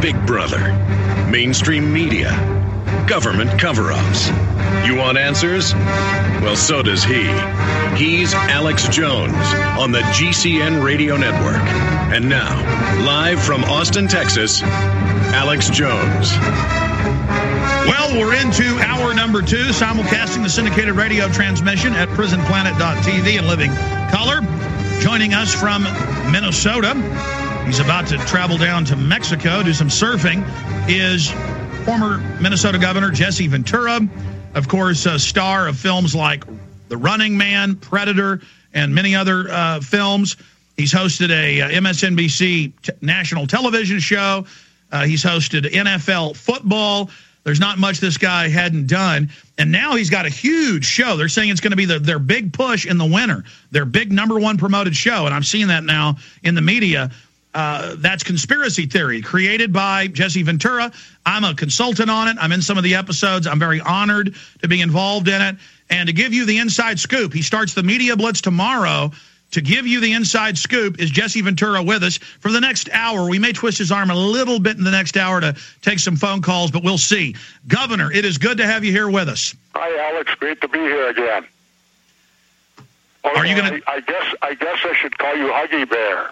Big Brother, mainstream media, government cover-ups. You want answers? Well, so does he. He's Alex Jones on the GCN Radio Network. And now, live from Austin, Texas, Alex Jones. Well, we're into hour number 2, simulcasting the syndicated radio transmission at prisonplanet.tv and Living Color. Joining us from Minnesota, he's about to travel down to Mexico, do some surfing, is former Minnesota Governor Jesse Ventura, of course, a star of films like The Running Man, Predator, and many other films. He's hosted a MSNBC national television show. He's hosted NFL football. There's not much this guy hadn't done. And now he's got a huge show. They're saying it's going to be their big push in the winter, their big #1 promoted show. And I'm seeing that now in the media. That's Conspiracy Theory, created by Jesse Ventura. I'm a consultant on it. I'm in some of the episodes. I'm very honored to be involved in it. And to give you the inside scoop, he starts the Media Blitz tomorrow. To give you the inside scoop is Jesse Ventura with us for the next hour. We may twist his arm a little bit in the next hour to take some phone calls, but we'll see. Governor, it is good to have you here with us. Hi, Alex. Great to be here again. Are you going to? I guess I should call you Huggy Bear.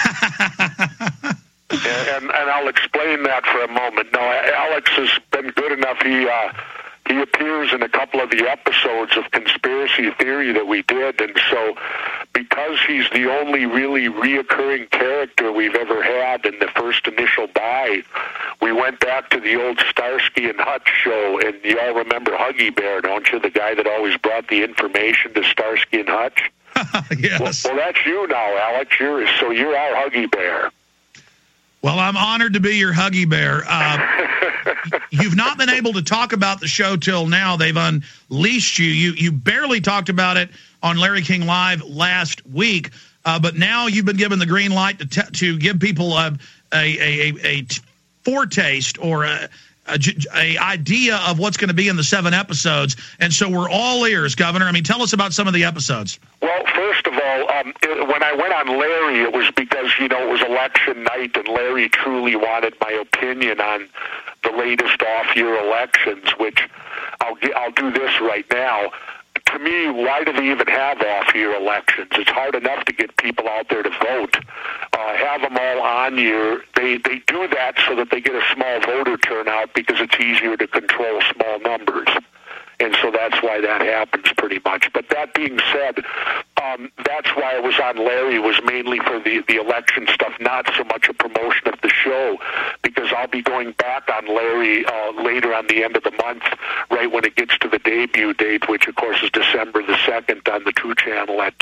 and I'll explain that for a moment. No, Alex has been good enough. He appears in a couple of the episodes of Conspiracy Theory that we did, and so because he's the only really reoccurring character we've ever had in the first initial buy, we went back to the old Starsky and Hutch show, and you all remember Huggy Bear, don't you? The guy that always brought the information to Starsky and Hutch. Yes. Well, that's you now, Alex. You're our Huggy Bear. Well, I'm honored to be your Huggy Bear. You've not been able to talk about the show till now. They've unleashed you. You barely talked about it on Larry King Live last week, but now you've been given the green light to give people a foretaste or a idea of what's going to be in the 7 episodes. And so we're all ears, Governor. I mean, tell us about some of the episodes. Well, first of all, when I went on Larry, it was because, it was election night, and Larry truly wanted my opinion on the latest off-year elections, which I'll do this right now. To me, why do they even have off-year elections? It's hard enough to get people out there to vote. Have them all on year. They do that so that they get a small voter turnout because it's easier to control small numbers. And so that's why that happens pretty much. But that being said, that's why I was on Larry, was mainly for the election stuff, not so much a promotion of the show, because I'll be going back on Larry later on the end of the month, right when it gets to the debut date, which of course is December the 2nd on the True Channel at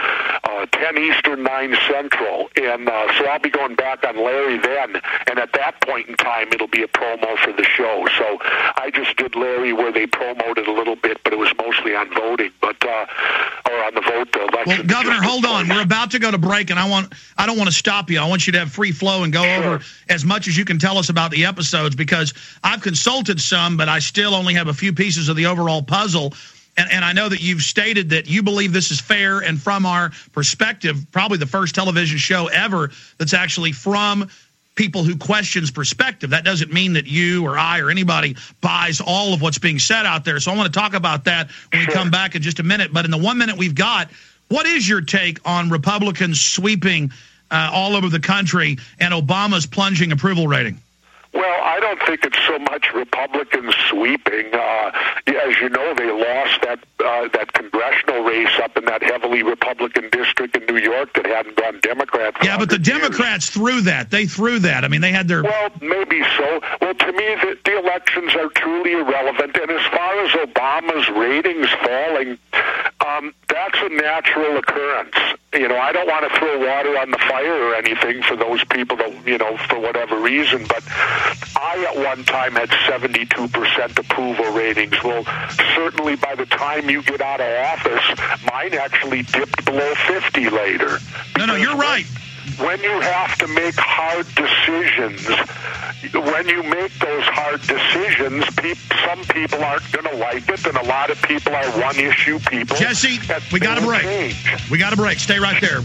10 Eastern, 9 Central. And so I'll be going back on Larry then, and at that point in time, it'll be a promo for the show. So I just did Larry where they promoted a little bit, but it was mostly on voting, or on the vote election. Well, Governor, hold on. We're about to go to break, and I don't want to stop you. I want you to have free flow and go over as much as you can tell us about the episodes, because I've consulted some, but I still only have a few pieces of the overall puzzle. And I know that you've stated that you believe this is fair, and from our perspective, probably the first television show ever that's actually from people who questions perspective. That doesn't mean that you or I or anybody buys all of what's being said out there. So I want to talk about that when we come back in just a minute. But in the 1 minute we've got, what is your take on Republicans sweeping all over the country and Obama's plunging approval rating? Well, I don't think it's so much Republicans sweeping. As you know, they lost that congressional race up in that heavily Republican district in New York that hadn't gone Democrat for but the Democrats threw that. They threw that. I mean, they had their... Well, maybe so. Well, to me, the elections are truly irrelevant. And as far as Obama's ratings falling, that's a natural occurrence. I don't want to throw water on the fire or anything for those people that, for whatever reason, but I at one time had 72% approval ratings. Well, certainly by the time you get out of office, mine actually dipped below 50 later. No, you're right. When you have to make hard decisions, when you make those hard decisions, some people aren't going to like it, and a lot of people are one-issue people. Jesse, we got a break. We got a break. Stay right there.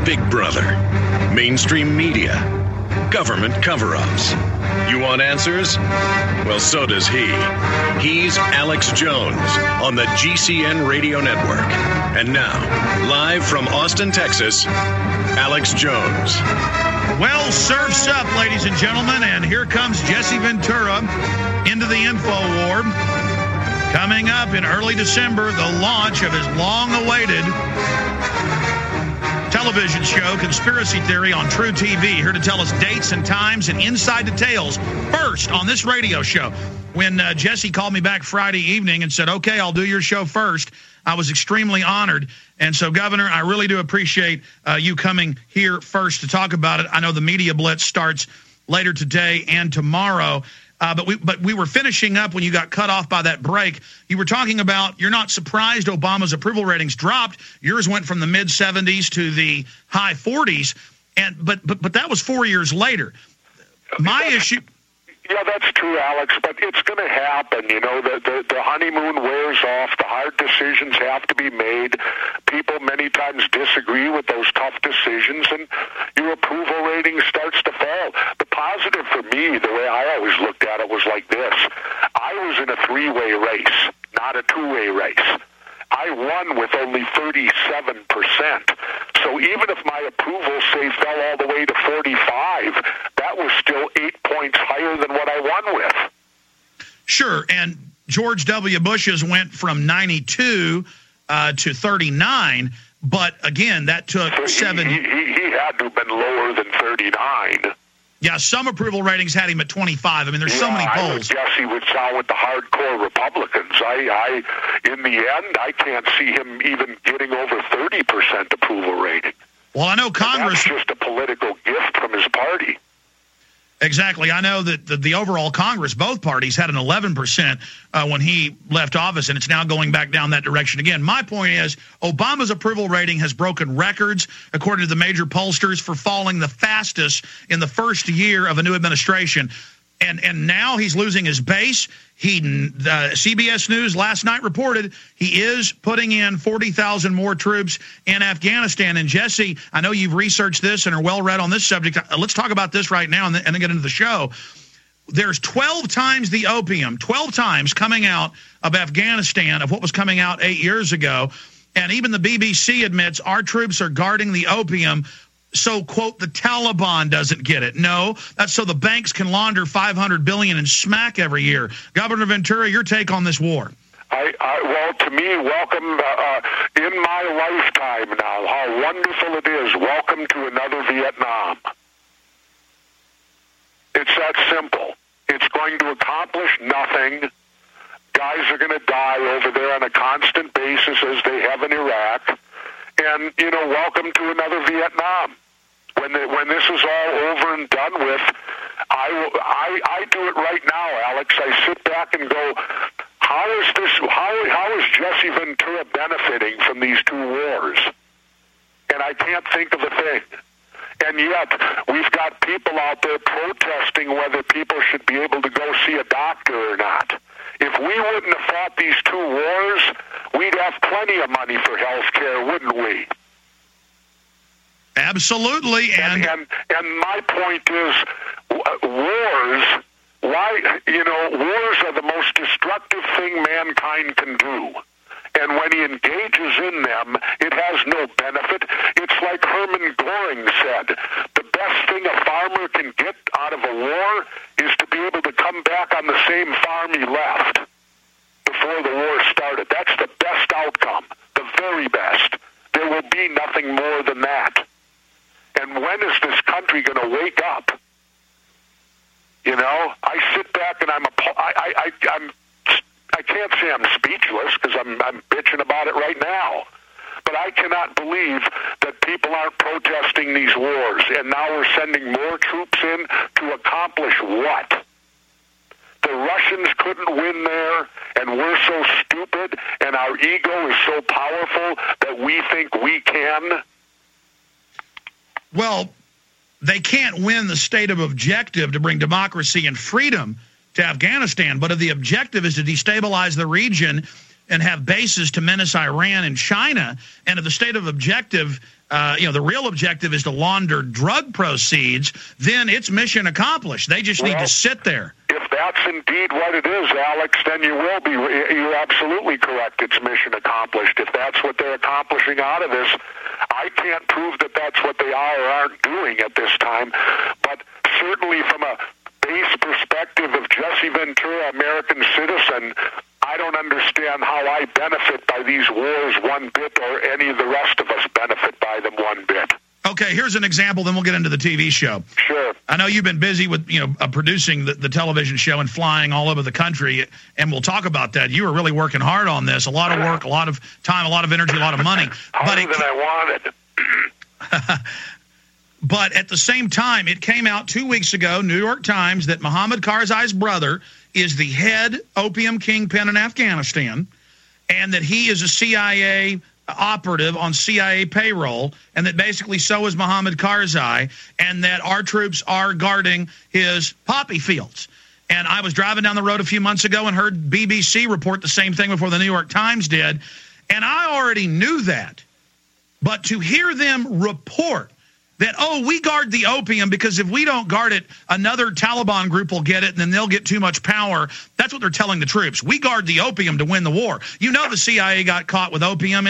Big Brother, mainstream media, government cover-ups. You want answers? Well, so does he. He's Alex Jones on the GCN Radio Network. And now, live from Austin, Texas, Alex Jones. Well, surf's up, ladies and gentlemen, and here comes Jesse Ventura into the info war. Coming up in early December, the launch of his long-awaited television show, Conspiracy Theory, on True TV. Here to tell us dates and times and inside details first on this radio show. When Jesse called me back Friday evening and said, okay, I'll do your show first, I was extremely honored. And so, Governor, I really do appreciate you coming here first to talk about it. I know the media blitz starts later today and tomorrow. But we were finishing up when you got cut off by that break. You were talking about you're not surprised Obama's approval ratings dropped. Yours went from the mid-70s to the high 40s, but that was 4 years later. My issue. Yeah, that's true, Alex, but it's going to happen. You know, the honeymoon wears off. The hard decisions have to be made. People many times disagree with those tough decisions, and your approval rating starts to fall. The positive for me, the way I always looked at it, was like this. I was in a three-way race, not a two-way race. I won with only 37%. So even if my approval, say, fell all the way to 45, that was still 8 points higher than what I won with. Sure, and George W. Bush's went from 92 to 39, but again, that took so seven. He had to have been lower than 39. Yeah, some approval ratings had him at 25. I mean, there's so many polls. I guess he would sound with the hardcore Republicans. In the end, I can't see him even getting over 30% approval rating. Well, I know Congress. And that's just a political gift from his party. Exactly. I know that the overall Congress, both parties, had an 11% when he left office, and it's now going back down that direction again. My point is, Obama's approval rating has broken records, according to the major pollsters, for falling the fastest in the first year of a new administration. And now he's losing his base. CBS News last night reported he is putting in 40,000 more troops in Afghanistan. And Jesse, I know you've researched this and are well read on this subject. Let's talk about this right now and then get into the show. There's 12 times the opium, 12 times coming out of Afghanistan of what was coming out 8 years ago. And even the BBC admits our troops are guarding the opium so, quote, the Taliban doesn't get it. No, that's so the banks can launder $500 billion in smack every year. Governor Ventura, your take on this war? Well, to me, welcome in my lifetime now. How wonderful it is. Welcome to another Vietnam. It's that simple. It's going to accomplish nothing. Guys are going to die over there on a constant basis as they have in Iraq. And, you know, welcome to another Vietnam. When this is all over and done with, I do it right now, Alex. I sit back and go, how is Jesse Ventura benefiting from these two wars? And I can't think of a thing. And yet, we've got people out there protesting whether people should be able to go see a doctor or not. If we wouldn't have fought these two wars, we'd have plenty of money for health care, wouldn't we? Absolutely. And my point is, wars, wars are the most destructive thing mankind can do. And when he engages in them, it has no benefit. It's like Hermann Göring said, the best thing a farmer can get out of a war is to be able to come back on the same farm he left before the war started. That's the best outcome, the very best. There will be nothing more than that. And when is this country going to wake up? You know, I sit back and I can't say I'm speechless because I'm bitching about it right now. But I cannot believe that people aren't protesting these wars. And now we're sending more troops in to accomplish what? The Russians couldn't win there, and we're so stupid, and our ego is so powerful that we think we can. Well, they can't win the state of objective to bring democracy and freedom to Afghanistan, but if the objective is to destabilize the region and have bases to menace Iran and China, and if the state of objective the real objective is to launder drug proceeds, then it's mission accomplished. They just need to sit there. If that's indeed what it is, Alex, then you're absolutely correct. It's mission accomplished. If that's what they're accomplishing out of this, I can't prove that that's what they are or aren't doing at this time. But certainly from a base perspective of Jesse Ventura, American citizen, I don't understand how I benefit by these wars one bit or any of the rest of us benefit by them one bit. Okay, here's an example, then we'll get into the TV show. Sure. I know you've been busy with, producing the television show and flying all over the country, and we'll talk about that. You were really working hard on this. A lot of work, a lot of time, a lot of energy, a lot of money. Harder than I wanted. But at the same time, it came out 2 weeks ago, New York Times, that Mohammed Karzai's brother is the head opium kingpin in Afghanistan, and that he is a CIA operative on CIA payroll, and that basically so is Mohammed Karzai, and that our troops are guarding his poppy fields. And I was driving down the road a few months ago and heard BBC report the same thing before the New York Times did, and I already knew that. But to hear them report that, we guard the opium because if we don't guard it, another Taliban group will get it and then they'll get too much power. That's what they're telling the troops. We guard the opium to win the war. The CIA got caught with opium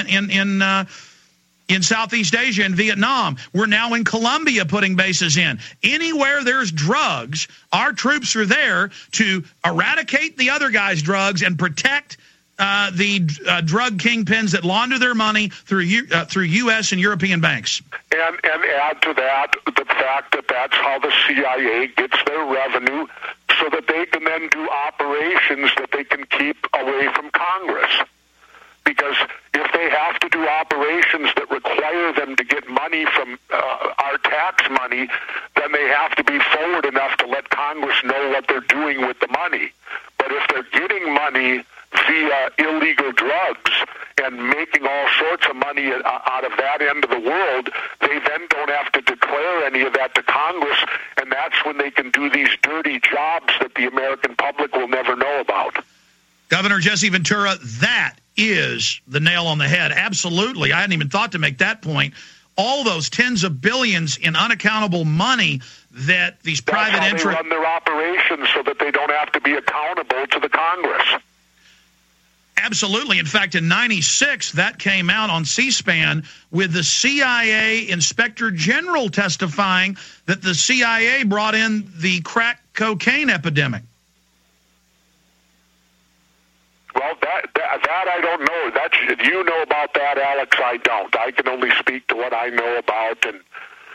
in Southeast Asia and Vietnam. We're now in Colombia putting bases in. Anywhere there's drugs, our troops are there to eradicate the other guy's drugs and protect the drug kingpins that launder their money through U.S. and European banks. And add to that the fact that that's how the CIA gets their revenue, so that they can then do operations that they can keep away from Congress. Because if they have to do operations that require them to get money from our tax money, then they have to be forward enough to let Congress know what they're doing with the money. But if they're getting money via illegal drugs and making all sorts of money out of that end of the world, they then don't have to declare any of that to Congress, and that's when they can do these dirty jobs that the American public will never know about. Governor Jesse Ventura, that is the nail on the head. Absolutely. I hadn't even thought to make that point. All those tens of billions in unaccountable money that these private interests... They run their operations so that they don't have to be accountable to the Congress. Absolutely. In fact, in 96, that came out on C-SPAN with the CIA Inspector General testifying that the CIA brought in the crack cocaine epidemic. Well, that I don't know. That you know about that, Alex. I don't. I can only speak to what I know about, and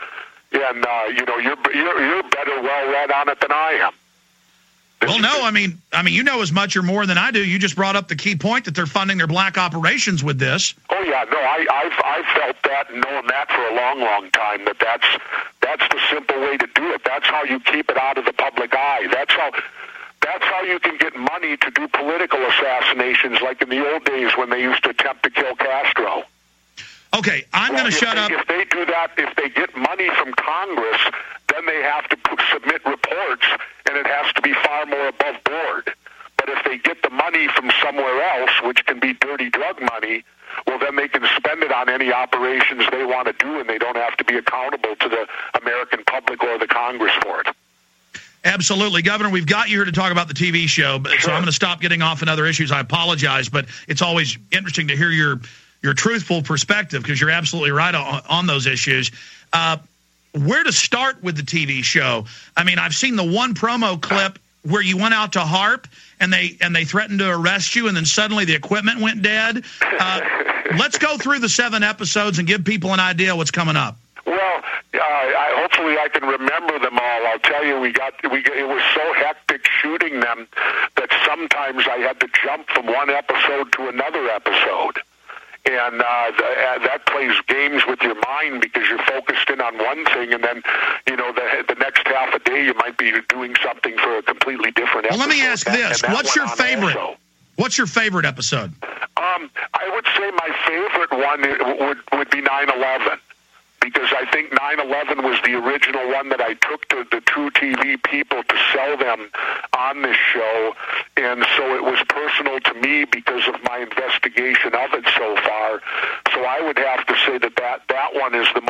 you're better well read on it than I am. Well, no, I mean, you know as much or more than I do. You just brought up the key point that they're funding their black operations with this. Oh yeah, no, I've felt that and known that for a long, long time. That's the simple way to do it. That's how you keep it out of the public eye. That's how you can get money to do political assassinations, like in the old days when they used to attempt to kill Castro. Okay, I'm going to shut up. If they do that, if they get money from Congress, then they have to submit reports, and it has to be far more above board. But if they get the money from somewhere else, which can be dirty drug money, well, then they can spend it on any operations they want to do, and they don't have to be accountable to the American public or the Congress for it. Absolutely. Governor, we've got you here to talk about the TV show, so I'm going to stop getting off on other issues. I apologize, but it's always interesting to hear your truthful perspective, because you're absolutely right on those issues. Where to start with the TV show? I mean, I've seen the one promo clip where you went out to HAARP and they threatened to arrest you, and then suddenly the equipment went dead. Let's go through the 7 episodes and give people an idea what's coming up. Well, hopefully I can remember them all. I'll tell you, it was so hectic shooting them that sometimes I had to jump from one episode to another episode. And that plays games with your mind, because you're focused in on one thing, and then, the next half a day you might be doing something for a completely different episode. Well, let me ask this. What's your favorite? What's your favorite episode? I would say my favorite one would be 9/11. Because I think 9/11 was the original one that I took to the True TV people to sell them on this show. And so it was personal to me because of my investigation of it so far. So I would have to say that one is the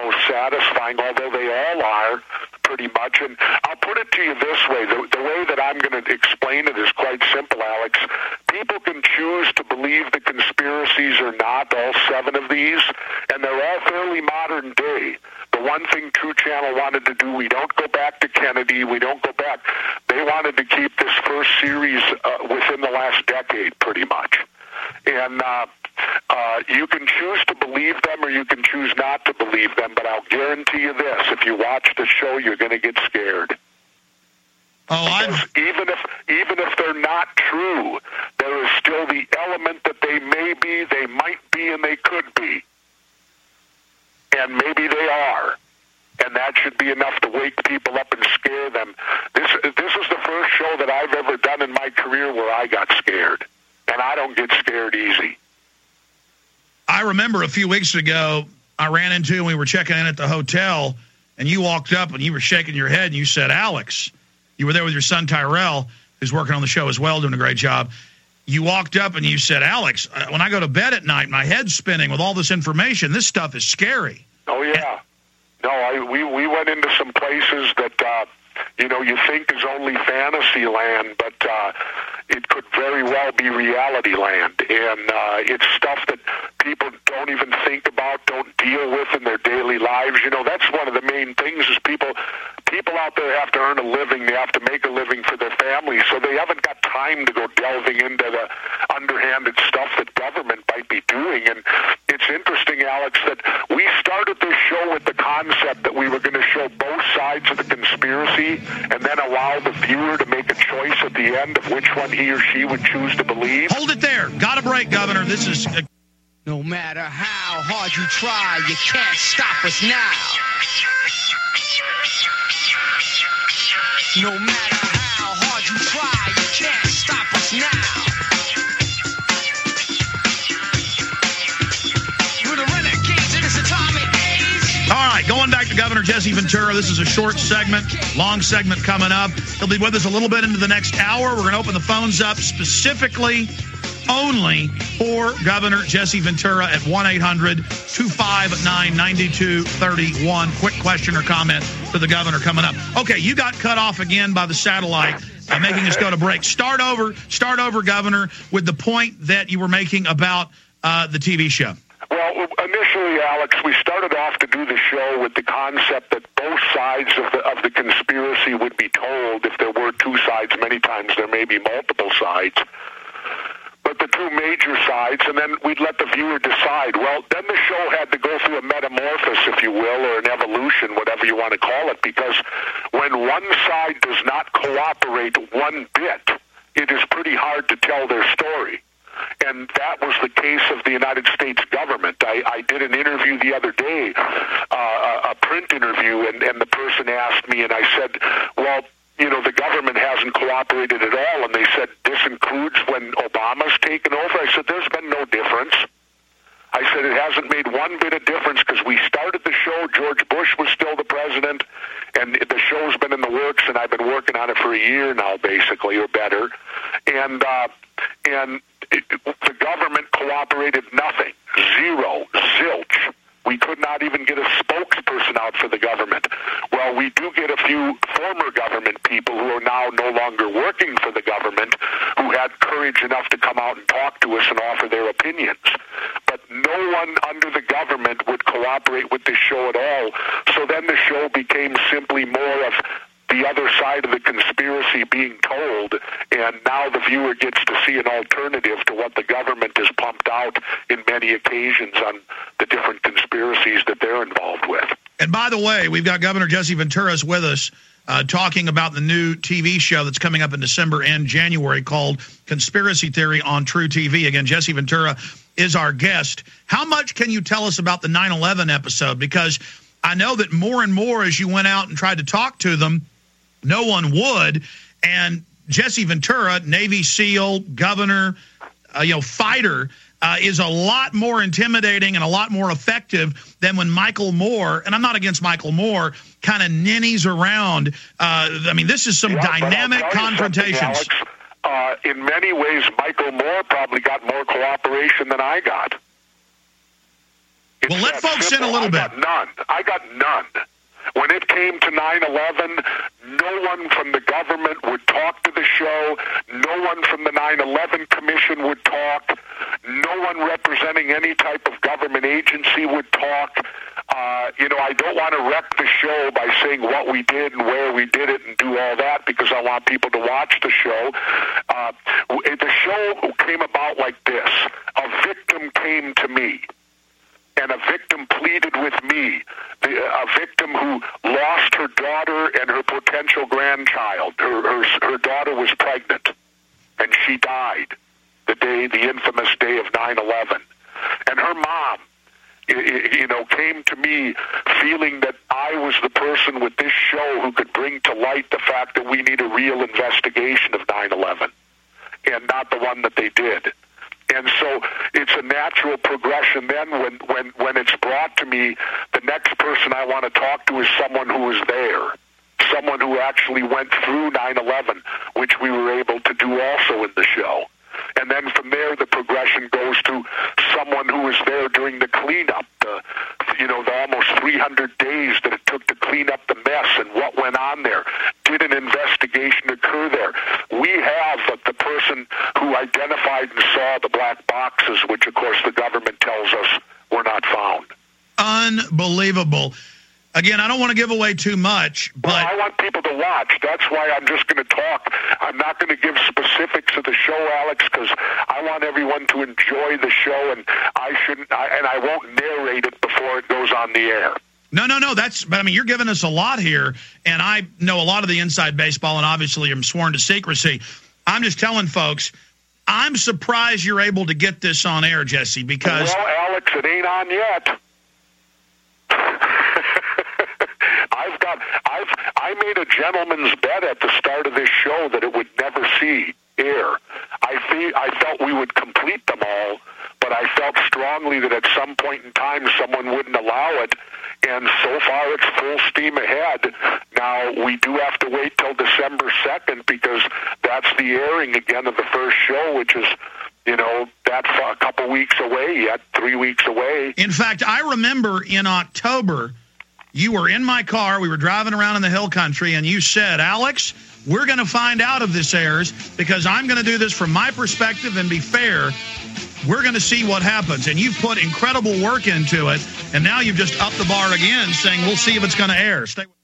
lying, although they all are pretty much. And I'll put it to you this way. The way that I'm going to explain it is quite simple, Alex. People can choose to believe the conspiracies or not, all 7 of these, and they're all fairly modern day. The one thing True Channel wanted to do, we don't go back to Kennedy, we don't go back. They wanted to keep this first series within the last decade, pretty much. And you can choose to believe them or you can choose not to believe them, but I'll guarantee you this, if you watch the show, you're going to get scared. Even if they're not true, there is still the element that they may be, they might be, and they could be. And maybe they are. And that should be enough to wake people up and scare them. This is the first show that I've ever done in my career where I got scared. And I don't get scared easy. I remember a few weeks ago, I ran into, and we were checking in at the hotel, and you walked up and you were shaking your head and you said, Alex, you were there with your son Tyrell, who's working on the show as well, doing a great job. You walked up and you said, Alex, when I go to bed at night, my head's spinning with all this information. This stuff is scary. Oh, yeah. No, we went into some places that, you think is only fantasy land, but it could very well be reality land. And it's stuff that people don't even think about, don't deal with in their daily lives. That's one of the main things is people out there have to earn a living. They have to make a living for their families, so they haven't got time to go delving into the underhanded stuff that government might be doing. And it's interesting, Alex, that we started this show with the concept that we were going to show both sides of the conspiracy and then allow the viewer to make a choice at the end of which one he or she would choose to believe. Hold it there. Got a break, Governor. This is... No matter how hard you try, you can't stop us now. No matter how hard you try, you can't stop us now. We're the renegades in this atomic age. All right, going back to Governor Jesse Ventura. This is a short segment, long segment coming up. He'll be with us a little bit into the next hour. We're going to open the phones up specifically only for Governor Jesse Ventura at 1-800-259-9231. Quick question or comment to the governor coming up. Okay, you got cut off again by the satellite, making us go to break. Start over, Governor, with the point that you were making about the TV show. Well, initially, Alex, we started off to do the show with the concept that both sides of the conspiracy would be told. If there were two sides, many times there may be multiple sides. But the two major sides, and then we'd let the viewer decide. Well, then the show had to go through a metamorphosis, if you will, or an evolution, whatever you want to call it, because when one side does not cooperate one bit, it is pretty hard to tell their story. And that was the case of the United States government. I did an interview the other day, a print interview, and the person asked me, and I said, well, the government hasn't cooperated at all. And they said, this includes when Obama's taken over? I said, there's been no difference. I said, it hasn't made one bit of difference because we started the show. George Bush was still the president, and the show's been in the works, and I've been working on it for a year now, basically, or better. And the government cooperated nothing. Zero. Zilch. We could not even get a spokesperson out for the government. Well, we do get a few former government people who are now no longer working for the government who had courage enough to come out and talk to us and offer their opinions. But no one under the government would cooperate with this show at all. So then the show became simply more of the other side of the conspiracy being told, and now the viewer gets to see an alternative to what the government has pumped out in many occasions on the different conspiracies that they're involved with. And by the way, we've got Governor Jesse Ventura with us talking about the new TV show that's coming up in December and January called Conspiracy Theory on True TV. Again, Jesse Ventura is our guest. How much can you tell us about the 9/11 episode? Because I know that more and more as you went out and tried to talk to them, no one would. And Jesse Ventura, Navy SEAL, governor, fighter, is a lot more intimidating and a lot more effective than when Michael Moore, and I'm not against Michael Moore, kind of ninnies around. This is some dynamic confrontations. Alex, in many ways, Michael Moore probably got more cooperation than I got. Well, let folks in a little bit. I got none. When it came to 9/11, no one from the government would talk to the show. No one from the 9/11 Commission would talk. No one representing any type of government agency would talk. I don't want to wreck the show by saying what we did and where we did it and do all that, because I want people to watch the show. The show came about like this. A victim came to me, and a victim pleaded with me. A victim who lost her daughter and her potential grandchild. Her daughter was pregnant, and she died the infamous day of 9/11. And her mom, came to me feeling that I was the person with this show who could bring to light the fact that we need a real investigation of 9/11 and not the one that they did. And so it's a natural progression then when it's brought to me, the next person I want to talk to is someone who was there, someone who actually went through 9/11, which we were able to do also in the show. And then from there, the progression goes to someone who was there during the cleanup, the almost 300 days that it took to clean up the mess and what went on there. Did an investigation occur there? We have the person who identified and saw the black boxes, which, of course, the government tells us were not found. Unbelievable. Again, I don't want to give away too much, but I want people to watch. That's why I'm just going to talk. I'm not going to give specifics of the show, Alex, because I want everyone to enjoy the show, and I won't narrate it before it goes on the air. No. But you're giving us a lot here, and I know a lot of the inside baseball, and obviously I'm sworn to secrecy. I'm just telling folks, I'm surprised you're able to get this on air, Jesse, because... Well, Alex, it ain't on yet. I made a gentleman's bet at the start of this show that it would never see air. I felt we would complete them all, but I felt strongly that at some point in time someone wouldn't allow it, and so far it's full steam ahead. Now, we do have to wait till December 2nd because that's the airing again of the first show, which is, that's a couple weeks away yet, 3 weeks away. In fact, I remember in October... You were in my car, we were driving around in the hill country, and you said, Alex, we're going to find out if this airs because I'm going to do this from my perspective and be fair. We're going to see what happens. And you've put incredible work into it, and now you've just upped the bar again, saying we'll see if it's going to air. Stay with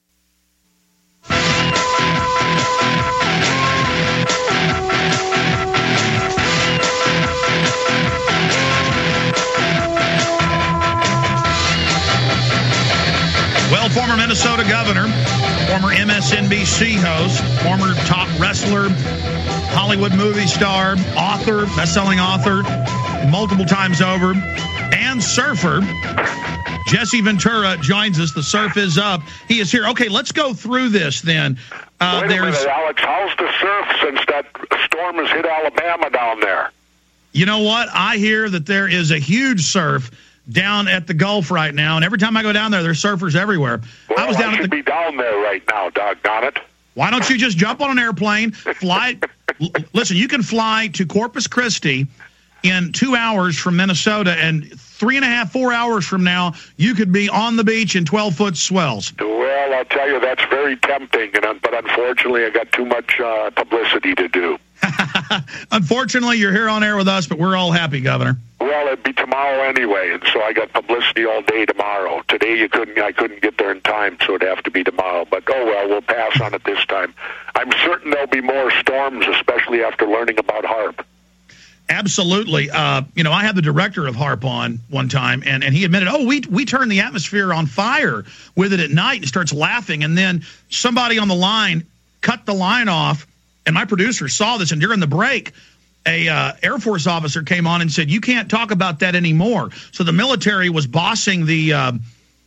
former Minnesota governor, former MSNBC host, former top wrestler, Hollywood movie star, author, best-selling author, multiple times over, and surfer. Jesse Ventura joins us. The surf is up. He is here. Okay, let's go through this then. Wait a minute, Alex. How's the surf since that storm has hit Alabama down there? You know what? I hear that there is a huge surf down at the Gulf right now, and every time I go down there, there's surfers everywhere. Well, I should be down there right now, doggone it. Why don't you just jump on an airplane, fly? Listen, you can fly to Corpus Christi in 2 hours from Minnesota, and 3.5, 4 hours from now, you could be on the beach in 12-foot swells. Well, I'll tell you, that's very tempting, but unfortunately, I got too much publicity to do. Unfortunately, you're here on air with us, but we're all happy, Governor. Well, it'd be tomorrow anyway, and so I got publicity all day tomorrow. Today I couldn't get there in time, so it'd have to be tomorrow. But oh well, we'll pass on it this time. I'm certain there'll be more storms, especially after learning about HAARP. Absolutely. I had the director of HAARP on one time, and he admitted, we turn the atmosphere on fire with it at night, and starts laughing. And then somebody on the line cut the line off, and my producer saw this, and during the break, a Air Force officer came on and said, you can't talk about that anymore. So the military was bossing the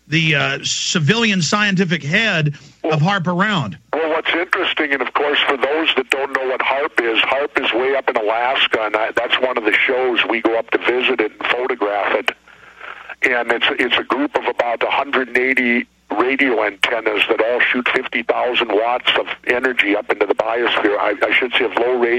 civilian scientific head of HAARP around. Well, what's interesting, and of course, for those that don't know what HAARP is way up in Alaska, and that's one of the shows. We go up to visit it and photograph it. And it's a group of about 180 radio antennas that all shoot 50,000 watts of energy up into the biosphere. I should say of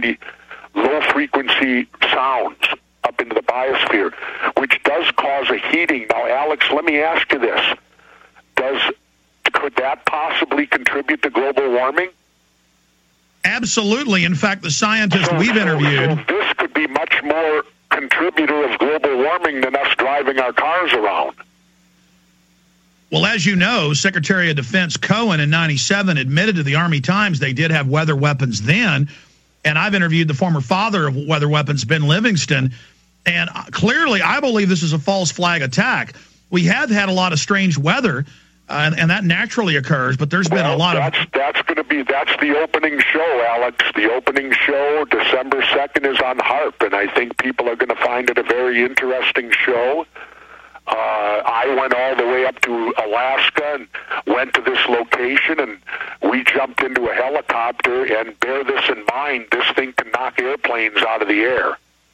low-frequency sounds up into the biosphere, which does cause a heating. Now, Alex, let me ask you this. Does could that possibly contribute to global warming? Absolutely. In fact, the scientists we've interviewed... So this could be much more contributor of global warming than us driving our cars around. Well, as you know, Secretary of Defense Cohen in 97 admitted to the Army Times they did have weather weapons then. And I've interviewed the former father of weather weapons, Ben Livingston. And clearly, I believe this is a false flag attack. We have had a lot of strange weather, and that naturally occurs, but there's been a lot of... That's the opening show, Alex. The opening show, December 2nd, is on HAARP, and I think people are going to find it a very interesting show. I went all the way up to Alaska and went to this location, and we jumped into a helicopter, and bear this in mind, this thing can knock airplanes out of the air.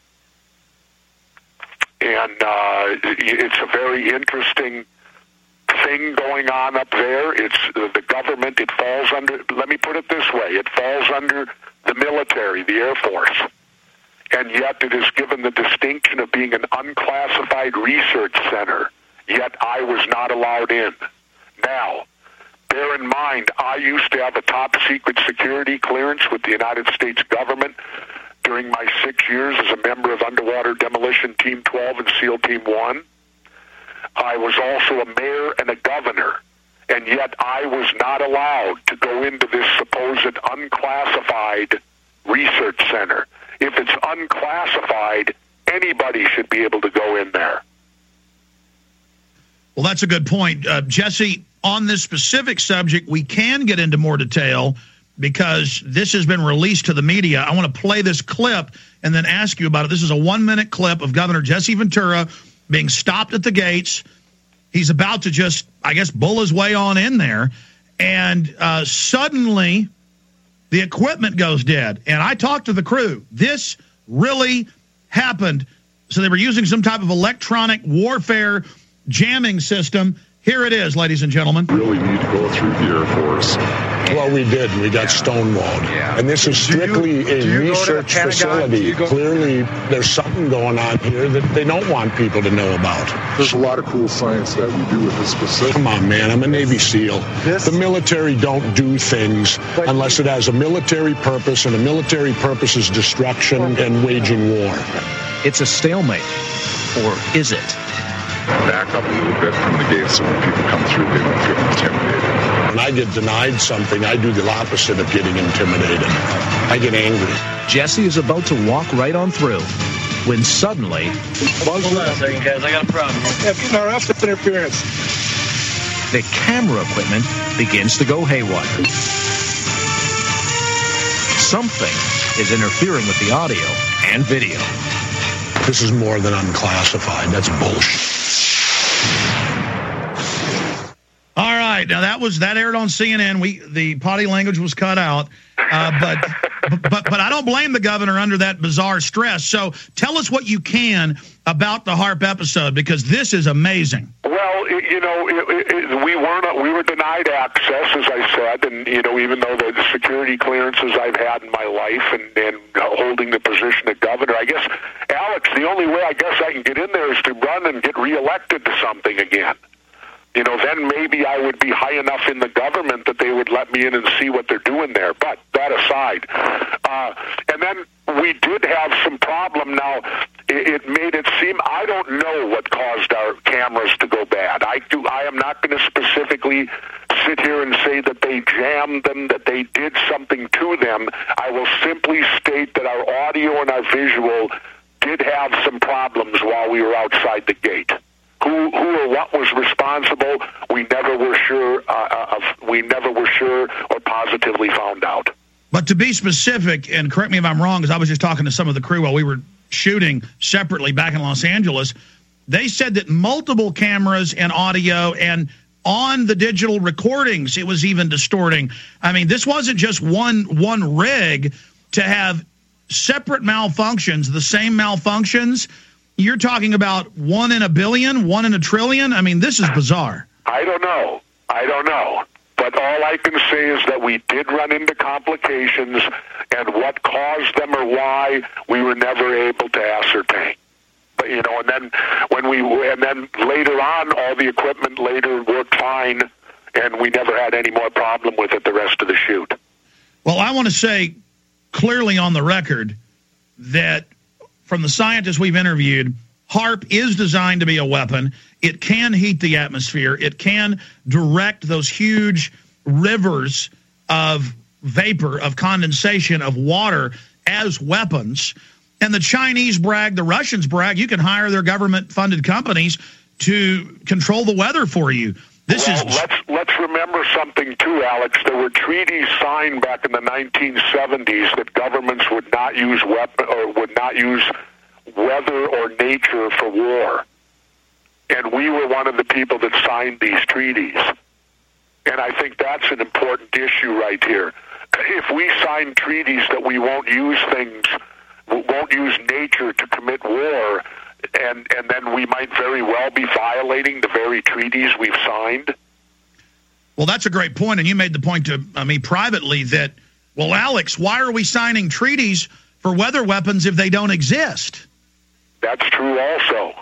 And it's a very interesting thing going on up there. It's the government. It falls under, let me put it this way, it falls under the military, the Air Force. And yet it is given the distinction of being an unclassified research center, yet I was not allowed in. Now, bear in mind, I used to have a top secret security clearance with the United States government during my 6 years as a member of Underwater Demolition Team 12 and SEAL Team 1. I was also a mayor and a governor, and yet I was not allowed to go into this supposed unclassified research center. If it's unclassified, anybody should be able to go in there. Well, that's a good point. Jesse, on this specific subject, we can get into more detail because this has been released to the media. I want to play this clip and then ask you about it. This is a 1-minute clip of Governor Jesse Ventura being stopped at the gates. He's about to just, I guess, bull his way on in there. And suddenly the equipment goes dead. And I talked to the crew. This really happened. So they were using some type of electronic warfare jamming system. Here it is, ladies and gentlemen. Really need to go through the Air Force. Well, we did. We got stonewalled. Yeah. And this is strictly a research facility. Clearly, there's something going on here that they don't want people to know about. There's a lot of cool science that we do with this facility. Come on, man. I'm a Navy SEAL. The military don't do things unless it has a military purpose, and a military purpose is destruction and waging war. It's a stalemate. Or is it? Back up a little bit from the gates so when people come through, they don't feel intimidated. When I get denied something, I do the opposite of getting intimidated. I get angry. Jesse is about to walk right on through when suddenly... Hold on a second, guys. I got a problem. Yeah, RF interference. The camera equipment begins to go haywire. Something is interfering with the audio and video. This is more than unclassified. That's bullshit. All right, now that aired on CNN. The potty language was cut out, but I don't blame the governor under that bizarre stress. So tell us what you can about the HAARP episode, because this is amazing. Well, we were denied access, as I said, and even though the security clearances I've had in my life and holding the position of governor, I guess, Alex, the only way I guess I can get in there is to run and get reelected to something again. Then maybe I would be high enough in the government that they would let me in and see what they're doing there. But that aside, and then we did have some problem. Now, it made it seem, I don't know what caused our cameras to go bad. I am not going to specifically sit here and say that they jammed them, that they did something to them. I will simply state that our audio and our visual did have some problems while we were outside the gate. Who or what was responsible, we never were sure or positively found out. But to be specific, and correct me if I'm wrong, because I was just talking to some of the crew while we were shooting separately back in Los Angeles, they said that multiple cameras and audio and on the digital recordings, it was even distorting. I mean, this wasn't just one rig to have separate malfunctions, the same malfunctions. You're talking about 1 in a billion, 1 in a trillion? I mean, this is bizarre. I don't know. But all I can say is that we did run into complications, and what caused them or why, we were never able to ascertain. But, and then then later on, all the equipment later worked fine, and we never had any more problem with it the rest of the shoot. Well, I want to say clearly on the record that from the scientists we've interviewed, HAARP is designed to be a weapon. It can heat the atmosphere. It can direct those huge rivers of vapor, of condensation, of water as weapons. And the Chinese brag, the Russians brag, you can hire their government-funded companies to control the weather for you. Let's remember something too, Alex. There were treaties signed back in the 1970s that governments would not use weather or nature for war. And we were one of the people that signed these treaties. And I think that's an important issue right here. If we sign treaties that we won't use nature to commit war, and then we might very well be violating the very treaties we've signed. Well, that's a great point, and you made the point to me privately that, well, Alex, why are we signing treaties for weather weapons if they don't exist? That's true also.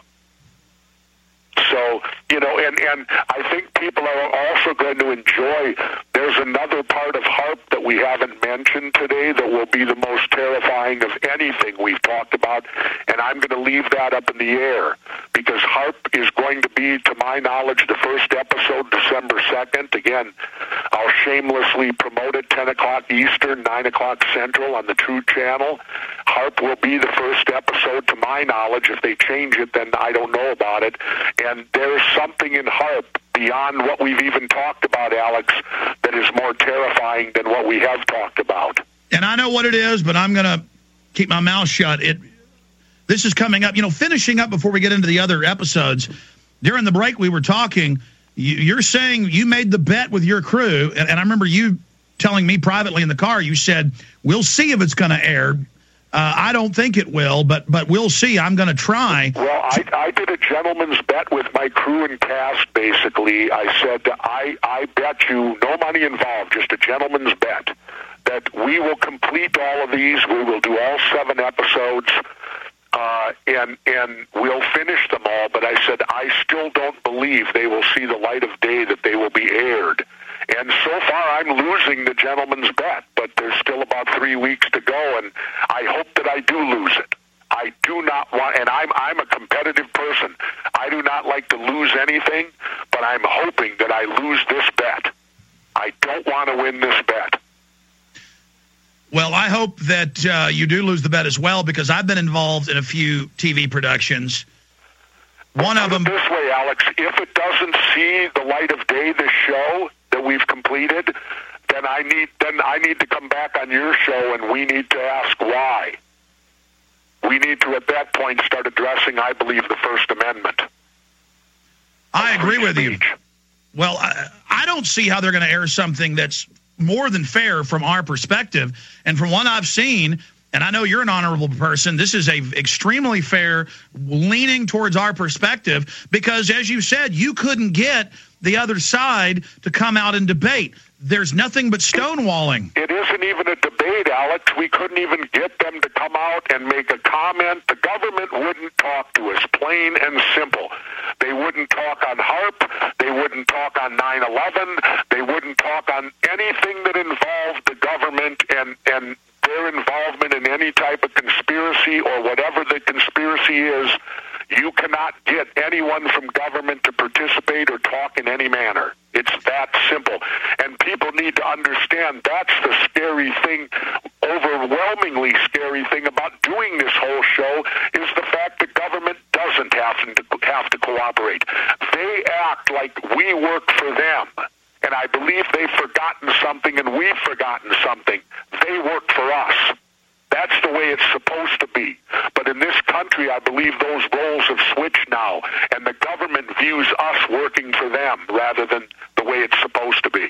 So, and I think people are also going to enjoy, there's another part of HAARP that we haven't mentioned today that will be the most terrifying of anything we've talked about, and I'm going to leave that up in the air, because HAARP is going to be, to my knowledge, the first episode December 2nd. Again, I'll shamelessly promote it, 10 o'clock Eastern, 9 o'clock Central on the True Channel. HAARP will be the first episode, to my knowledge. If they change it, then I don't know about it. And there's something in HAARP beyond what we've even talked about, Alex, that is more terrifying than what we have talked about. And I know what it is, but I'm going to keep my mouth shut. This is coming up. Finishing up before we get into the other episodes, during the break we were talking, you're saying you made the bet with your crew, and I remember you telling me privately in the car, you said, we'll see if it's going to air. I don't think it will, but we'll see. I'm going to try. Well, I did a gentleman's bet with my crew and cast, basically. I said, I bet you, no money involved, just a gentleman's bet, that we will complete all of these. We will do all 7 episodes, and we'll finish them all. But I said, I still don't believe they will see the light of day, that they will be aired. And so far, I'm losing the gentleman's bet, but there's still about 3 weeks to go, and I hope that I do lose it. I do not want, and I'm a competitive person. I do not like to lose anything, but I'm hoping that I lose this bet. I don't want to win this bet. Well, I hope that you do lose the bet as well, because I've been involved in a few TV productions. One of them. This way, Alex, if it doesn't see the light of day, this show that we've completed, then I need to come back on your show, and we need to ask why. We need to, at that point, start addressing, I believe, the First Amendment. I agree with you. Well, I don't see how they're going to air something that's more than fair from our perspective. And from what I've seen, and I know you're an honorable person, this is a extremely fair, leaning towards our perspective, because, as you said, you couldn't get the other side to come out and debate. There's nothing but stonewalling. It isn't even a debate, Alex. We couldn't even get them to come out and make a comment. The government wouldn't talk to us, plain and simple. They wouldn't talk on HAARP. They wouldn't talk on 9/11. They wouldn't talk on anything that involved the government and their involvement in any type of conspiracy or whatever the conspiracy is. You cannot get anyone from government to participate or talk in any manner. It's that simple. And people need to understand that's the scary thing, overwhelmingly scary thing about doing this whole show, is the fact that government doesn't have to cooperate. They act like we work for them. And I believe they've forgotten something, and we've forgotten something. They work for us. That's the way it's supposed to be. But in this country, I believe those roles have switched now, and the government views us working for them rather than the way it's supposed to be.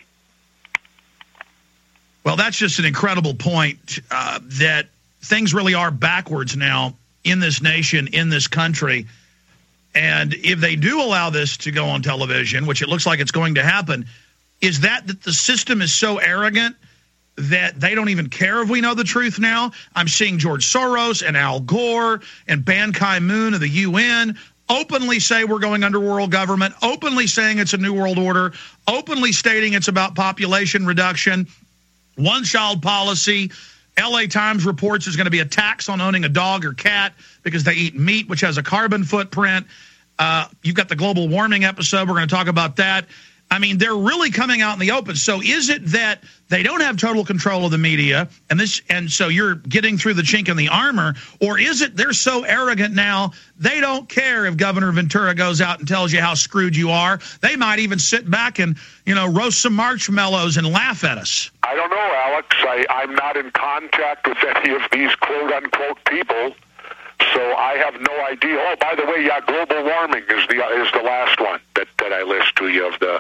Well, that's just an incredible point, that things really are backwards now in this nation, in this country. And if they do allow this to go on television, which it looks like it's going to happen, is that the system is so arrogant that they don't even care if we know the truth now? I'm seeing George Soros and Al Gore and Ban Ki-moon of the UN openly say we're going under world government, openly saying it's a new world order, openly stating it's about population reduction, one-child policy. LA Times reports there's going to be a tax on owning a dog or cat because they eat meat, which has a carbon footprint. You've got the global warming episode. We're going to talk about that. I mean, they're really coming out in the open. So is it that they don't have total control of the media, and so you're getting through the chink in the armor, or is it they're so arrogant now they don't care if Governor Ventura goes out and tells you how screwed you are? They might even sit back and, roast some marshmallows and laugh at us. I don't know, Alex. I'm not in contact with any of these quote-unquote people, so I have no idea. Oh, by the way, global warming is the last one that I list to you of the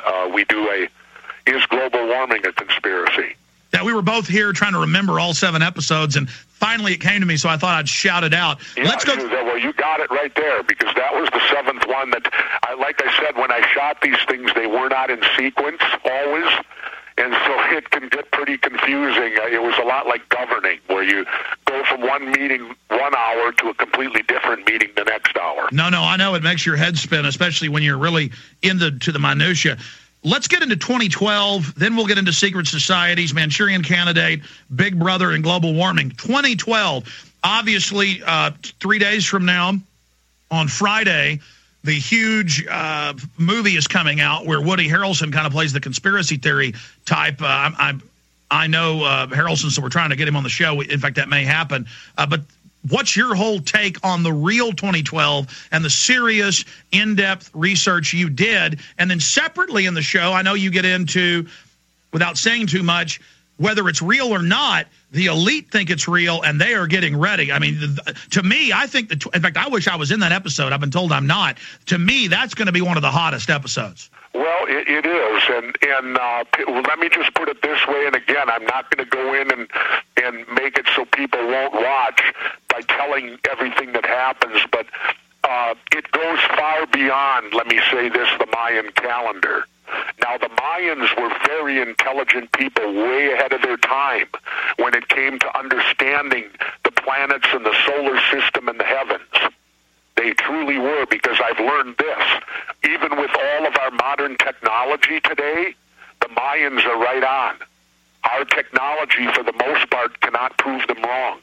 is global warming a conspiracy? Yeah, we were both here trying to remember all 7 episodes, and finally it came to me, so I thought I'd shout it out. Yeah, Let's go. Well, you got it right there, because that was the 7th one that, like I said, when I shot these things, they were not in sequence always. And so it can get pretty confusing. It was a lot like governing, where you go from one meeting 1 hour to a completely different meeting the next hour. No, I know it makes your head spin, especially when you're really into the minutia. Let's get into 2012, then we'll get into secret societies, Manchurian Candidate, Big Brother, and global warming. 2012, obviously 3 days from now, on Friday, the huge movie is coming out where Woody Harrelson kind of plays the conspiracy theory type. I know Harrelson, so we're trying to get him on the show. In fact, that may happen. But what's your whole take on the real 2012 and the serious, in-depth research you did? And then separately in the show, I know you get into, without saying too much, whether it's real or not, the elite think it's real, and they are getting ready. I mean, to me, I think in fact, I wish I was in that episode. I've been told I'm not. To me, that's going to be one of the hottest episodes. Well, it is, and let me just put it this way, and again, I'm not going to go in and make it so people won't watch by telling everything that happens, but it goes far beyond, let me say this, the Mayan calendar. Now, the Mayans were very intelligent people, way ahead of their time when it came to understanding the planets and the solar system and the heavens. They truly were, because I've learned this. Even with all of our modern technology today, the Mayans are right on. Our technology, for the most part, cannot prove them wrong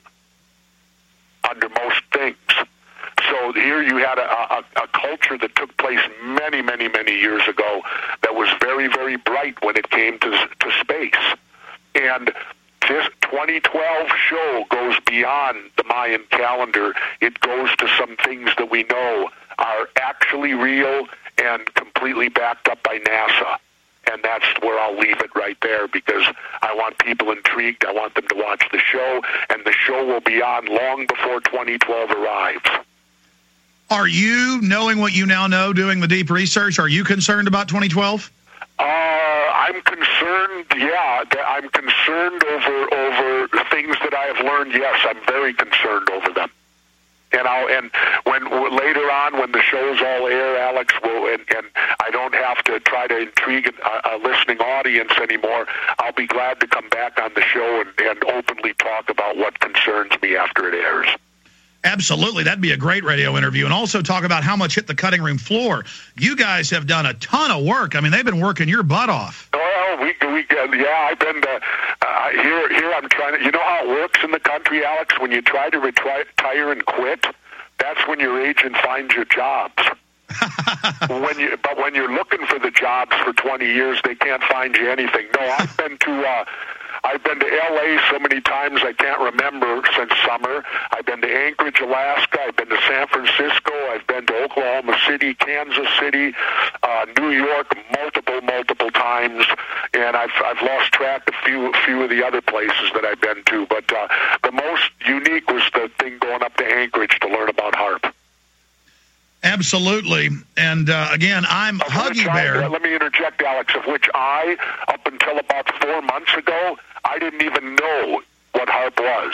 under most things. So here you had a culture that took place many, many, many years ago that was very, very bright when it came to space. And this 2012 show goes beyond the Mayan calendar. It goes to some things that we know are actually real and completely backed up by NASA. And that's where I'll leave it right there, because I want people intrigued. I want them to watch the show, and the show will be on long before 2012 arrives. Are you, knowing what you now know, doing the deep research, are you concerned about 2012? I'm concerned, yeah. I'm concerned over things that I have learned, yes. I'm very concerned over them. And when later on, when the shows all air, Alex, and I don't have to try to intrigue a listening audience anymore, I'll be glad to come back on the show and openly talk about what concerns me after it airs. Absolutely. That'd be a great radio interview. And also talk about how much hit the cutting room floor. You guys have done a ton of work. I mean, they've been working your butt off. Well, I've been to, here I'm trying to, you know how it works in the country, Alex? When you try to retire and quit, that's when your agent finds your jobs. But when you're looking for the jobs for 20 years, they can't find you anything. No, I've been to L.A. so many times I can't remember since summer. I've been to Anchorage, Alaska. I've been to San Francisco. I've been to Oklahoma City, Kansas City, New York, multiple times, and I've lost track of few of the other places that I've been to. But the most unique was the thing going up to Anchorage to learn about HAARP. Absolutely. And again, I'm Huggy Bear. Let me interject, Alex, of which up until about 4 months ago, I didn't even know what HAARP was.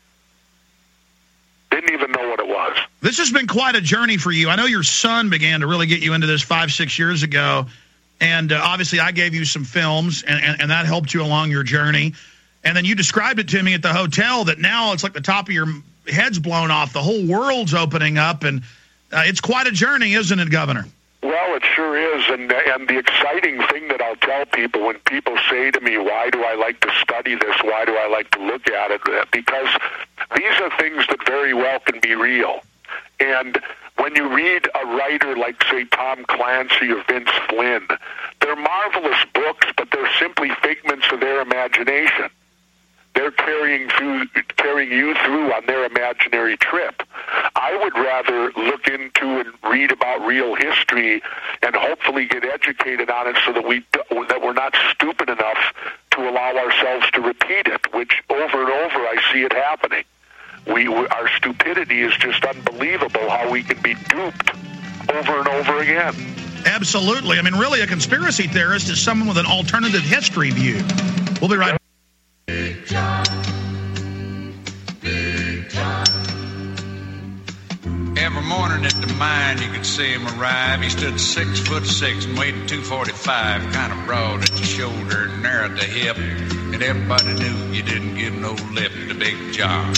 Didn't even know what it was. This has been quite a journey for you. I know your son began to really get you into this 5-6 years ago. And obviously I gave you some films, and that helped you along your journey. And then you described it to me at the hotel that now it's like the top of your head's blown off. The whole world's opening up, and It's quite a journey, isn't it, Governor? Well, it sure is, and the exciting thing that I'll tell people when people say to me, why do I like to study this, why do I like to look at it, because these are things that very well can be real. And when you read a writer like, say, Tom Clancy or Vince Flynn, they're marvelous books, but they're simply figments of their imagination. They're carrying you through on their imaginary trip. I would rather look into and read about real history and hopefully get educated on it so that we're not stupid enough to allow ourselves to repeat it, which over and over I see it happening. Our stupidity is just unbelievable how we can be duped over and over again. Absolutely. I mean, really, a conspiracy theorist is someone with an alternative history view. We'll be right back. Big John. Big John. Every morning at the mine, you could see him arrive. He stood 6'6" and weighed 245, kind of broad at the shoulder, narrow at the hip, and everybody knew you didn't give no lip to Big John.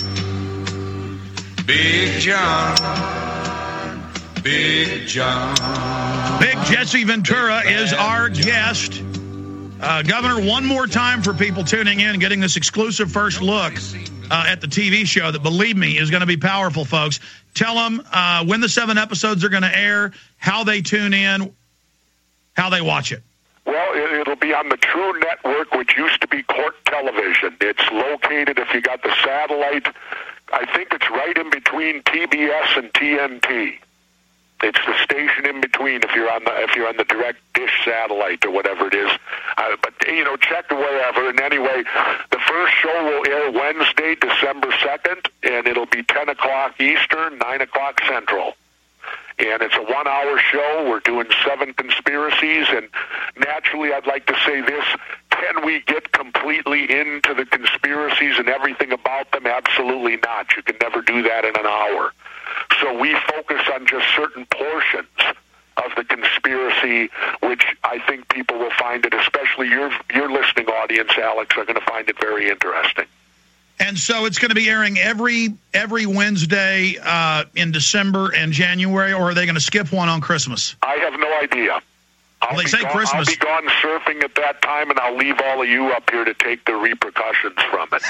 Big John. Big John. Big Jesse Ventura is our guest. Governor, one more time for people tuning in and getting this exclusive first look at the TV show that, believe me, is going to be powerful, folks. Tell them when the 7 episodes are going to air, how they tune in, how they watch it. Well, it'll be on the True Network, which used to be Court Television. It's located, if you got the satellite, I think it's right in between TBS and TNT. It's the station in between if you're on the direct dish satellite or whatever it is. But check wherever. And anyway, the first show will air Wednesday, December 2nd, and it'll be 10 o'clock Eastern, 9 o'clock Central. And it's a 1-hour show. We're doing 7 conspiracies, and naturally, I'd like to say this: can we get completely into the conspiracies and everything about them? Absolutely not. You can never do that in an hour. So we focus on just certain portions of the conspiracy, which I think people will find it, especially your listening audience, Alex, are going to find it very interesting. And so it's going to be airing every Wednesday in December and January, or are they going to skip one on Christmas? I have no idea. I'll be gone surfing at that time, and I'll leave all of you up here to take the repercussions from it.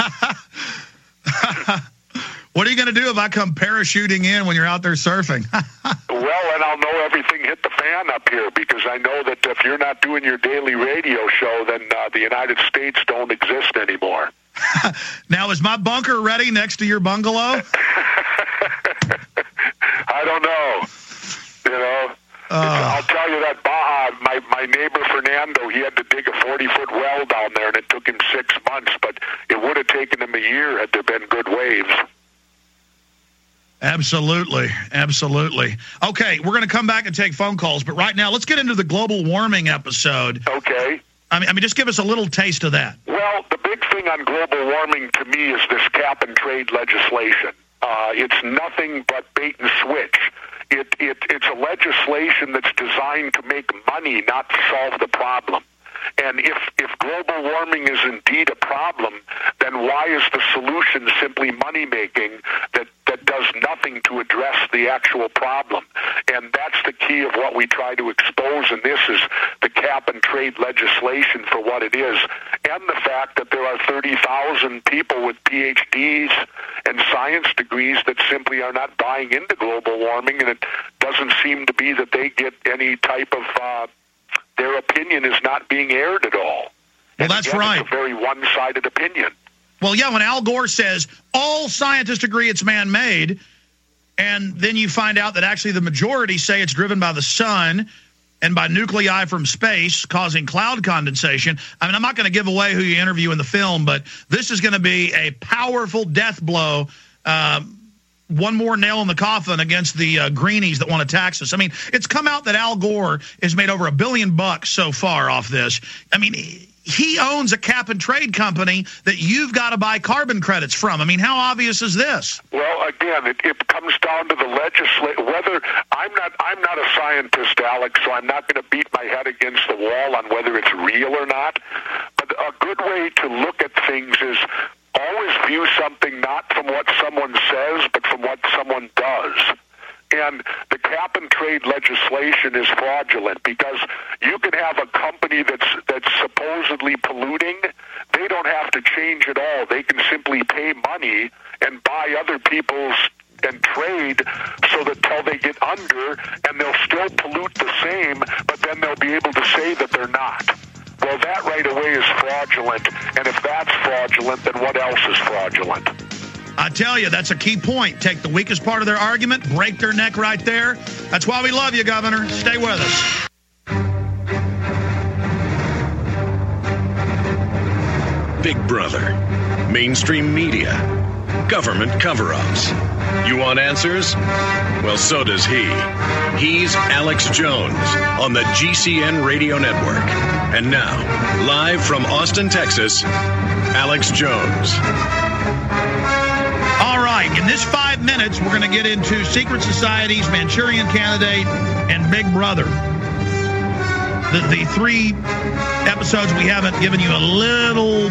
What are you going to do if I come parachuting in when you're out there surfing? Well, and I'll know everything hit the fan up here, because I know that if you're not doing your daily radio show, then the United States don't exist anymore. Now, is my bunker ready next to your bungalow? I don't know. I'll tell you that my neighbor Fernando, he had to dig a 40-foot well down there, and it took him 6 months, but it would have taken him a year had there been good waves. Absolutely. Absolutely. Okay, we're going to come back and take phone calls, but right now, let's get into the global warming episode. Okay. I mean, just give us a little taste of that. Well, the big thing on global warming to me is this cap and trade legislation. It's nothing but bait and switch. It's a legislation that's designed to make money, not to solve the problem. And if global warming is indeed a problem, then why is the solution simply money-making that does nothing to address the actual problem? And that's the key of what we try to expose in this, is the cap and trade legislation for what it is, and the fact that there are 30,000 people with PhDs and science degrees that simply are not buying into global warming, and it doesn't seem to be that they get any type of their opinion is not being aired at all. Well, that's again, right. It's a very one-sided opinion. Well, yeah, when Al Gore says all scientists agree it's man-made, and then you find out that actually the majority say it's driven by the sun and by nuclei from space causing cloud condensation. I mean, I'm not going to give away who you interview in the film, but this is going to be a powerful death blow, one more nail in the coffin against the greenies that want to tax us. I mean, it's come out that Al Gore has made over $1 billion so far off this. I mean, he owns a cap and trade company that you've got to buy carbon credits from. I mean, how obvious is this? Well, again, it comes down to the legislation. Whether I'm not a scientist, Alex, so I'm not going to beat my head against the wall on whether it's real or not. But a good way to look at things is always view something not from what someone says, but from what someone does. And the cap and trade legislation is fraudulent because you can have a company that's supposedly polluting. They don't have to change at all. They can simply pay money and buy other people's and trade so that till they get under, and they'll still pollute the same, but then they'll be able to say that they're not. Well, that right away is fraudulent, and if that's fraudulent, then what else is fraudulent? I tell you, that's a key point. Take the weakest part of their argument, break their neck right there. That's why we love you, Governor. Stay with us. Big Brother, mainstream media, government cover-ups. You want answers? Well, so does he. He's Alex Jones on the GCN Radio Network. And now, live from Austin, Texas, Alex Jones. All right, in this 5 minutes, we're going to get into secret societies, Manchurian Candidate, and Big Brother. The 3 episodes we haven't given you a little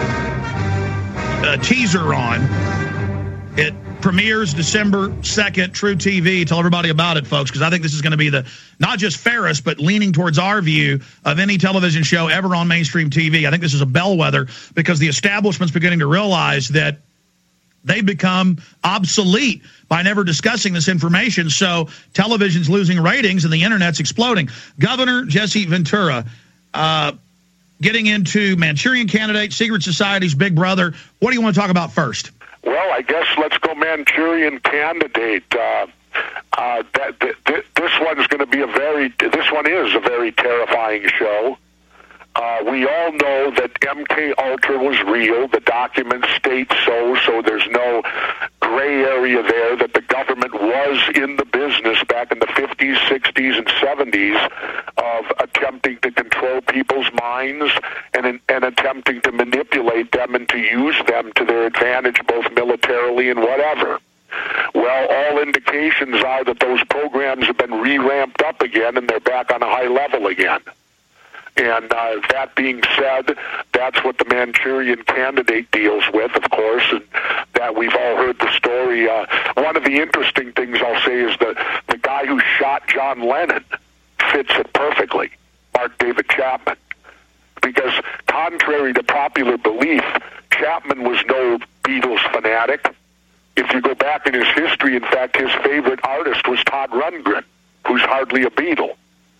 teaser on. It premieres December 2nd, True TV. Tell everybody about it, folks, because I think this is going to be the not just fairest, but leaning towards our view of any television show ever on mainstream TV. I think this is a bellwether because the establishment's beginning to realize that they've become obsolete by never discussing this information. So television's losing ratings and the internet's exploding. Governor Jesse Ventura, getting into Manchurian Candidate, secret societies, Big Brother. What do you want to talk about first? Well, I guess let's go Manchurian Candidate. This one's going to be this one is a very terrifying show. We all know that MK Ultra was real. The documents state so there's no gray area there, that the government was in the business back in the 50s, 60s, and 70s of attempting to control people's minds and attempting to manipulate them and to use them to their advantage, both militarily and whatever. Well, all indications are that those programs have been re-ramped up again and they're back on a high level again. And that being said, that's what the Manchurian Candidate deals with, of course, and that we've all heard the story. One of the interesting things I'll say is the guy who shot John Lennon fits it perfectly, Mark David Chapman, because contrary to popular belief, Chapman was no Beatles fanatic. If you go back in his history, in fact, his favorite artist was Todd Rundgren, who's hardly a Beatle.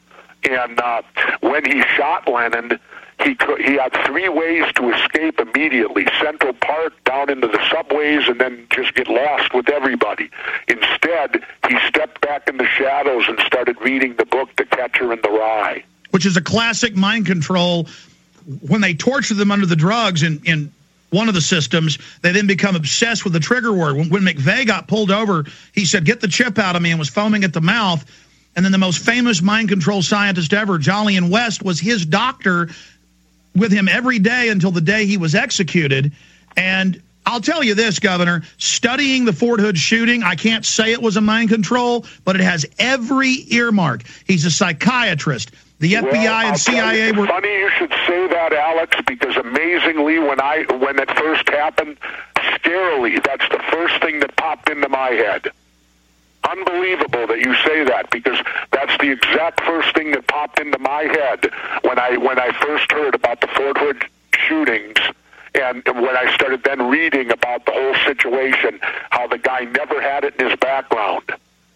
And when he shot Lennon, he had 3 ways to escape immediately: Central Park, down into the subways, and then just get lost with everybody. Instead, he stepped back in the shadows and started reading the book The Catcher in the Rye, which is a classic mind control. When they torture them under the drugs in one of the systems, they then become obsessed with the trigger word. When McVeigh got pulled over, he said, "Get the chip out of me," and was foaming at the mouth. And then the most famous mind control scientist ever, Jolyon West, was his doctor with him every day until the day he was executed. And I'll tell you this, Governor, studying the Fort Hood shooting, I can't say it was a mind control, but it has every earmark. He's a psychiatrist. The FBI and CIA were... Funny you should say that, Alex, because amazingly, when it first happened, scarily, that's the first thing that popped into my head. Unbelievable that you say that, because that's the exact first thing that popped into my head when I first heard about the Fort Hood shootings, and when I started then reading about the whole situation, how the guy never had it in his background.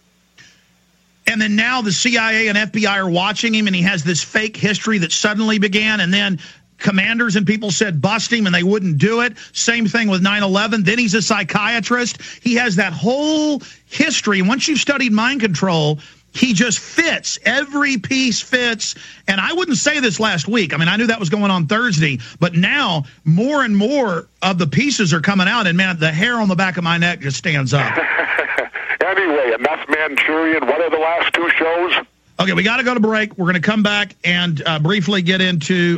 And then now the CIA and FBI are watching him, and he has this fake history that suddenly began, and then commanders and people said bust him, and they wouldn't do it. Same thing with 9/11. Then he's a psychiatrist. He has that whole history. Once you've studied mind control, he just fits. Every piece fits. And I wouldn't say this last week. I mean, I knew that was going on Thursday. But now more and more of the pieces are coming out. And, man, the hair on the back of my neck just stands up. Anyway, enough Manchurian. What are the last 2 shows? Okay, we got to go to break. We're going to come back and briefly get into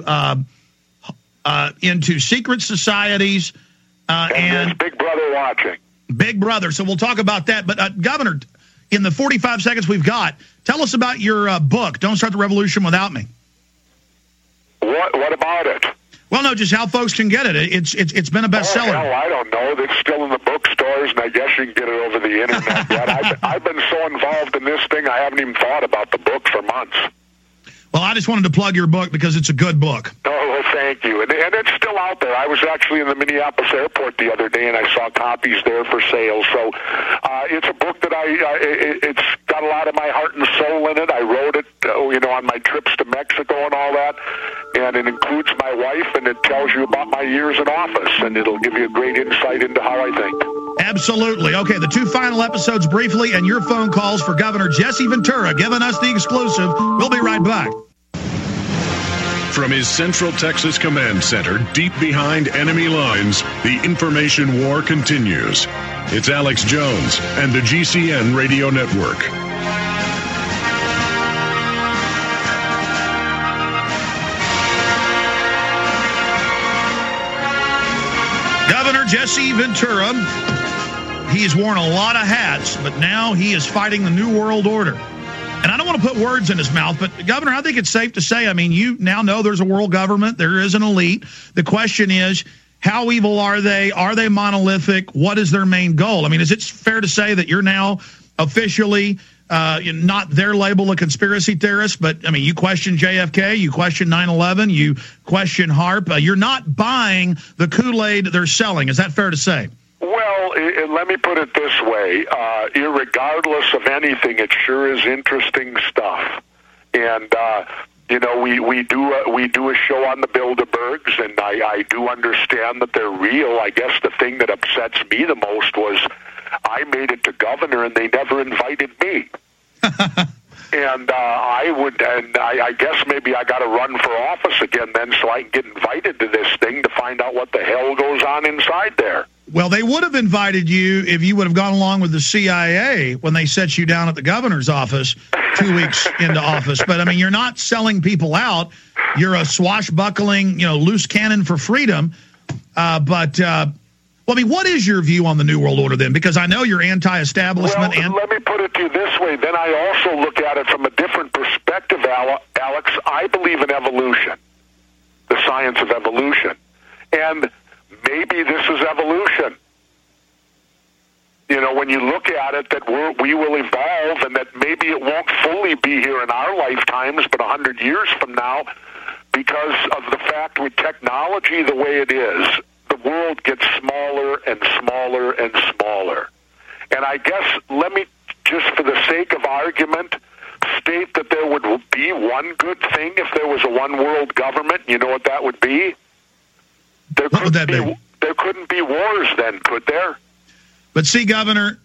secret societies and Big Brother watching. Big Brother. So we'll talk about that. But, Governor, in the 45 seconds we've got, tell us about your book, Don't Start the Revolution Without Me. What about it? Well, no, just how folks can get it. It's been a bestseller. Oh, hell, I don't know. It's still in the bookstores, and I guess you can get it over the internet yet. I've been so involved in this thing, I haven't even thought about the book for months. Well, I just wanted to plug your book because it's a good book. Oh, well, thank you. And it's still out there. I was actually in the Minneapolis airport the other day, and I saw copies there for sale. So it's a book that it's got a lot of my heart and soul in it. I wrote it, on my trips to Mexico and all that. And it includes my wife, and it tells you about my years in office, and it'll give you a great insight into how I think. Absolutely. Okay, the 2 final episodes briefly, and your phone calls for Governor Jesse Ventura giving us the exclusive. We'll be right back. From his Central Texas Command Center, deep behind enemy lines, the information war continues. It's Alex Jones and the GCN Radio Network. Governor Jesse Ventura, he's worn a lot of hats, but now he is fighting the New World Order. And I don't want to put words in his mouth, but, Governor, I think it's safe to say, you now know there's a world government. There is an elite. The question is, how evil are they? Are they monolithic? What is their main goal? Is it fair to say that you're now officially not their label of conspiracy theorist, but, you question JFK, you question 9/11, you question HAARP. You're not buying the Kool-Aid they're selling. Is that fair to say? Well, let me put it this way. Irregardless of anything, it sure is interesting stuff. And, we do a show on the Bilderbergs, and I do understand that they're real. I guess the thing that upsets me the most was I made it to governor, and they never invited me. And I guess maybe I got to run for office again then so I can get invited to this thing to find out what the hell goes on inside there. Well, they would have invited you if you would have gone along with the CIA when they set you down at the governor's office 2 weeks into office. But, you're not selling people out. You're a swashbuckling, loose cannon for freedom. What is your view on the New World Order then? Because I know you're anti-establishment. Well, let me put it to you this way. Then I also look at it from a different perspective, Alex. I believe in evolution, the science of evolution. And maybe this is evolution. When you look at it, that we will evolve, and that maybe it won't fully be here in our lifetimes, but 100 years from now, because of the fact with technology the way it is, the world gets smaller and smaller and smaller. And I guess, let me, just for the sake of argument, state that there would be one good thing if there was a one-world government. You know what that would be? There couldn't be wars then, could there? But see, Governor,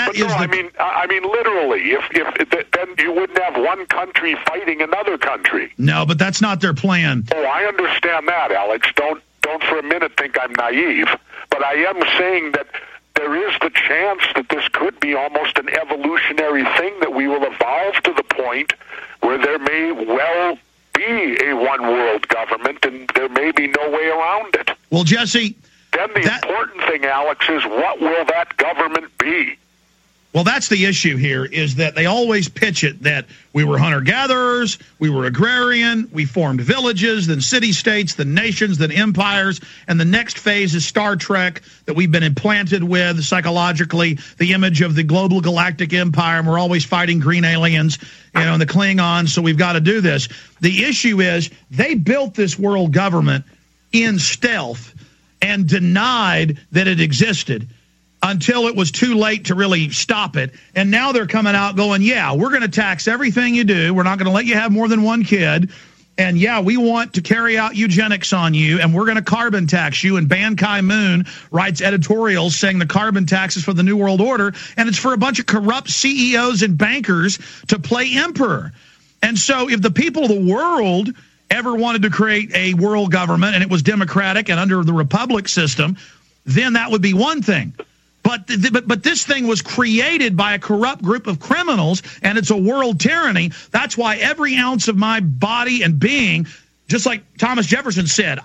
I mean, literally, if then you wouldn't have one country fighting another country. No, but that's not their plan. Oh, I understand that, Alex. Don't for a minute think I'm naive. But I am saying that there is the chance that this could be almost an evolutionary thing, that we will evolve to the point where there may well be a one-world government, and there may be no way around it. Well, Jesse... Then the important thing, Alex, is what will that government be? Well, that's the issue here, is that they always pitch it that we were hunter-gatherers, we were agrarian, we formed villages, then city-states, then nations, then empires, and the next phase is Star Trek, that we've been implanted with psychologically, the image of the global galactic empire, and we're always fighting green aliens, and the Klingons, so we've got to do this. The issue is they built this world government in stealth and denied that it existed until it was too late to really stop it. And now they're coming out going, yeah, we're going to tax everything you do. We're not going to let you have more than one kid. And, yeah, we want to carry out eugenics on you, and we're going to carbon tax you. And Ban Ki-moon writes editorials saying the carbon tax is for the New World Order, and it's for a bunch of corrupt CEOs and bankers to play emperor. And so if the people of the world ever wanted to create a world government and it was democratic and under the republic system, then that would be one thing. But this thing was created by a corrupt group of criminals, and it's a world tyranny. That's why every ounce of my body and being, just like Thomas Jefferson said,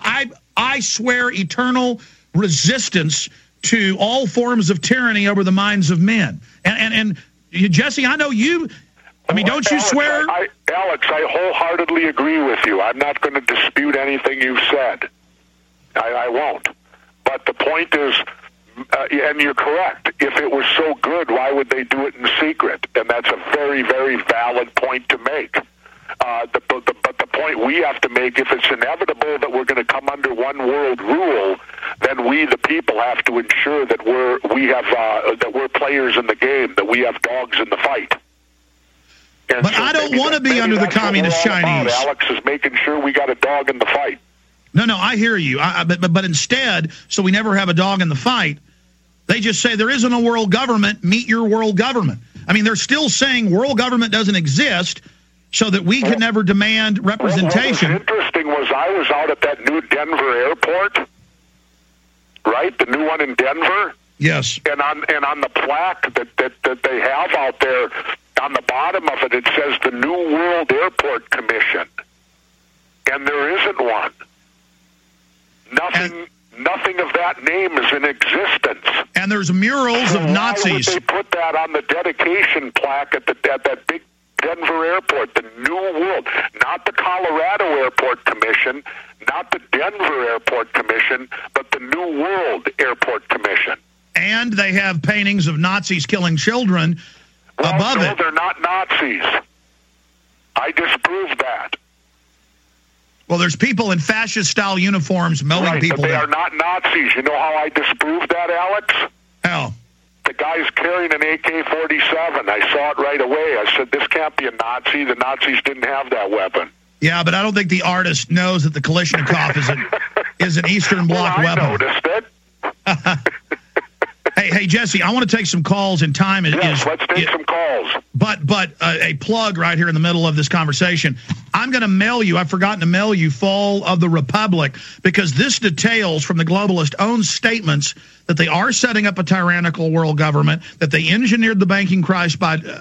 I swear eternal resistance to all forms of tyranny over the minds of men. And Jesse, I know you... don't you swear? Alex, I wholeheartedly agree with you. I'm not going to dispute anything you've said. I won't. But the point is, and you're correct, if it was so good, why would they do it in secret? And that's a very, very valid point to make. But the point we have to make, if it's inevitable that we're going to come under one world rule, then we, the people, have to ensure that we're players in the game, that we have dogs in the fight. And but so I don't want to be under the communist Chinese. Alex is making sure we got a dog in the fight. No, I hear you. But instead, so we never have a dog in the fight, they just say there isn't a world government, meet your world government. I mean, they're still saying world government doesn't exist so that we can never demand representation. What was interesting was I was out at that new Denver airport, right? The new one in Denver. Yes. And on the plaque that they have out there, on the bottom of it, it says the New World Airport Commission. And there isn't one. Nothing of that name is in existence. And there's murals of Nazis. Why would they put that on the dedication plaque at that big Denver airport, the New World, not the Colorado Airport Commission, not the Denver Airport Commission, but the New World Airport Commission. And they have paintings of Nazis killing children above it. They're not Nazis. I disprove that. Well, there's people in fascist-style uniforms mowing people. But they are not Nazis. You know how I disprove that, Alex? How? The guy's carrying an AK-47. I saw it right away. I said, this can't be a Nazi. The Nazis didn't have that weapon. Yeah, but I don't think the artist knows that the Kalashnikov is an Eastern Bloc weapon. I noticed it. Hey, Jesse, I want to take some calls, and time is... Yes, let's take some calls. But a plug right here in the middle of this conversation. I'm going to mail you, I've forgotten to mail you, Fall of the Republic, because this details from the globalist own statements that they are setting up a tyrannical world government, that they engineered the banking crisis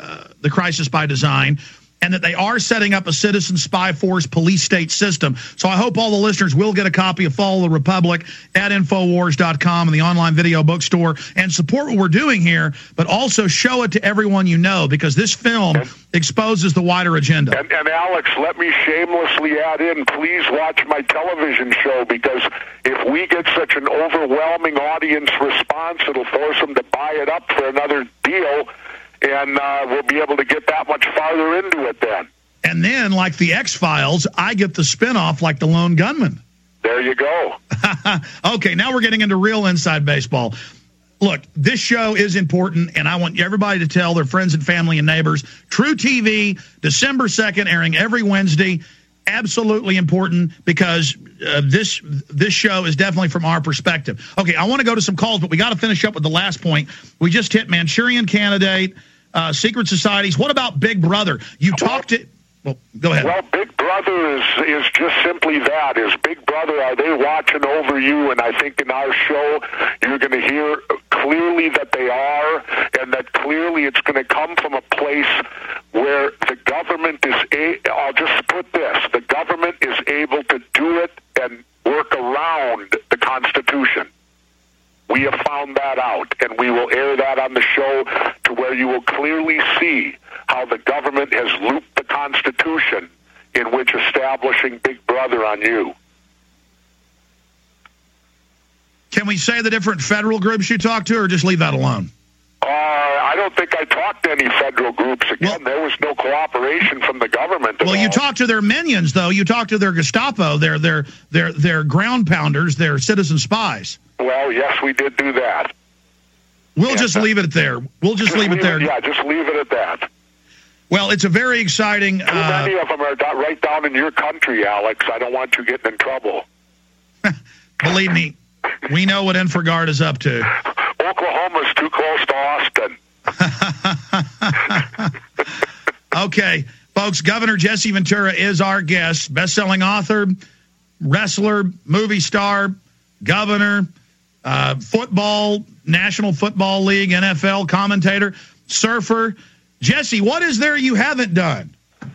by design, and that they are setting up a citizen spy force police state system. So I hope all the listeners will get a copy of Fall of the Republic at Infowars.com and the online video bookstore and support what we're doing here, but also show it to everyone you know, because this film exposes the wider agenda. And Alex, let me shamelessly add in, please watch my television show, because if we get such an overwhelming audience response, it'll force them to buy it up for another deal. And we'll be able to get that much farther into it then. And then, like the X-Files, I get the spinoff like the Lone Gunman. There you go. Okay, now we're getting into real inside baseball. Look, this show is important, and I want everybody to tell their friends and family and neighbors. True TV, December 2nd, airing every Wednesday. Absolutely important, because this show is definitely from our perspective. Okay, I want to go to some calls, but we got to finish up with the last point. We just hit Manchurian Candidate, secret societies. What about Big Brother? You talked to... Well, go ahead. Well, Big Brother is just simply that. Is Big Brother, are they watching over you? And I think in our show, you're going to hear clearly that they are, and that clearly it's going to come from a place where the government is, I'll just put this, the government is able to do it and work around the Constitution. We have found that out, and we will air that on the show to where you will clearly see how the government has looped the Constitution in which establishing Big Brother on you. Can we say the different federal groups you talked to, or just leave that alone? I don't think I talked to any federal groups. Again, there was no cooperation from the government. Well, you talked to their minions, though. You talked to their Gestapo, their ground pounders, their citizen spies. Well, yes, we did do that. We'll just leave it there. We'll just leave it there. Yeah, just leave it at that. Well, it's a very exciting... Too many of them are right down in your country, Alex. I don't want you getting in trouble. Believe me, we know what Infraguard is up to. Oklahoma's too close to Austin. Okay, folks, Governor Jesse Ventura is our guest. Best-selling author, wrestler, movie star, governor, football, National Football League, NFL commentator, surfer. Jesse, what is there you haven't done?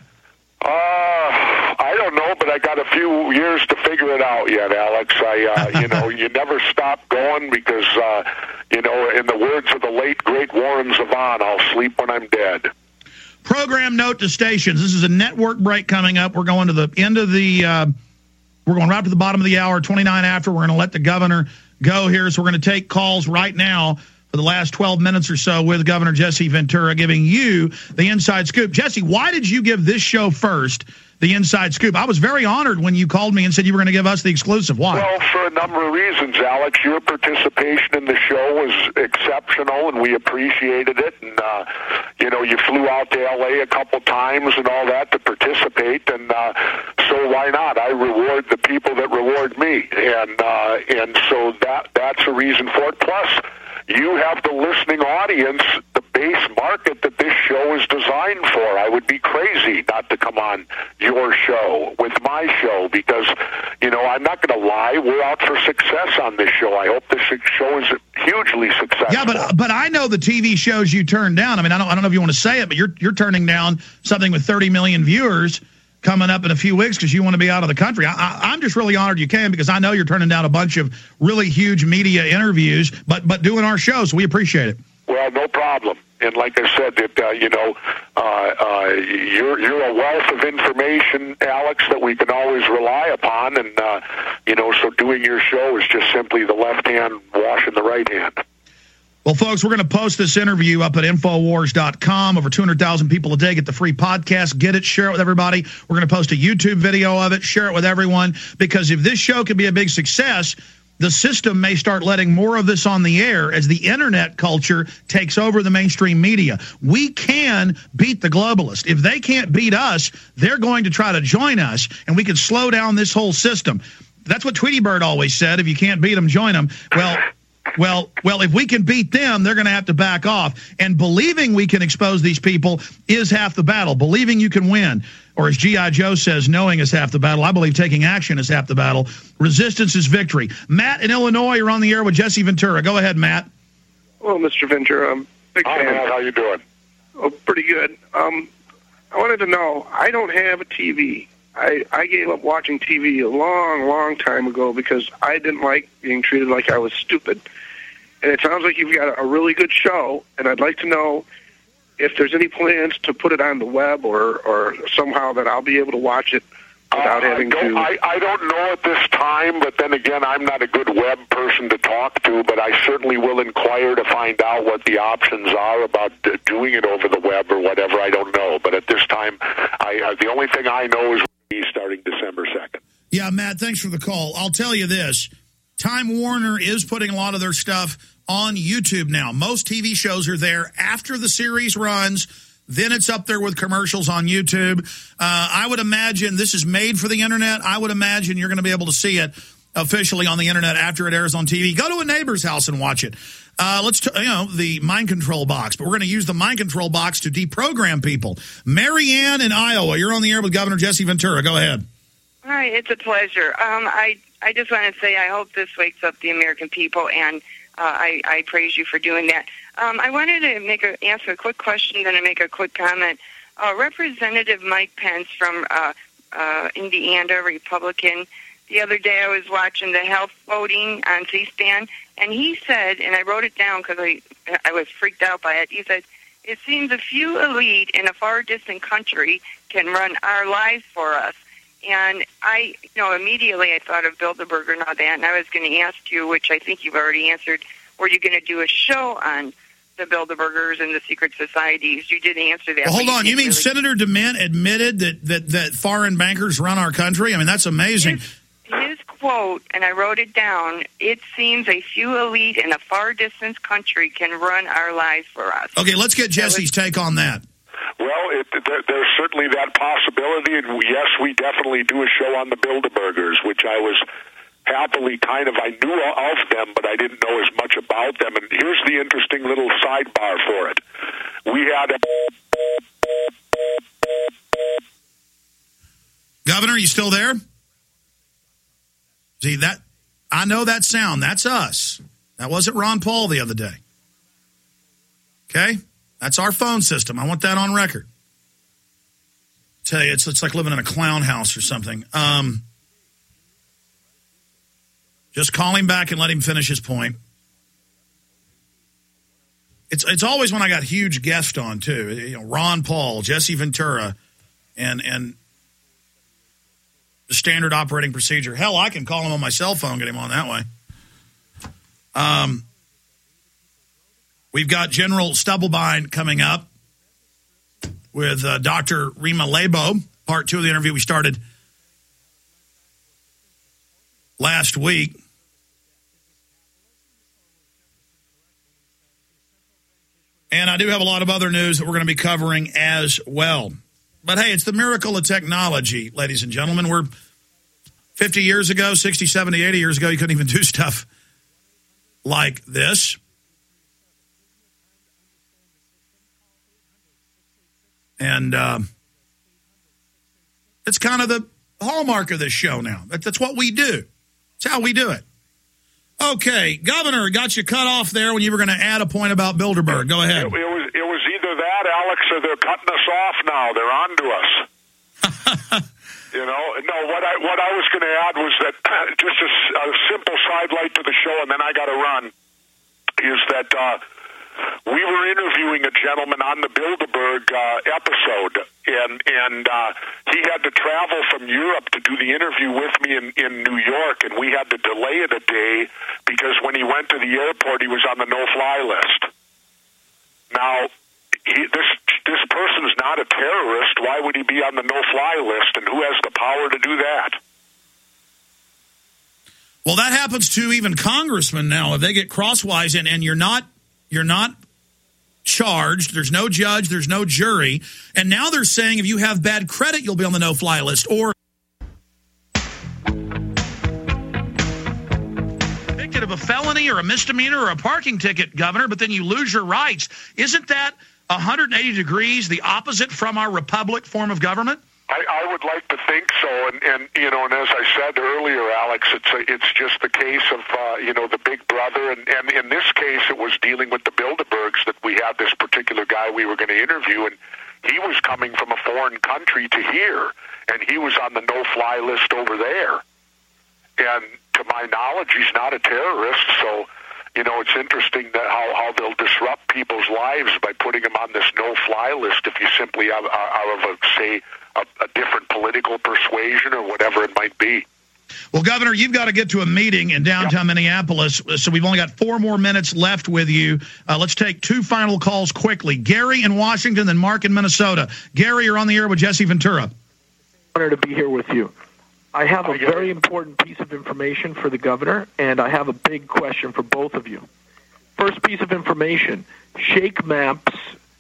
I don't know, but I got a few years to figure it out yet, Alex. You never stop going because, in the words of the late, great Warren Zevon, I'll sleep when I'm dead. Program note to stations. This is a network break coming up. We're going to the end of the We're going right to the bottom of the hour, 29 after. We're going to let the governor go here. So we're going to take calls right now for the last 12 minutes or so with Governor Jesse Ventura, giving you the inside scoop. Jesse, why did you give this show first, the inside scoop? I was very honored when you called me and said you were going to give us the exclusive. Why? Well, for a number of reasons, Alex. Your participation in the show was exceptional, and we appreciated it. And, you flew out to L.A. a couple times and all that to participate, and so why not? I reward the people that reward me, and so that's a reason for it. Plus, you have the listening audience, the base market that this show is designed for. I would be crazy not to come on your show with my show because, I'm not going to lie. We're out for success on this show. I hope this show is hugely successful. Yeah, but I know the TV shows you turn down. I mean, I don't know if you want to say it, but you're turning down something with 30 million viewers coming up in a few weeks because you want to be out of the country. I'm just really honored you can because I know you're turning down a bunch of really huge media interviews, but doing our show, so we appreciate it. Well, no problem. And like I said, you're a wealth of information, Alex, that we can always rely upon. And, so doing your show is just simply the left hand washing the right hand. Well, folks, we're going to post this interview up at Infowars.com. Over 200,000 people a day get the free podcast. Get it, share it with everybody. We're going to post a YouTube video of it, share it with everyone, because if this show can be a big success, the system may start letting more of this on the air as the internet culture takes over the mainstream media. We can beat the globalists. If they can't beat us, they're going to try to join us, and we can slow down this whole system. That's what Tweety Bird always said. If you can't beat them, join them. Well, if we can beat them, they're going to have to back off. And believing we can expose these people is half the battle. Believing you can win, or as G.I. Joe says, knowing is half the battle. I believe taking action is half the battle. Resistance is victory. Matt in Illinois, you're on the air with Jesse Ventura. Go ahead, Matt. Hello, Mr. Ventura. I'm a big fan. Hi, Matt. How you doing? Oh, pretty good. I wanted to know, I don't have a TV. I gave up watching TV a long, long time ago because I didn't like being treated like I was stupid. And it sounds like you've got a really good show, and I'd like to know if there's any plans to put it on the web or somehow that I'll be able to watch it without having to... I don't know at this time, but then again, I'm not a good web person to talk to, but I certainly will inquire to find out what the options are about doing it over the web or whatever. I don't know. But at this time, the only thing I know is starting December 2nd. Yeah, Matt, thanks for the call. I'll tell you this. Time Warner is putting a lot of their stuff on YouTube now. Most TV shows are there after the series runs. Then it's up there with commercials on YouTube. I would imagine this is made for the internet. I would imagine you're going to be able to see it officially on the internet after it airs on TV. Go to a neighbor's house and watch it. The mind control box. But we're going to use the mind control box to deprogram people. Marianne in Iowa, you're on the air with Governor Jesse Ventura. Go ahead. Hi, it's a pleasure. I just want to say I hope this wakes up the American people, and I praise you for doing that. I wanted to ask a quick question, then I make a quick comment. Representative Mike Pence from Indiana, Republican, the other day I was watching the health voting on C-SPAN, and he said, and I wrote it down because I was freaked out by it, he said, it seems a few elite in a far distant country can run our lives for us. And immediately I thought of Bilderberger and all that, and I was going to ask you, which I think you've already answered, were you going to do a show on the Bilderbergers and the secret societies? You didn't answer that. Well, hold on. You mean Senator DeMint admitted that foreign bankers run our country? I mean, that's amazing. His quote, and I wrote it down, it seems a few elite in a far distant country can run our lives for us. Okay, let's get Jesse's take on that. Well, there's certainly that possibility, and yes, we definitely do a show on the Bilderbergers, which I was happily I knew of them, but I didn't know as much about them. And here's the interesting little sidebar for it. We had Governor, you still there? See, that I know that sound. That's us. That wasn't Ron Paul the other day. Okay? That's our phone system. I want that on record. Tell you, it's like living in a clown house or something. Just call him back and let him finish his point. It's always when I got huge guests on too. Ron Paul, Jesse Ventura, and the standard operating procedure. Hell, I can call him on my cell phone, get him on that way. We've got General Stubblebine coming up with Dr. Rima Lebo, part 2 of the interview we started last week. And I do have a lot of other news that we're going to be covering as well. But hey, it's the miracle of technology, ladies and gentlemen. We're 50 years ago, 60, 70, 80 years ago, you couldn't even do stuff like this. And it's kind of the hallmark of this show now. That's what we do. It's how we do it. Okay, Governor, got you cut off there when you were going to add a point about Bilderberg. Go ahead. It was either that, Alex, or they're cutting us off now. They're on to us. No, what I was going to add was that just a simple sidelight to the show, and then I got to run, is that we were interviewing a gentleman on the Bilderberg episode, and he had to travel from Europe to do the interview with me in New York, and we had to delay it a day because when he went to the airport, he was on the no-fly list. Now, this person's not a terrorist. Why would he be on the no-fly list, and who has the power to do that? Well, that happens to even congressmen now. If they get crosswise and you're not charged, there's no judge, there's no jury, and now they're saying if you have bad credit, you'll be on the no-fly list, or convicted of a felony or a misdemeanor or a parking ticket, Governor, but then you lose your rights. Isn't that 180 degrees the opposite from our republic form of government? I would like to think so, and as I said earlier, Alex, it's just the case of the Big Brother, and in this case, it was dealing with the Bilderbergs that we had this particular guy we were going to interview, and he was coming from a foreign country to here, and he was on the no-fly list over there, and to my knowledge, he's not a terrorist, so. It's interesting that how they'll disrupt people's lives by putting them on this no-fly list if you simply are of a different political persuasion or whatever it might be. Well, Governor, you've got to get to a meeting in downtown Minneapolis, so we've only got 4 more minutes left with you. Let's take 2 final calls quickly. Gary in Washington, then Mark in Minnesota. Gary, you're on the air with Jesse Ventura. Honor to be here with you. I have a very important piece of information for the governor, and I have a big question for both of you. First piece of information, Shake Maps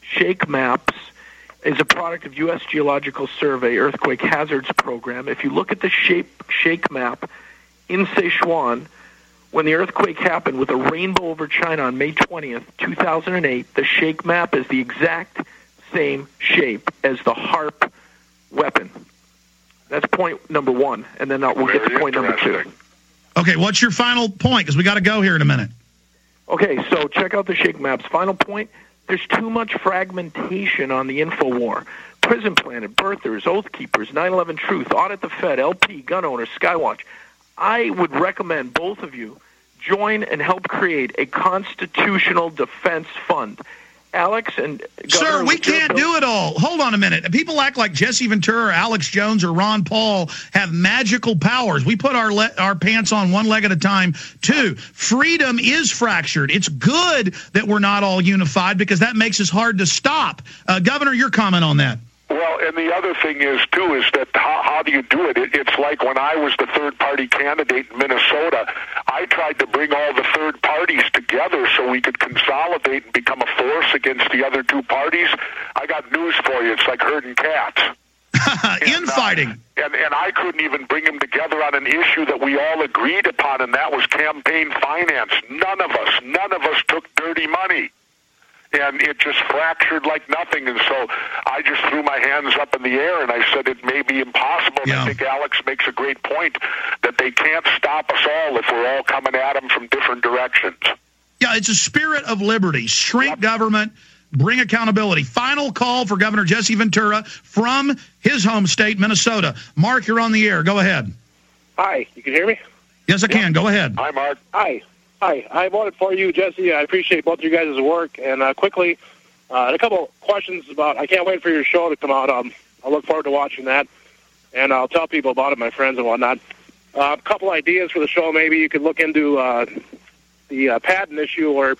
is a product of U.S. Geological Survey Earthquake Hazards Program. If you look at the Shake Map in Sichuan, when the earthquake happened with a rainbow over China on May 20th, 2008, the Shake Map is the exact same shape as the HARP weapon. That's point number 1, and then we'll get to point number 2. Okay, what's your final point? Because we got to go here in a minute. Okay, so check out the Shake Maps. Final point, there's too much fragmentation on the InfoWar. Prison Planet, Birthers, Oath Keepers, 9/11 Truth, Audit the Fed, LP, Gun Owners, Skywatch. I would recommend both of you join and help create a constitutional defense fund. Alex and Governor, sir, we can't do it all. Hold on a minute. People act like Jesse Ventura, or Alex Jones, or Ron Paul have magical powers. We put our pants on one leg at a time, too. Freedom is fractured. It's good that we're not all unified because that makes us hard to stop. Governor, your comment on that. Well, and the other thing is, too, is that how do you do it? It's like when I was the third-party candidate in Minnesota, I tried to bring all the third parties together so we could consolidate and become a force against the other 2 parties. I got news for you. It's like herding cats. Infighting. And I couldn't even bring them together on an issue that we all agreed upon, and that was campaign finance. None of us took dirty money. And it just fractured like nothing. And so I just threw my hands up in the air, and I said it may be impossible. And I think Alex makes a great point that they can't stop us all if we're all coming at them from different directions. Yeah, it's a spirit of liberty. Shrink government, bring accountability. Final call for Governor Jesse Ventura from his home state, Minnesota. Mark, you're on the air. Go ahead. Hi, you can hear me? Yes, I can. Go ahead. Hi, Mark. Hi, I voted for you, Jesse. I appreciate both of you guys' work. And quickly, a couple questions about, I can't wait for your show to come out. I look forward to watching that. and I'll tell people about it, my friends and whatnot. A couple ideas for the show. Maybe you could look into the patent issue where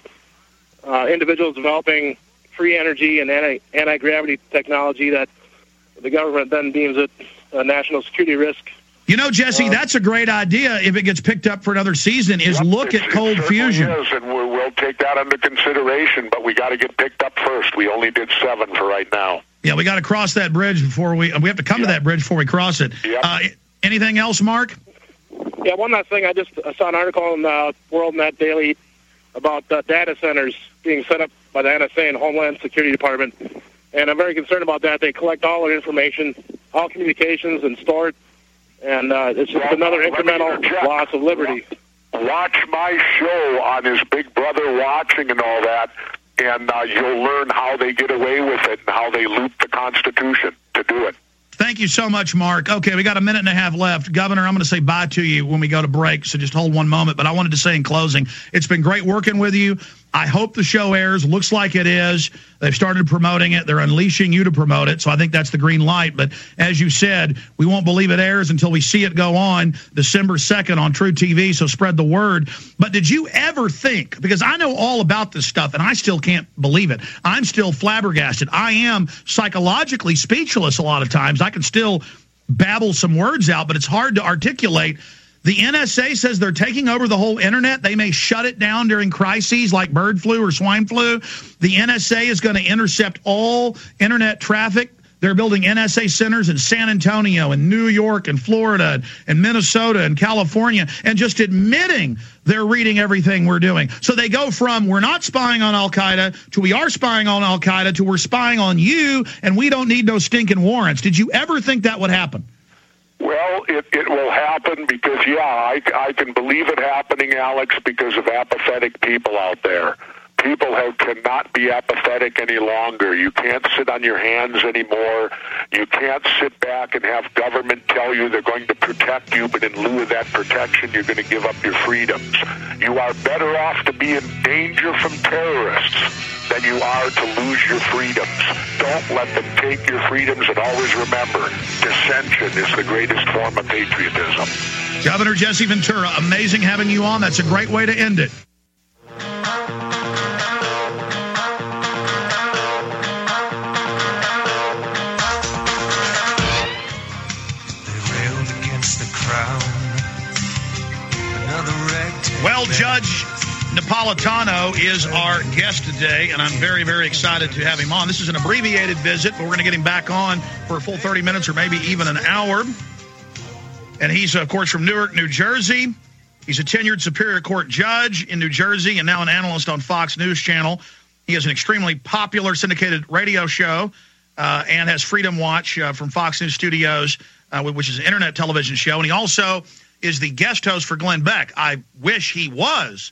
individuals developing free energy and anti-gravity technology that the government then deems it a national security risk. You know, Jesse, that's a great idea if it gets picked up for another season, is look at cold fusion. Is, and we'll take that under consideration, but we got to get picked up first. We only did 7 for right now. Yeah, we got to cross that bridge before we have to come to that bridge before we cross it. Anything else, Mark? Yeah, one last thing. I just saw an article in WorldNet Daily about data centers being set up by the NSA and Homeland Security Department, and I'm very concerned about that. They collect all our information, all communications, and store it. And it's just another incremental loss of liberty. Watch my show on his Big Brother watching and all that, and you'll learn how they get away with it and how they loop the Constitution to do it. Thank you so much, Mark. Okay, we got a minute and a half left. Governor, I'm going to say bye to you when we go to break, so just hold one moment. But I wanted to say in closing, it's been great working with you. I hope the show airs. Looks like it is. They've started promoting it. They're unleashing you to promote it, so I think that's the green light. But as you said, we won't believe it airs until we see it go on December 2nd on True TV, so spread the word. But did you ever think, because I know all about this stuff, and I still can't believe it. I'm still flabbergasted. I am psychologically speechless a lot of times. I can still babble some words out, but it's hard to articulate. The NSA says they're taking over the whole internet. They may shut it down during crises like bird flu or swine flu. The NSA is going to intercept all internet traffic. They're building NSA centers in San Antonio and New York and Florida and Minnesota and California, and just admitting they're reading everything we're doing. So they go from we're not spying on Al-Qaeda to we are spying on Al-Qaeda to we're spying on you and we don't need no stinking warrants. Did you ever think that would happen? Well, it will happen because, I can believe it happening, Alex, because of apathetic people out there. People cannot be apathetic any longer. You can't sit on your hands anymore. You can't sit back and have government tell you they're going to protect you, but in lieu of that protection, you're going to give up your freedoms. You are better off to be in danger from terrorists than you are to lose your freedoms. Don't let them take your freedoms, and always remember, dissension is the greatest form of patriotism. Governor Jesse Ventura, amazing having you on. That's a great way to end it. Well, Judge Napolitano is our guest today, and I'm very, very excited to have him on. This is an abbreviated visit, but we're going to get him back on for a full 30 minutes or maybe even an hour. And he's, of course, from Newark, New Jersey. He's a tenured Superior Court judge in New Jersey and now an analyst on Fox News Channel. He has an extremely popular syndicated radio show and has Freedom Watch from Fox News Studios, which is an internet television show. And he also is the guest host for Glenn Beck. I wish he was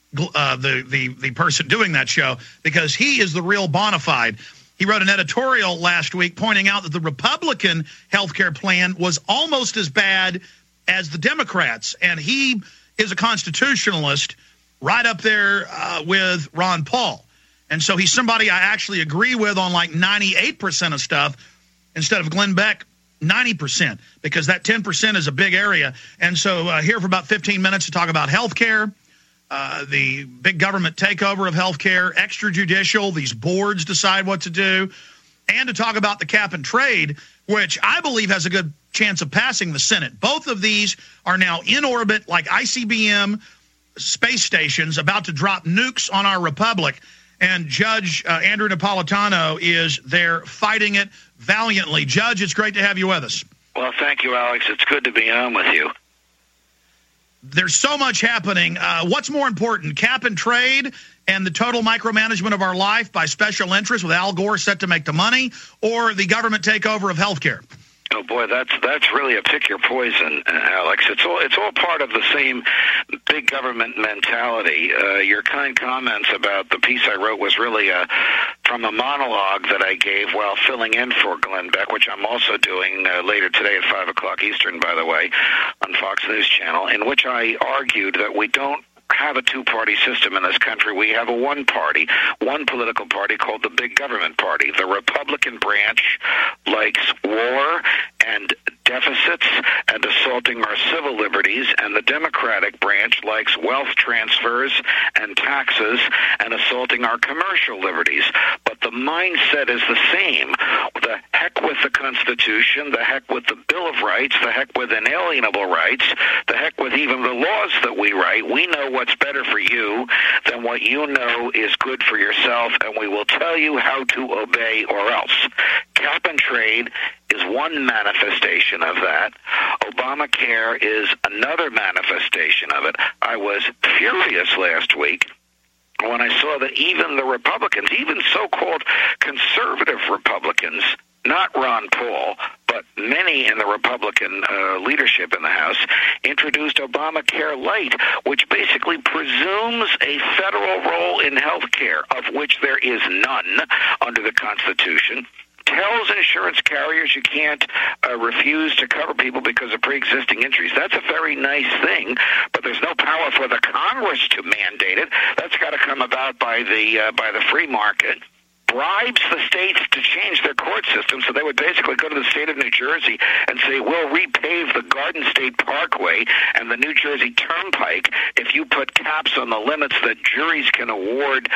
the person doing that show, because he is the real bona fide. He wrote an editorial last week pointing out that the Republican health care plan was almost as bad as the Democrats. And he is a constitutionalist right up there with Ron Paul. And so he's somebody I actually agree with on like 98% of stuff instead of Glenn Beck, 90%, because that 10% is a big area. And so here for about 15 minutes to talk about health care, the big government takeover of health care, extrajudicial, these boards decide what to do, and to talk about the cap and trade, which I believe has a good chance of passing the Senate. Both of these are now in orbit like ICBM space stations about to drop nukes on our republic. And Judge Andrew Napolitano is there fighting it valiantly. Judge, it's great to have you with us. Well, thank you, Alex. It's good to be on with you. There's so much happening. What's more important, cap and trade and the total micromanagement of our life by special interests with Al Gore set to make the money, or the government takeover of health care? Oh boy, that's really a pick your poison, Alex. It's all part of the same big government mentality. Your kind comments about the piece I wrote was really from a monologue that I gave while filling in for Glenn Beck, which I'm also doing later today at 5 o'clock Eastern, by the way, on Fox News Channel, in which I argued that we don't have a two-party system in this country. We have a one political party called the Big Government Party. The Republican branch likes war and deficits and assaulting our civil liberties, and the Democratic branch likes wealth transfers and taxes and assaulting our commercial liberties. But the mindset is the same. The heck with the Constitution, the heck with the Bill of Rights, the heck with inalienable rights, the heck with even the laws that we write. We know what's better for you than what you know is good for yourself, and we will tell you how to obey or else. Cap and trade is one manifestation of that. Obamacare is another manifestation of it. I was furious last week when I saw that even the Republicans, even so-called conservative Republicans, not Ron Paul, but many in the Republican leadership in the House, introduced Obamacare Light, which basically presumes a federal role in health care, of which there is none under the Constitution, tells insurance carriers you can't refuse to cover people because of pre-existing injuries. That's a very nice thing, but there's no power for the Congress to mandate it. That's got to come about by the free market. Bribes the states to change their court system, so they would basically go to the state of New Jersey and say, we'll repave the Garden State Parkway and the New Jersey Turnpike if you put caps on the limits that juries can award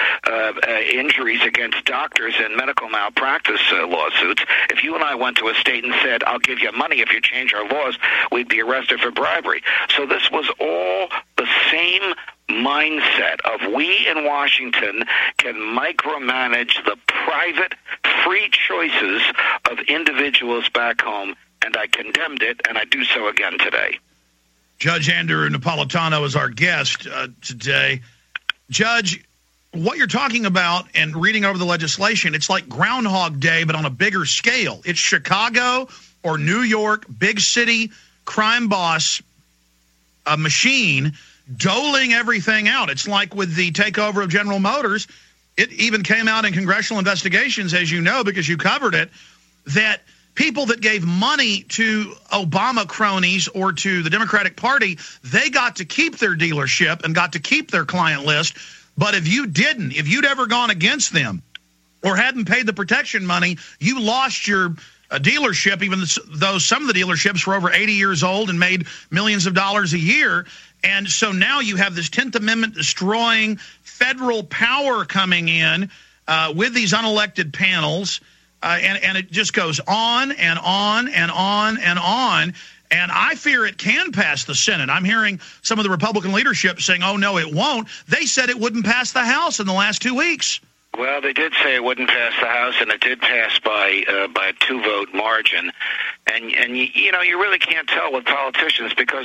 injuries against doctors in medical malpractice lawsuits. If you and I went to a state and said, I'll give you money if you change our laws, we'd be arrested for bribery. So this was all the same mindset of we in Washington can micromanage the private, free choices of individuals back home, and I condemned it, and I do so again today. Judge Andrew Napolitano is our guest today. Judge, what you're talking about and reading over the legislation, it's like Groundhog Day, but on a bigger scale. It's Chicago or New York, big city crime boss machine doling everything out. It's like with the takeover of General Motors. It even came out in congressional investigations, as you know, because you covered it, that people that gave money to Obama cronies or to the Democratic Party, they got to keep their dealership and got to keep their client list. But if you didn't, if you'd ever gone against them or hadn't paid the protection money, you lost your dealership, even though some of the dealerships were over 80 years old and made millions of dollars a year. And so now you have this 10th Amendment destroying federal power coming in with these unelected panels, and it just goes on and on and on and on. And I fear it can pass the Senate. I'm hearing some of the Republican leadership saying, oh, no, it won't. They said it wouldn't pass the House in the last 2 weeks. Well, they did say it wouldn't pass the House, and it did pass by a two-vote margin. And you know, you really can't tell with politicians because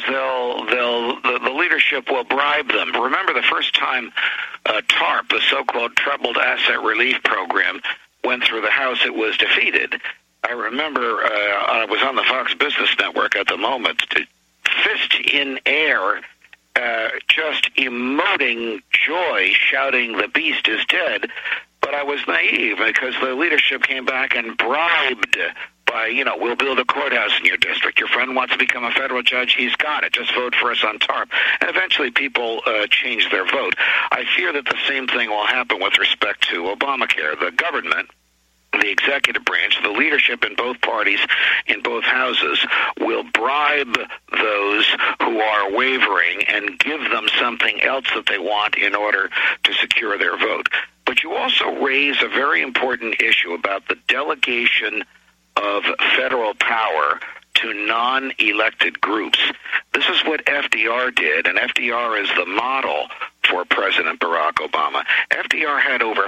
the leadership will bribe them. Remember the first time TARP, the so-called Troubled Asset Relief Program, went through the House, it was defeated. I remember I was on the Fox Business Network at the moment, fist in air, just emoting joy, shouting, the beast is dead. But I was naive because the leadership came back and bribed by, you know, we'll build a courthouse in your district. Your friend wants to become a federal judge. He's got it. Just vote for us on TARP. And eventually people changed their vote. I fear that the same thing will happen with respect to Obamacare. The government, the executive branch, the leadership in both parties, in both houses, will bribe those who are wavering and give them something else that they want in order to secure their vote. But you also raise a very important issue about the delegation of federal power to non-elected groups. This is what FDR did, and FDR is the model for President Barack Obama. FDR had over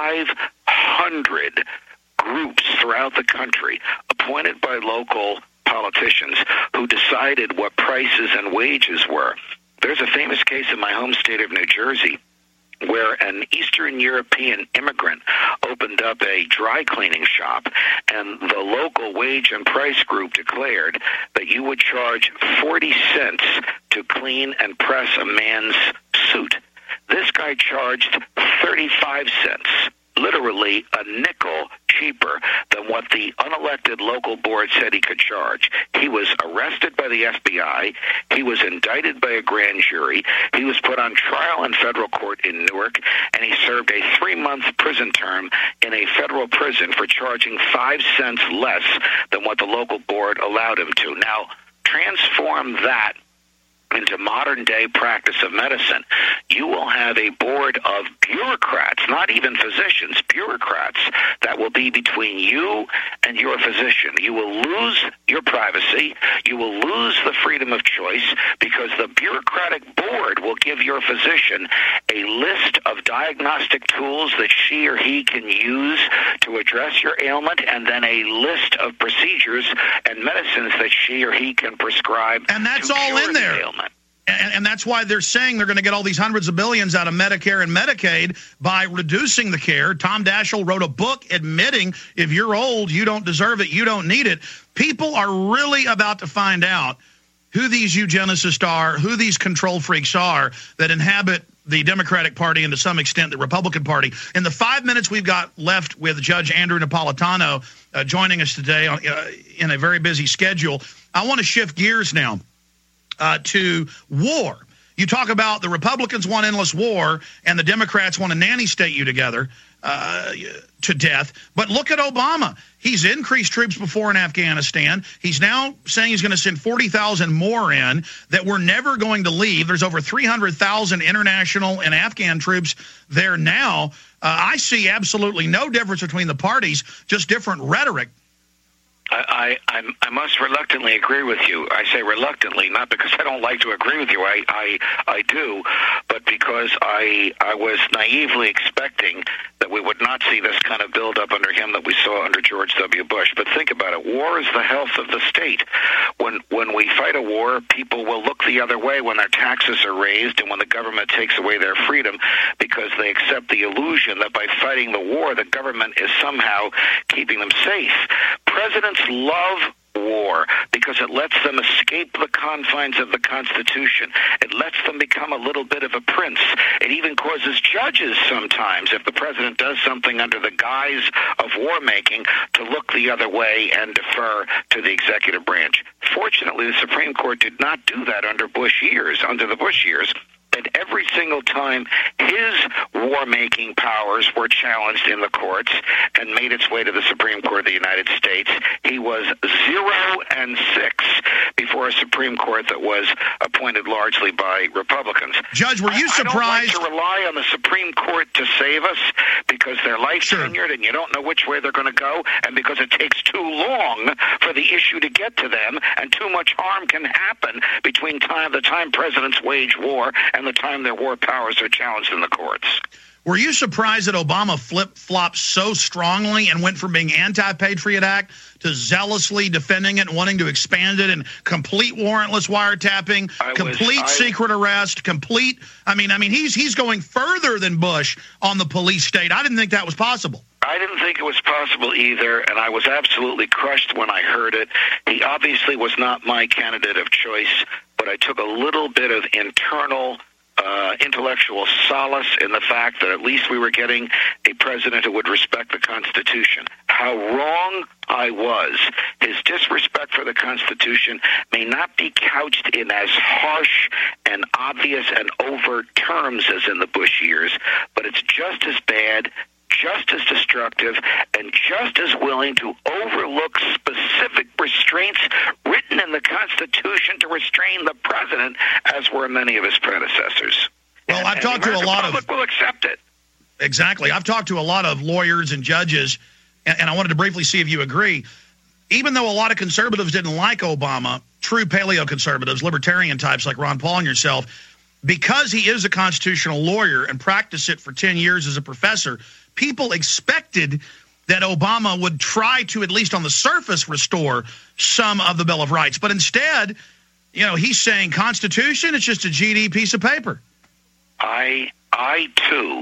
500 groups throughout the country appointed by local politicians who decided what prices and wages were. There's a famous case in my home state of New Jersey where an Eastern European immigrant opened up a dry cleaning shop, and the local wage and price group declared that you would charge 40 cents to clean and press a man's suit. This guy charged 35 cents, literally a nickel cheaper than what the unelected local board said he could charge. He was arrested arrested by the FBI. He was indicted by a grand jury. He was put on trial in federal court in Newark, and he served a 3-month prison term in a federal prison for charging 5 cents less than what the local board allowed him to. Now, transform that into modern-day practice of medicine. You will have a board of bureaucrats, not even physicians, bureaucrats, that will be between you and your physician. You will lose your privacy. You will lose the freedom of choice because the bureaucratic board will give your physician a list of diagnostic tools that she or he can use to address your ailment, and then a list of procedures and medicines that she or he can prescribe. And that's all in there. And that's why they're saying they're going to get all these hundreds of billions out of Medicare and Medicaid by reducing the care. Tom Daschle wrote a book admitting if you're old, you don't deserve it, you don't need it. People are really about to find out who these eugenicists are, who these control freaks are that inhabit the Democratic Party and to some extent the Republican Party. In the 5 minutes we've got left with Judge Andrew Napolitano joining us today in a very busy schedule, I want to shift gears now to war. You talk about the Republicans want endless war and the Democrats want to nanny state you together to death. But look at Obama. He's increased troops before in Afghanistan. He's now saying he's going to send 40,000 more in, that we're never going to leave. There's over 300,000 international and Afghan troops there now. I see absolutely no difference between the parties, just different rhetoric. I must reluctantly agree with you. I say reluctantly, not because I don't like to agree with you. I do, but because I was naively expecting that we would not see this kind of buildup under him that we saw under George W. Bush. But think about it. War is the health of the state. When we fight a war, people will look the other way when their taxes are raised and when the government takes away their freedom, because they accept the illusion that by fighting the war, the government is somehow keeping them safe. Presidents love war because it lets them escape the confines of the Constitution. It lets them become a little bit of a prince. It even causes judges sometimes, if the president does something under the guise of war making, to look the other way and defer to the executive branch. Fortunately, the Supreme Court did not do that under the Bush years. And every single time his war-making powers were challenged in the courts and made its way to the Supreme Court of the United States, he was 0-6 before a Supreme Court that was appointed largely by Republicans. Judge, were you surprised? I don't like to rely on the Supreme Court to save us because they're life-tenured and you don't know which way they're going to go, and because it takes too long for the issue to get to them, and too much harm can happen between the time presidents wage war and the time their war powers are challenged in the courts. Were you surprised that Obama flip-flopped so strongly and went from being anti-Patriot Act to zealously defending it and wanting to expand it, and complete warrantless wiretapping, secret arrest, he's going further than Bush on the police state. I didn't think that was possible. I didn't think it was possible either, and I was absolutely crushed when I heard it. He obviously was not my candidate of choice, but I took a little bit of internal intellectual solace in the fact that at least we were getting a president who would respect the Constitution. How wrong I was. His disrespect for the Constitution may not be couched in as harsh and obvious and overt terms as in the Bush years, but it's just as bad, just as destructive, and just as willing to overlook specific restraints written in the Constitution to restrain the president, as were many of his predecessors. Well, I've talked to a lot of... The public will accept it. Exactly. I've talked to a lot of lawyers and judges, and I wanted to briefly see if you agree. Even though a lot of conservatives didn't like Obama, true paleo-conservatives, libertarian types like Ron Paul and yourself, because he is a constitutional lawyer and practiced it for 10 years as a professor, people expected that Obama would try to, at least on the surface, restore some of the Bill of Rights. But instead, he's saying Constitution, it's just a GD piece of paper. I too,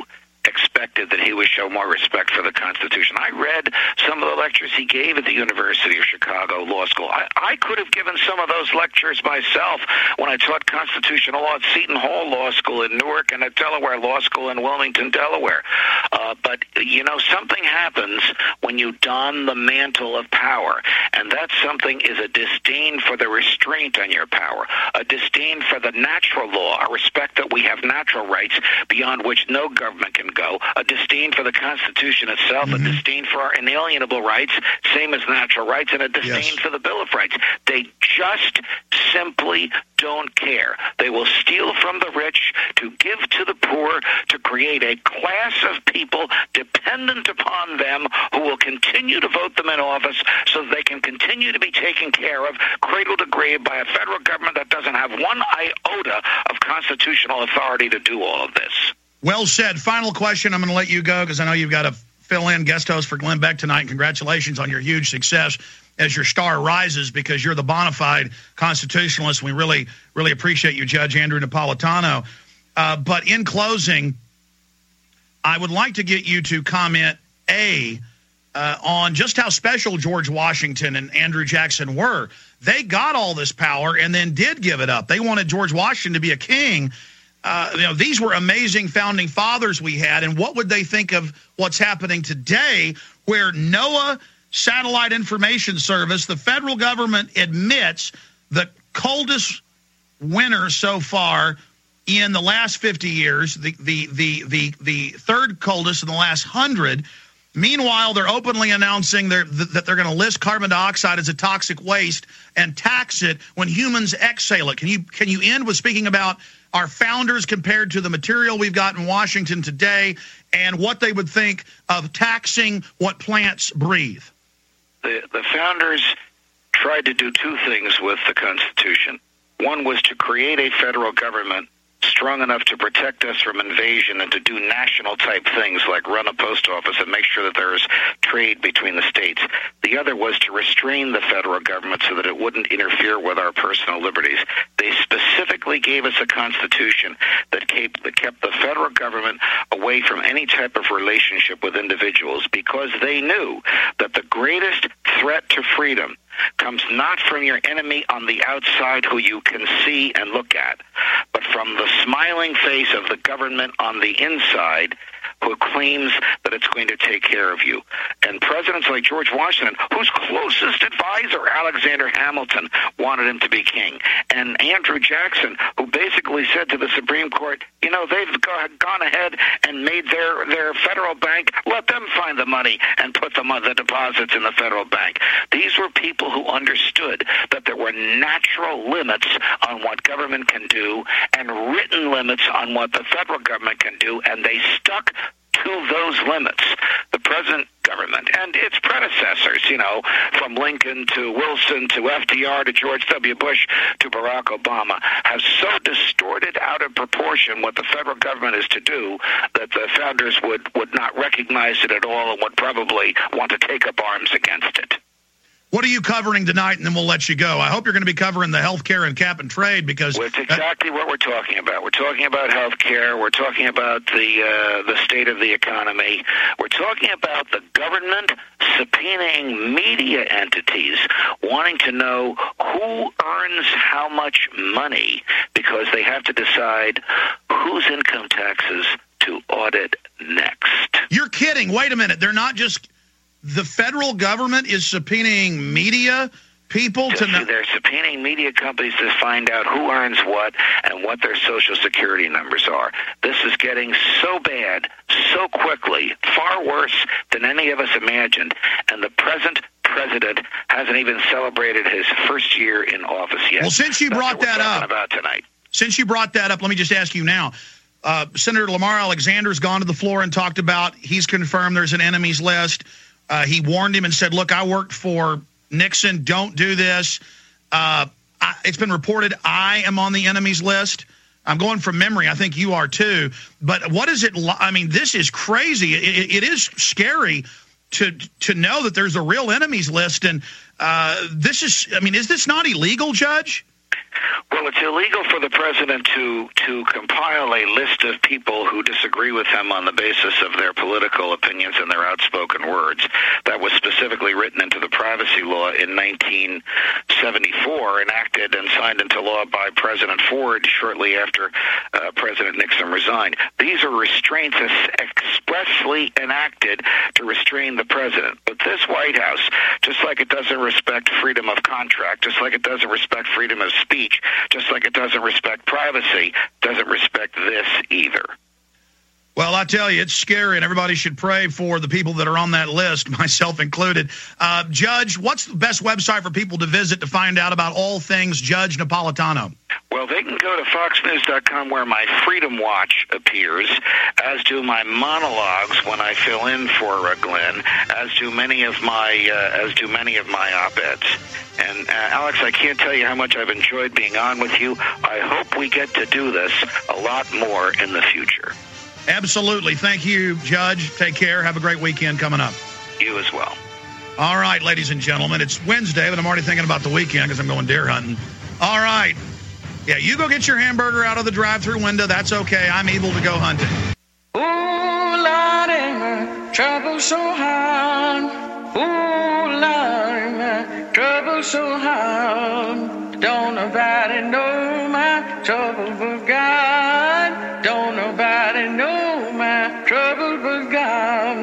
expected that he would show more respect for the Constitution. I read some of the lectures he gave at the University of Chicago Law School. I could have given some of those lectures myself when I taught constitutional law at Seton Hall Law School in Newark and at Delaware Law School in Wilmington, Delaware. But, something happens when you don the mantle of power, and that something is a disdain for the restraint on your power, a disdain for the natural law, a respect that we have natural rights beyond which no government can go, a disdain for the Constitution itself, a disdain for our inalienable rights, same as natural rights, and a disdain for the Bill of Rights. They just simply don't care. They will steal from the rich to give to the poor, to create a class of people dependent upon them who will continue to vote them in office so that they can continue to be taken care of, cradle to grave, by a federal government that doesn't have one iota of constitutional authority to do all of this. Well said. Final question. I'm going to let you go because I know you've got to fill in guest host for Glenn Beck tonight. Congratulations on your huge success as your star rises, because you're the bona fide constitutionalist. We really, really appreciate you, Judge Andrew Napolitano. But in closing, I would like to get you to comment, on just how special George Washington and Andrew Jackson were. They got all this power and then did give it up. They wanted George Washington to be a king. These were amazing founding fathers we had, and what would they think of what's happening today, where NOAA Satellite Information Service, the federal government, admits the coldest winter so far in the last 50 years, the third coldest in the last 100. Meanwhile, they're openly announcing that they're going to list carbon dioxide as a toxic waste and tax it when humans exhale it. Can you end with speaking about our founders compared to the material we've got in Washington today and what they would think of taxing what plants breathe? The founders tried to do two things with the Constitution. One was to create a federal government strong enough to protect us from invasion and to do national-type things like run a post office and make sure that there's trade between the states. The other was to restrain the federal government so that it wouldn't interfere with our personal liberties. They specifically gave us a constitution that kept the federal government away from any type of relationship with individuals, because they knew that the greatest threat to freedom comes not from your enemy on the outside who you can see and look at, but from the smiling face of the government on the inside who claims that it's going to take care of you. And presidents like George Washington, whose closest advisor, Alexander Hamilton, wanted him to be king, and Andrew Jackson, who basically said to the Supreme Court, they've gone ahead and made their federal bank, let them find the money and put the deposits in the federal bank. These were people who understood that there were natural limits on what government can do and written limits on what the federal government can do, and they stuck to those limits. The present government and its predecessors, from Lincoln to Wilson to FDR to George W. Bush to Barack Obama, have so distorted out of proportion what the federal government is to do that the founders would not recognize it at all and would probably want to take up arms against it. What are you covering tonight, and then we'll let you go? I hope you're going to be covering the health care and cap and trade, because it's exactly what we're talking about. We're talking about health care. We're talking about the state of the economy. We're talking about the government subpoenaing media entities, wanting to know who earns how much money, because they have to decide whose income taxes to audit next. You're kidding. Wait a minute. They're not just... The federal government is subpoenaing media people to know. They're subpoenaing media companies to find out who earns what and what their Social Security numbers are. This is getting so bad, so quickly, far worse than any of us imagined. And the present president hasn't even celebrated his first year in office yet. Well, since you brought that up, about tonight. Since you brought that up, let me just ask you now. Senator Lamar Alexander's gone to the floor and talked about, he's confirmed there's an enemies list. He warned him and said, look, I worked for Nixon. Don't do this. It's been reported I am on the enemies list. I'm going from memory. I think you are too. But what is it? I mean, this is crazy. It is scary to know that there's a real enemies list. And is this not illegal, Judge? Well, it's illegal for the president to compile a list of people who disagree with him on the basis of their political opinions and their outspoken words. That was specifically written into the privacy law in 1974, enacted and signed into law by President Ford shortly after President Nixon resigned. These are restraints expressly enacted to restrain the president. But this White House, just like it doesn't respect freedom of contract, just like it doesn't respect freedom of speech, just like it doesn't respect privacy, doesn't respect this either. Well, I tell you, it's scary, and everybody should pray for the people that are on that list, myself included. Judge, what's the best website for people to visit to find out about all things Judge Napolitano? Well, they can go to foxnews.com where my Freedom Watch appears, as do my monologues when I fill in for Glenn, as do many of my op-eds. And Alex, I can't tell you how much I've enjoyed being on with you. I hope we get to do this a lot more in the future. Absolutely. Thank you, Judge. Take care. Have a great weekend coming up. You as well. All right, ladies and gentlemen, it's Wednesday, but I'm already thinking about the weekend because I'm going deer hunting. All right. Yeah, you go get your hamburger out of the drive-thru window. That's okay. I'm able to go hunting. Ooh, Lordy, my trouble so hard. Ooh, Lordy, my trouble so hard. Don't nobody know my trouble but God. Don't nobody know my trouble but God.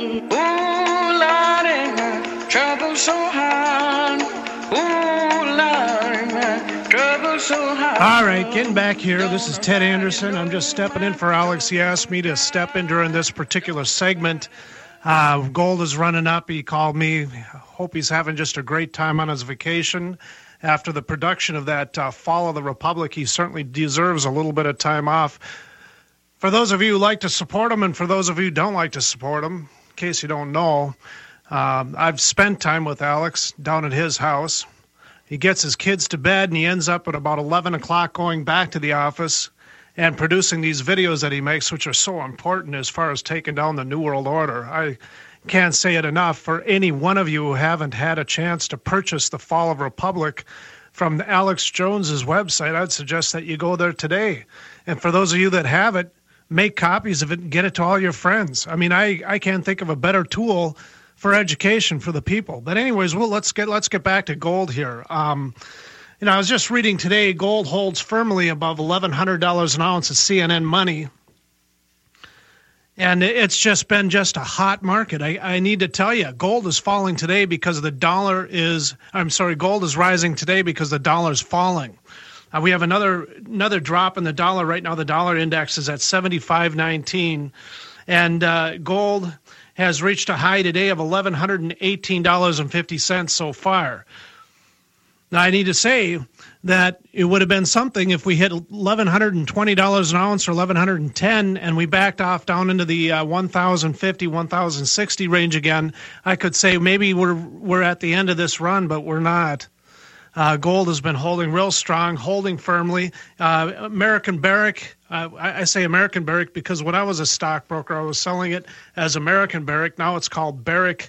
Ooh, Lordy, my trouble so hard. Ooh, Lordy, my trouble so hard. All right, getting back here. This is Ted Anderson. I'm just stepping in for Alex. He asked me to step in during this particular segment. Gold is running up. He called me. Hope he's having just a great time on his vacation. After the production of that Fall of the Republic, he certainly deserves a little bit of time off. For those of you who like to support him, and for those of you who don't like to support him, in case you don't know, I've spent time with Alex down at his house. He gets his kids to bed, and he ends up at about 11 o'clock going back to the office and producing these videos that he makes, which are so important as far as taking down the New World Order. I can't say it enough. For any one of you who haven't had a chance to purchase The Fall of Republic from Alex Jones's website, I'd suggest that you go there today. And for those of you that have it, make copies of it and get it to all your friends. I mean, I can't think of a better tool for education for the people. But anyways, well, let's get back to gold here. I was just reading today, gold holds firmly above $1,100 an ounce at CNN Money. And it's just been just a hot market. I need to tell you, gold is falling today because gold is rising today because the dollar is falling. We have another drop in the dollar. Right now, the dollar index is at 75.19. And gold has reached a high today of $1,118.50 so far. Now, I need to say that it would have been something if we hit $1,120 an ounce or $1,110 and we backed off down into the 1,050, 1,060 range again. I could say maybe we're at the end of this run, but we're not. Gold has been holding real strong, holding firmly. American Barrick, I say American Barrick because when I was a stockbroker, I was selling it as American Barrick. Now it's called Barrick.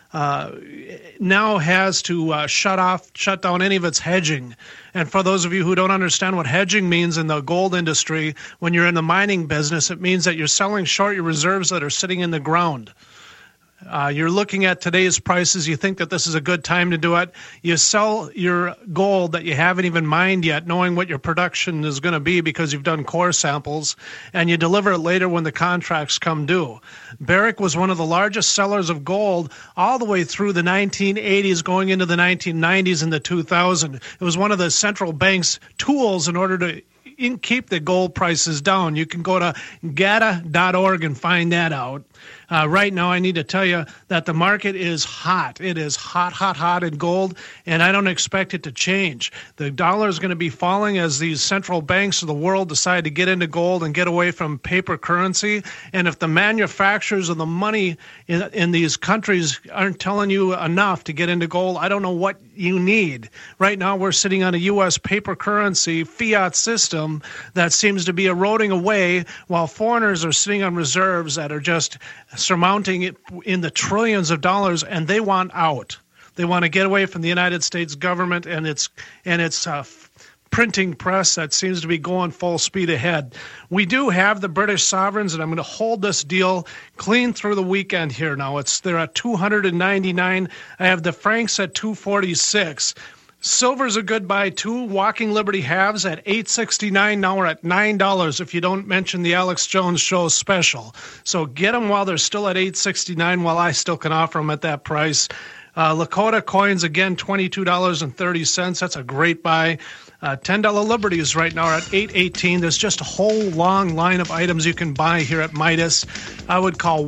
Now has to shut down any of its hedging. And for those of you who don't understand what hedging means in the gold industry, when you're in the mining business, it means that you're selling short your reserves that are sitting in the ground. You're looking at today's prices. You think that this is a good time to do it. You sell your gold that you haven't even mined yet, knowing what your production is going to be because you've done core samples, and you deliver it later when the contracts come due. Barrick was one of the largest sellers of gold all the way through the 1980s, going into the 1990s and the 2000s. It was one of the central bank's tools in order to keep the gold prices down. You can go to gata.org and find that out. Right now, I need to tell you that the market is hot. It is hot in gold, and I don't expect it to change. The dollar is going to be falling as these central banks of the world decide to get into gold and get away from paper currency. And if the manufacturers of the money in these countries aren't telling you enough to get into gold, I don't know what you need. Right now, we're sitting on a U.S. paper currency fiat system that seems to be eroding away while foreigners are sitting on reserves that are just surmounting it in the trillions of dollars, and they want out. They want to get away from the United States government and its printing press that seems to be going full speed ahead. We do have the British sovereigns, and I'm going to hold this deal clean through the weekend here. Now they're at $299. I have the francs at $246. Silver's a good buy too. Walking Liberty halves at $8.69. Now we're at $9 if you don't mention the Alex Jones Show special. So get them while they're still at $8.69, while I still can offer them at that price. Lakota coins, again, $22.30. That's a great buy. $10 Liberties right now are at $8.18. There's just a whole long line of items you can buy here at Midas. I would call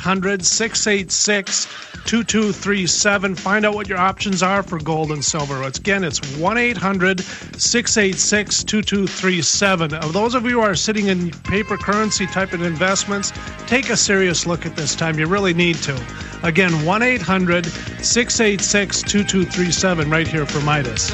1-800-686-2237. Find out what your options are for gold and silver. Again, it's 1-800-686-2237. Of those of you who are sitting in paper currency type of investments, take a serious look at this time. You really need to. Again, 1-800-686-2237 right here for Midas.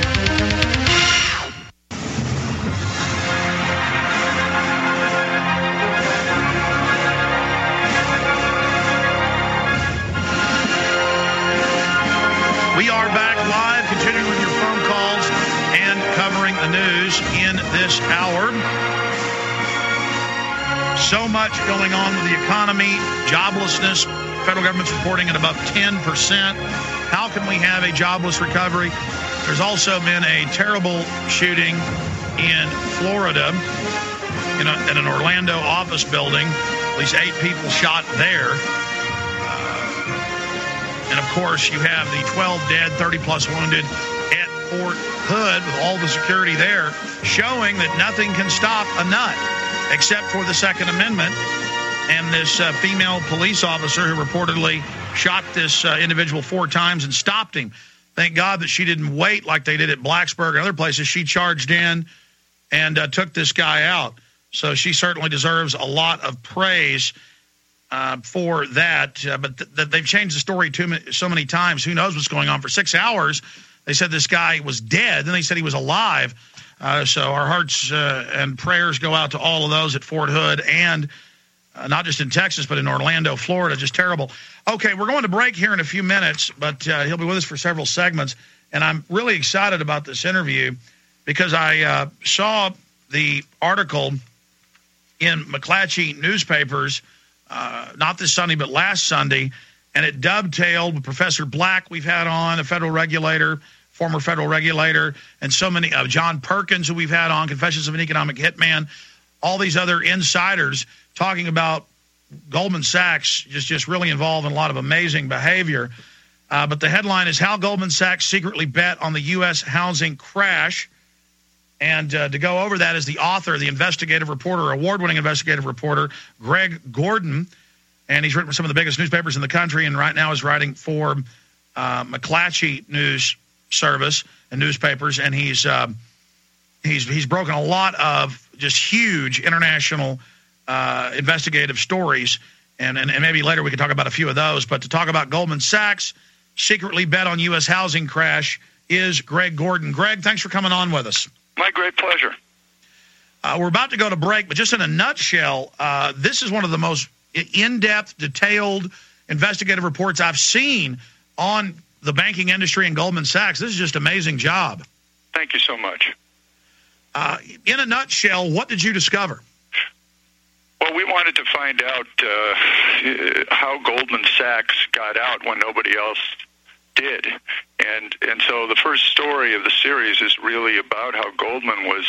We are back live, continuing with your phone calls and covering the news in this hour. So much going on with the economy, joblessness. Federal government's reporting at above 10%. How can we have a jobless recovery? There's also been a terrible shooting in Florida in an Orlando office building. At least 8 people shot there. And, of course, you have the 12 dead, 30-plus wounded at Fort Hood with all the security there, showing that nothing can stop a nut except for the Second Amendment. And this female police officer who reportedly shot this individual 4 times and stopped him. Thank God that she didn't wait like they did at Blacksburg and other places. She charged in and took this guy out. So she certainly deserves a lot of praise for that. But they've changed the story so many times. Who knows what's going on? For 6 hours, they said this guy was dead. Then they said he was alive. So our hearts and prayers go out to all of those at Fort Hood and not just in Texas, but in Orlando, Florida. Just terrible. Okay, we're going to break here in a few minutes, but he'll be with us for several segments. And I'm really excited about this interview because I saw the article in McClatchy newspapers, not this Sunday, but last Sunday, and it dovetailed with Professor Black we've had on, a federal regulator, former federal regulator, and so many, John Perkins, who we've had on, Confessions of an Economic Hitman, all these other insiders talking about Goldman Sachs just really involved in a lot of amazing behavior. But the headline is How Goldman Sachs Secretly Bet on the U.S. Housing Crash. And to go over that is the author, the investigative reporter, award-winning investigative reporter, Greg Gordon. And he's written for some of the biggest newspapers in the country and right now is writing for McClatchy News Service and newspapers. And he's broken a lot of just huge international investigative stories, and maybe later we can talk about a few of those. But to talk about Goldman Sachs secretly bet on U.S. housing crash is Greg Gordon. Greg, thanks for coming on with us. My great pleasure. We're about to go to break, but just in a nutshell, this is one of the most in-depth, detailed investigative reports I've seen on the banking industry and Goldman Sachs. This is just an amazing job. Thank you so much. In a nutshell, what did you discover? Well, we wanted to find out how Goldman Sachs got out when nobody else did. And so the first story of the series is really about how Goldman was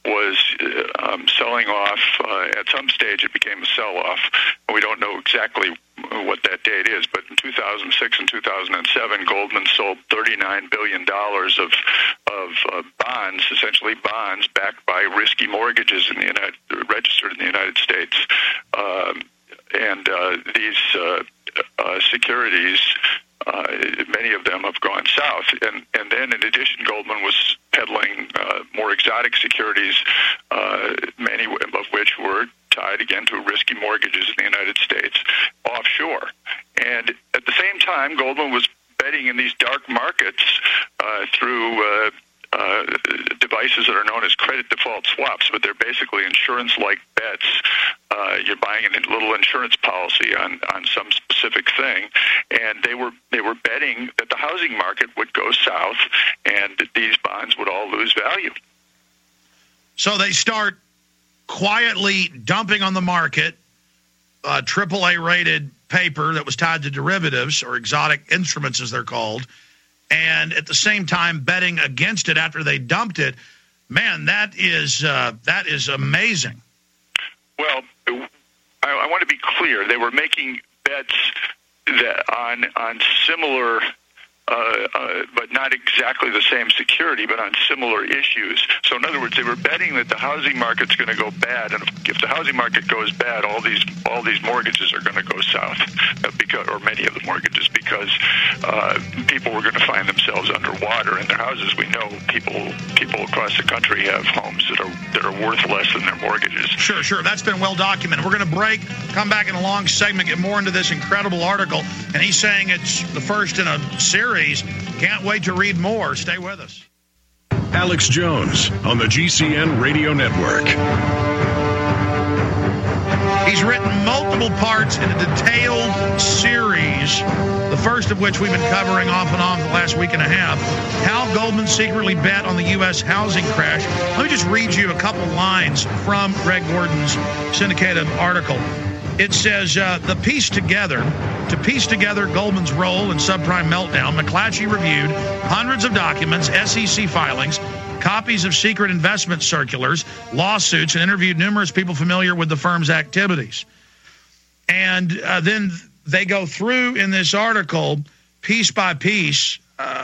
selling off. At some stage, it became a sell-off. We don't know exactly what that date is, but in 2006 and 2007, Goldman sold $39 billion of bonds, essentially bonds backed by risky mortgages registered in the United States. These securities, many of them have gone south. And then, in addition, Goldman was peddling more exotic securities, many of which were tied again to risky mortgages in the United States offshore. And at the same time, Goldman was betting in these dark markets through devices that are known as credit default swaps, but they're basically insurance-like bets. You're buying a little insurance policy on some specific thing, and they were betting that the housing market would go south and that these bonds would all lose value. So they start quietly dumping on the market AAA rated paper that was tied to derivatives or exotic instruments, as they're called, and at the same time betting against it after they dumped it. Man, that is amazing. Well, I want to be clear. They were making bets that on similar, but not exactly the same security, but on similar issues. So in other words, they were betting that the housing market's going to go bad, and if the housing market goes bad, all these mortgages are going to go south, or many of the mortgages, because people were going to find themselves underwater in their houses. We know people across the country have homes that are worth less than their mortgages. Sure. That's been well documented. We're going to break, come back in a long segment, get more into this incredible article, and he's saying it's the first in a series. Can't wait to read more. Stay with us. Alex Jones on the GCN Radio Network. He's written multiple parts in a detailed series, the first of which we've been covering off and on the last week and a half, How Goldman Secretly Bet on the U.S. Housing Crash. Let me just read you a couple lines from Greg Gordon's syndicated article. It says, to piece together Goldman's role in subprime meltdown, McClatchy reviewed hundreds of documents, SEC filings, copies of secret investment circulars, lawsuits, and interviewed numerous people familiar with the firm's activities. And then they go through in this article, piece by piece,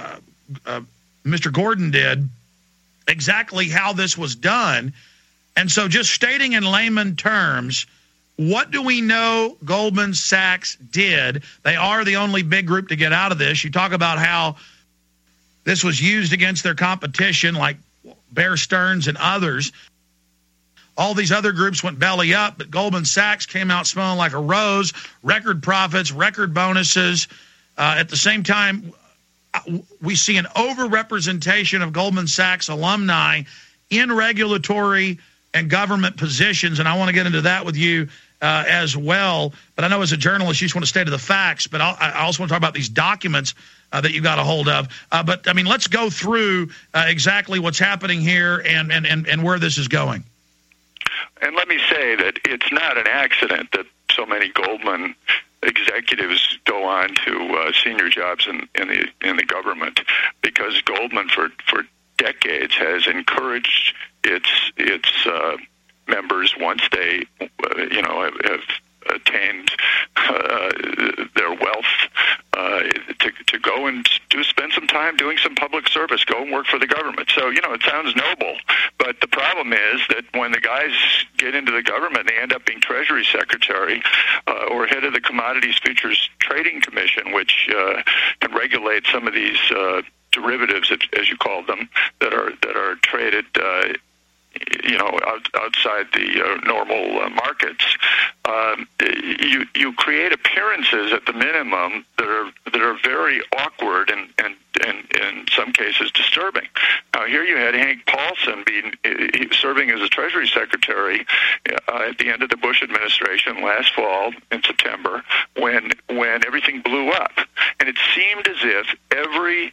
Mr. Gordon did, exactly how this was done. And so just stating in layman terms, what do we know Goldman Sachs did? They are the only big group to get out of this. You talk about how this was used against their competition, like Bear Stearns and others. All these other groups went belly up, but Goldman Sachs came out smelling like a rose, record profits, record bonuses. At the same time, we see an overrepresentation of Goldman Sachs alumni in regulatory and government positions, and I want to get into that with you as well. But I know as a journalist, you just want to stay to the facts, but I also want to talk about these documents that you got a hold of. But, I mean, let's go through exactly what's happening here and where this is going. And let me say that it's not an accident that so many Goldman executives go on to senior jobs in the government, because Goldman for decades has encouraged its members, once they have attained their wealth, to go and spend some time doing some public service, go and work for the government. So, it sounds noble, but the problem is that when the guys get into the government, they end up being Treasury Secretary or head of the Commodities Futures Trading Commission, which can regulate some of these derivatives, as you call them, that are traded outside the normal markets. You create appearances at the minimum that are very awkward and in some cases disturbing. Now here you had Hank Paulson serving as a Treasury Secretary at the end of the Bush administration last fall in September when everything blew up, and it seemed as if every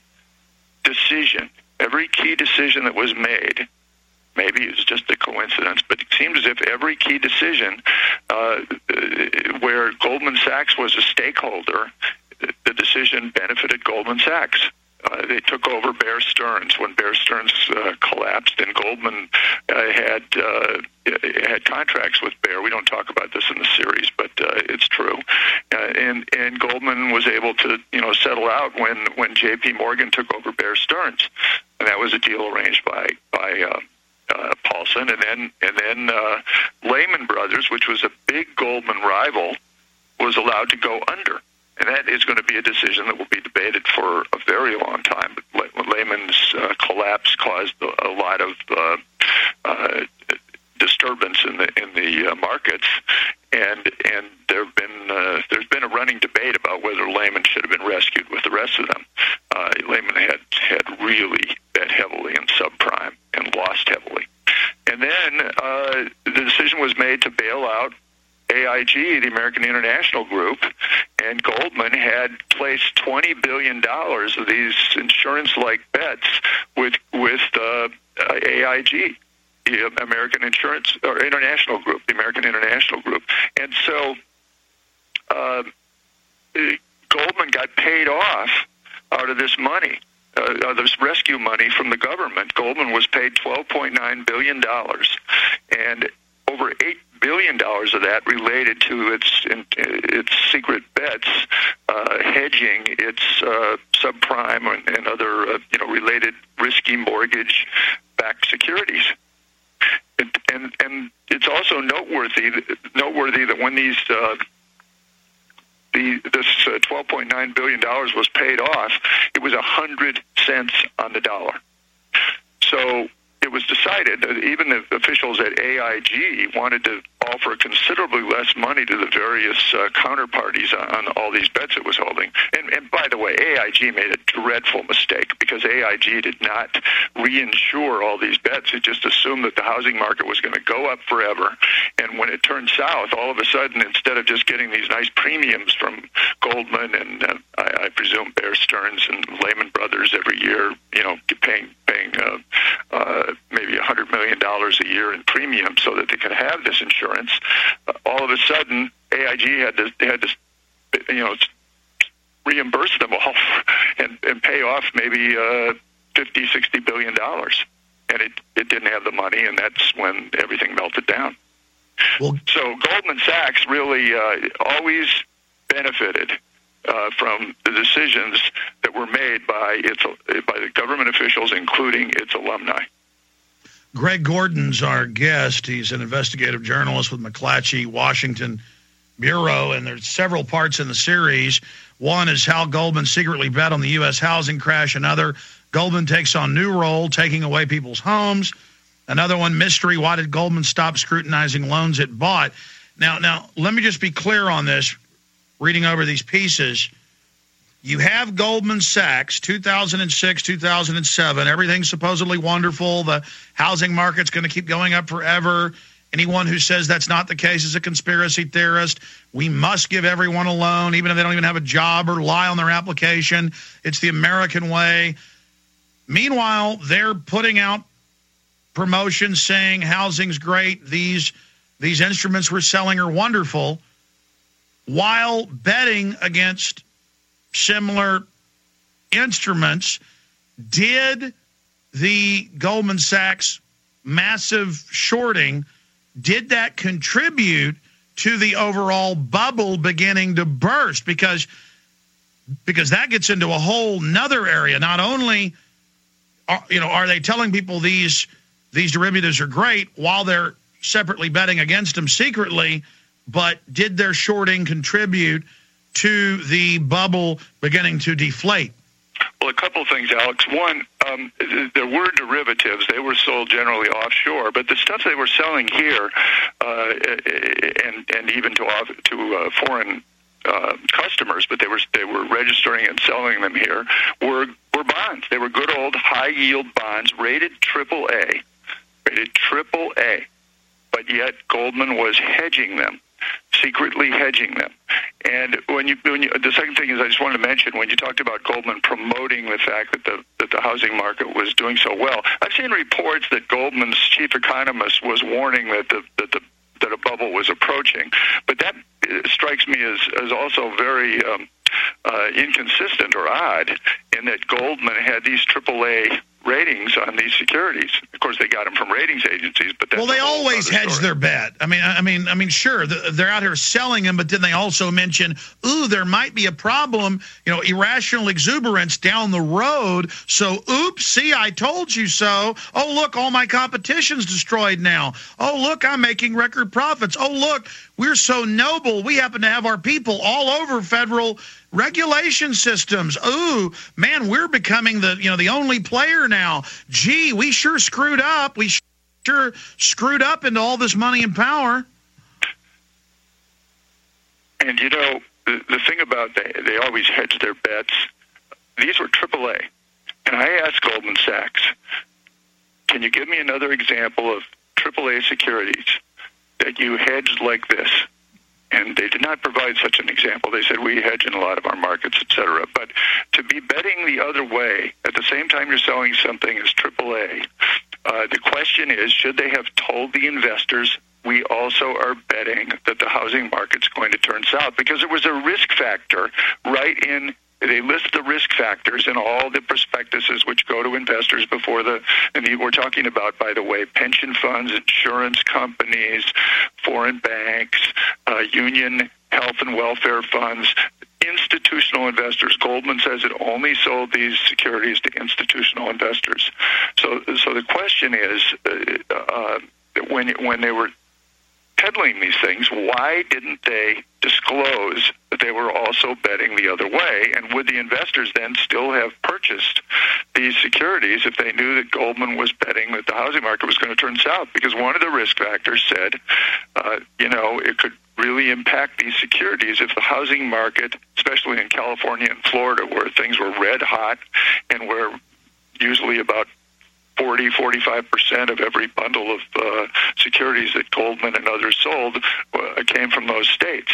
key decision that was made, maybe it was just a coincidence, but it seemed as if every key decision where Goldman Sachs was a stakeholder, the decision benefited Goldman Sachs. They took over Bear Stearns when Bear Stearns collapsed, and Goldman had contracts with Bear. We don't talk about this in the series, but it's true. And Goldman was able to settle out when J.P. Morgan took over Bear Stearns, and that was a deal arranged by Paulson, and then Lehman Brothers, which was a big Goldman rival, was allowed to go under. And that is going to be a decision that will be debated for a very long time. But Lehman's collapse caused a lot of disturbance in the markets, and there's been a running debate about whether Lehman should have been rescued with the rest of them. Lehman had really bet heavily in subprime and lost heavily, and then the decision was made to bail out AIG, the American International Group, and Goldman had placed $20 billion of these insurance-like bets with AIG. the American Insurance or International Group, the American International Group. And so Goldman got paid off out of this money, this rescue money from the government. Goldman was paid $12.9 billion, and over $8 billion of that related to its secret bets, hedging its subprime and other related risky mortgage-backed securities. And it's also noteworthy that when this $12.9 billion was paid off, it was 100 cents on the dollar. So it was decided that even the officials at AIG wanted to offer considerably less money to the various counterparties on all these bets it was holding. And by the way, AIG made a dreadful mistake because AIG did not reinsure all these bets. It just assumed that the housing market was going to go up forever. And when it turned south, all of a sudden, instead of just getting these nice premiums from Goldman and I presume Bear Stearns and Lehman Brothers every year, paying maybe $100 million a year in premium so that they could have this insurance, all of a sudden AIG had to reimburse them all and pay off maybe $50-60 billion, and it didn't have the money, and that's when everything melted down. Well, so Goldman Sachs really always benefited from the decisions that were made by the government officials, including its alumni. Greg Gordon's our guest. He's an investigative journalist with McClatchy Washington Bureau, and there's several parts in the series. One is how Goldman secretly bet on the U.S. housing crash. Another, Goldman takes on new role, taking away people's homes. Another one, mystery, why did Goldman stop scrutinizing loans it bought? Now, let me just be clear on this, reading over these pieces. You have Goldman Sachs, 2006, 2007. Everything's supposedly wonderful. The housing market's going to keep going up forever. Anyone who says that's not the case is a conspiracy theorist. We must give everyone a loan, even if they don't even have a job or lie on their application. It's the American way. Meanwhile, they're putting out promotions saying housing's great. These instruments we're selling are wonderful, while betting against similar instruments. Did the Goldman Sachs massive shorting, did that contribute to the overall bubble beginning to burst? Because that gets into a whole nother area. Not only are they telling people these derivatives are great while they're separately betting against them secretly, but did their shorting contribute to the bubble beginning to deflate? Well, a couple of things, Alex. One, there were derivatives. They were sold generally offshore, but the stuff they were selling here, and even to foreign customers, but they were registering and selling them here, were bonds. They were good old high-yield bonds, rated AAA, but yet Goldman was hedging them, secretly hedging them. And the second thing is, I just wanted to mention, when you talked about Goldman promoting the fact that the housing market was doing so well, I've seen reports that Goldman's chief economist was warning that a bubble was approaching. But that strikes me as also very inconsistent or odd, in that Goldman had these AAA ratings on these securities. Of course, they got them from ratings agencies, but that's they always hedge their bet. I mean, sure, they're out here selling them, but then they also mention, there might be a problem, irrational exuberance down the road. So, oops, see, I told you so. Oh, look, all my competition's destroyed now. Oh, look, I'm making record profits. Oh, look, we're so noble. We happen to have our people all over federal regulation systems. Ooh, man, we're becoming the only player now. Gee, we sure screwed up. We sure screwed up into all this money and power. And the thing about they always hedge their bets. These were AAA. And I asked Goldman Sachs, can you give me another example of AAA securities that you hedged like this? And they did not provide such an example. They said, we hedge in a lot of our markets, et cetera. But to be betting the other way, at the same time you're selling something as AAA, The question is, should they have told the investors, we also are betting that the housing market's going to turn south? Because it was a risk factor right in. They list the risk factors in all the prospectuses which go to investors before and we're talking about, by the way, pension funds, insurance companies, foreign banks, union health and welfare funds, institutional investors. Goldman says it only sold these securities to institutional investors. So the question is, when they were peddling these things, why didn't they disclose that they were also betting the other way? And would the investors then still have purchased these securities if they knew that Goldman was betting that the housing market was going to turn south? Because one of the risk factors said, it could really impact these securities if the housing market, especially in California and Florida, where things were red hot and where usually about 40-45% of every bundle of securities that Goldman and others sold came from those states,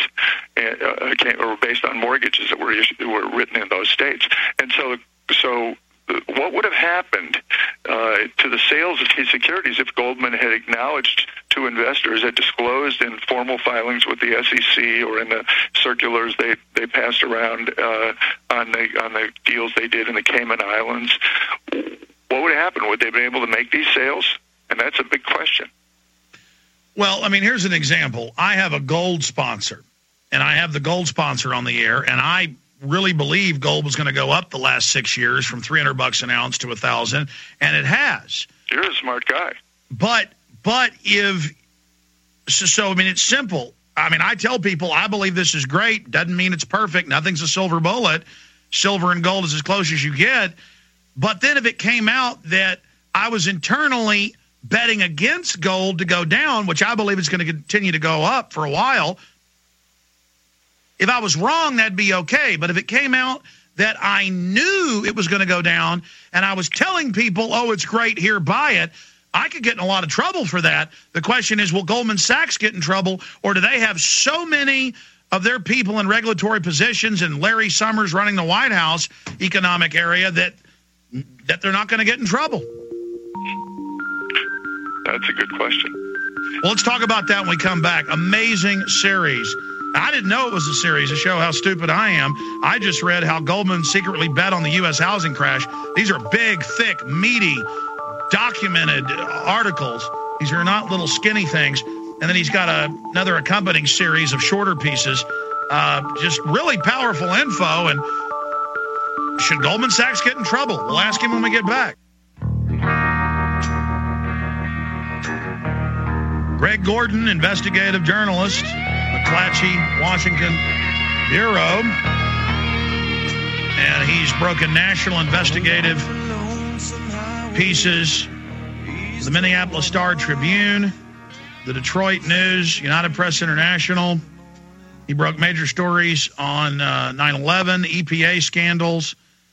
or based on mortgages that were written in those states. And so what would have happened to the sales of these securities if Goldman had acknowledged to investors, had disclosed in formal filings with the SEC or in the circulars they passed around on the deals they did in the Cayman Islands? What would happen? Would they have been able to make these sales? And that's a big question. Well, I mean, here's an example. I have a gold sponsor, and I have the gold sponsor on the air, and I really believe gold was going to go up the last 6 years from $300 an ounce to $1,000, and it has. You're a smart guy. But if so, I mean, it's simple. I mean, I tell people I believe this is great. Doesn't mean it's perfect. Nothing's a silver bullet. Silver and gold is as close as you get. But then if it came out that I was internally betting against gold to go down, which I believe is going to continue to go up for a while, if I was wrong, that'd be okay. But if it came out that I knew it was going to go down and I was telling people, oh, it's great, here, buy it, I could get in a lot of trouble for that. The question is, will Goldman Sachs get in trouble, or do they have so many of their people in regulatory positions and Larry Summers running the White House economic area that they're not going to get in trouble? That's a good question. Well, let's talk about that when we come back. Amazing series. I didn't know it was a series to show how stupid I am. I just read how Goldman secretly bet on the U.S. housing crash. These are big, thick, meaty, documented articles. These are not little skinny things. And then he's got another accompanying series of shorter pieces. Just really powerful info. And should Goldman Sachs get in trouble? We'll ask him when we get back. Greg Gordon, investigative journalist, McClatchy, Washington Bureau. And he's broken national investigative pieces. The Minneapolis Star-Tribune, the Detroit News, United Press International. He broke major stories on 9/11, EPA scandals,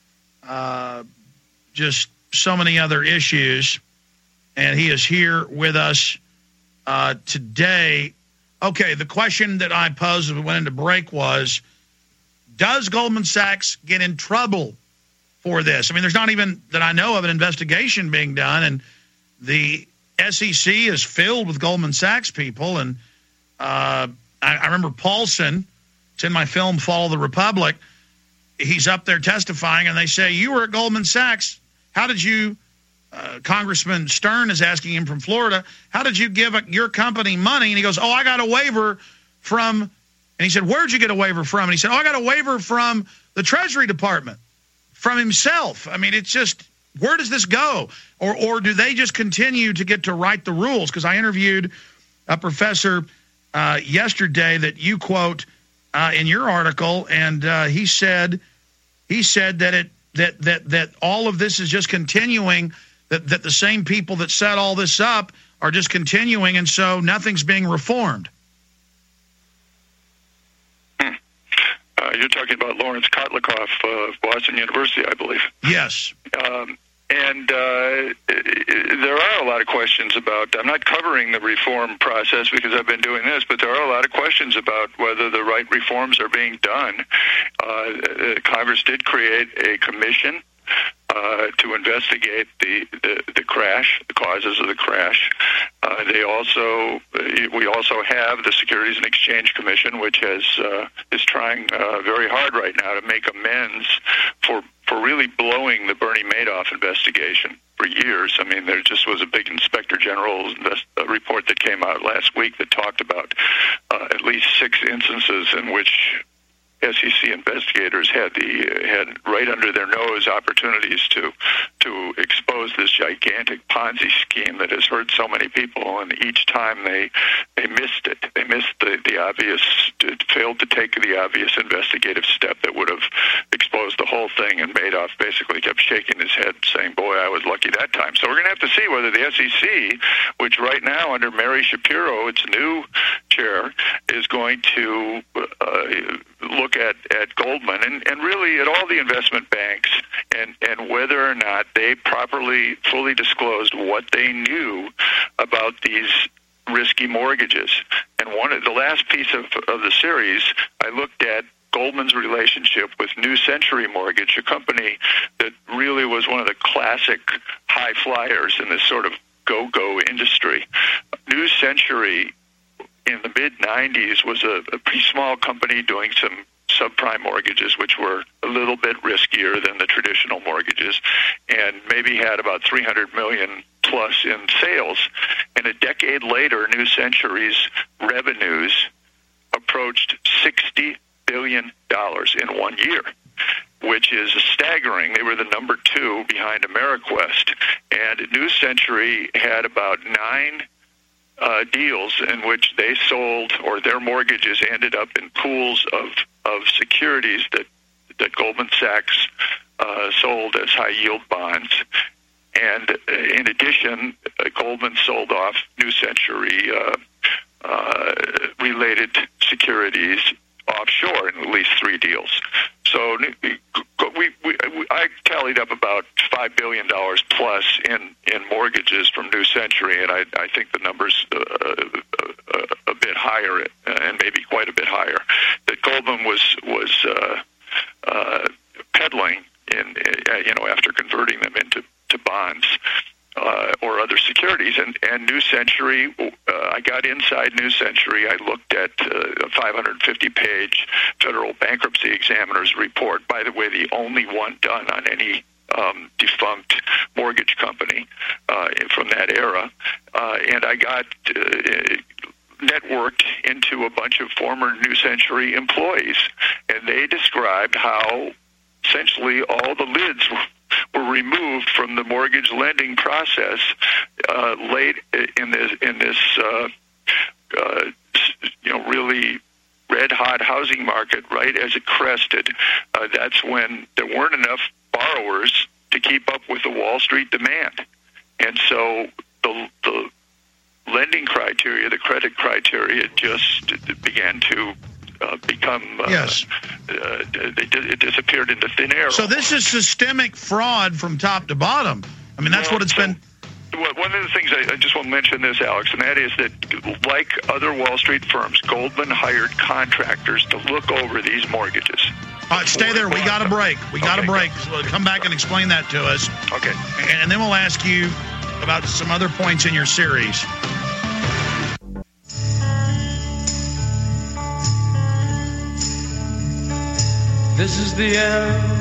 just so many other issues. And he is here with us today. Okay, the question that I posed as we went into break was, does Goldman Sachs get in trouble for this? I mean, there's not even, that I know of, an investigation being done, and the SEC is filled with Goldman Sachs people. And I remember Paulson, it's in my film Fall of the Republic, he's up there testifying, and they say, you were at Goldman Sachs. How did you, Congressman Stern is asking him from Florida, how did you give your company money? And he goes, oh, I got a waiver from, and he said, where'd you get a waiver from? And he said, oh, I got a waiver from the Treasury Department, from himself. I mean, it's just, where does this go? Or do they just continue to get to write the rules? Because I interviewed a professor yesterday that you quote in your article, and he said that all of this is just continuing, that the same people that set all this up are just continuing, and so nothing's being reformed. You're talking about Lawrence Kotlikoff of Boston University, I believe. Yes. And there are a lot of questions about, I'm not covering the reform process because I've been doing this, but there are a lot of questions about whether the right reforms are being done. Congress did create a commission to investigate the crash, the causes of the crash. We also have the Securities and Exchange Commission, which is trying very hard right now to make amends for really blowing the Bernie Madoff investigation for years. I mean, there just was a big Inspector General's report that came out last week that talked about at least 6 instances in which SEC investigators had right under their nose opportunities to expose this gigantic Ponzi scheme that has hurt so many people, and each time they missed it. They missed the obvious, failed to take the obvious investigative step that would have exposed the whole thing, and Madoff basically kept shaking his head saying, boy, I was lucky that time. So we're going to have to see whether the SEC, which right now under Mary Shapiro, its new chair, is going to look at Goldman and really at all the investment banks and whether or not they properly, fully disclosed what they knew about these risky mortgages. And the last piece of the series, I looked at Goldman's relationship with New Century Mortgage, a company that really was one of the classic high flyers in this sort of go-go industry. New Century in the mid-'90s was a pretty small company doing some subprime mortgages, which were a little bit riskier than the traditional mortgages, and maybe had about $300 million plus in sales. And a decade later, New Century's revenues approached $60 billion in 1 year, which is staggering. They were the number 2 behind Ameriquest, and New Century had about 9 deals in which they sold, or their mortgages ended up in pools of securities that Goldman Sachs sold as high-yield bonds. And in addition, Goldman sold off New Century related securities offshore in at least 3 deals. So I tallied up about $5 billion plus in mortgages from New Century, and I think the number's a bit higher, and maybe quite a bit higher, that Goldman was peddling after converting them into bonds or other securities. And New Century, I got inside New Century. I looked at a 550-page federal bankruptcy examiner's report, by the way, the only one done on any defunct mortgage company from that era. And I got networked into a bunch of former New Century employees, and they described how essentially all the lids were removed from the mortgage lending process late in this really red-hot housing market, right as it crested. That's when there weren't enough borrowers to keep up with the Wall Street demand. And so the lending criteria, the credit criteria, just began to become it disappeared into thin air. So this is systemic fraud from top to bottom. I mean, that's what it's been. One of the things I just want to mention this, Alex, and that is that, like other Wall Street firms, Goldman hired contractors to look over these mortgages. All right, stay there. We got a break. So come back and explain that to us. Okay. And then we'll ask you about some other points in your series. This is the end.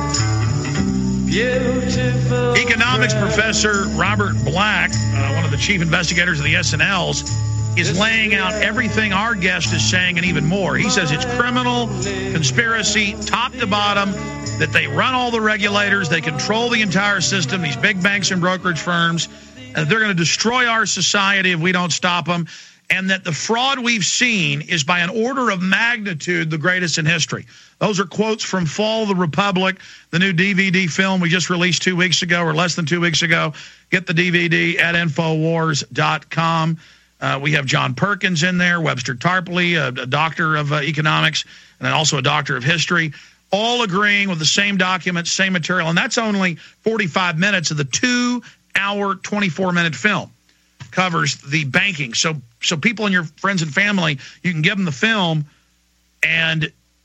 Beautiful. Economics professor Robert Black, one of the chief investigators of the SNLs, is laying out everything our guest is saying and even more. He says it's criminal, conspiracy, top to bottom, that they run all the regulators, they control the entire system, these big banks and brokerage firms, and they're going to destroy our society if we don't stop them, and that the fraud we've seen is by an order of magnitude the greatest in history. Those are quotes from Fall of the Republic, the new DVD film we just released 2 weeks ago, or less than 2 weeks ago. Get the DVD at Infowars.com. We have John Perkins in there, Webster Tarpley, a doctor of economics, and then also a doctor of history, all agreeing with the same documents, same material. And that's only 45 minutes of the 2-hour, 24-minute film. Covers the banking. So people and your friends and family, you can give them the film, and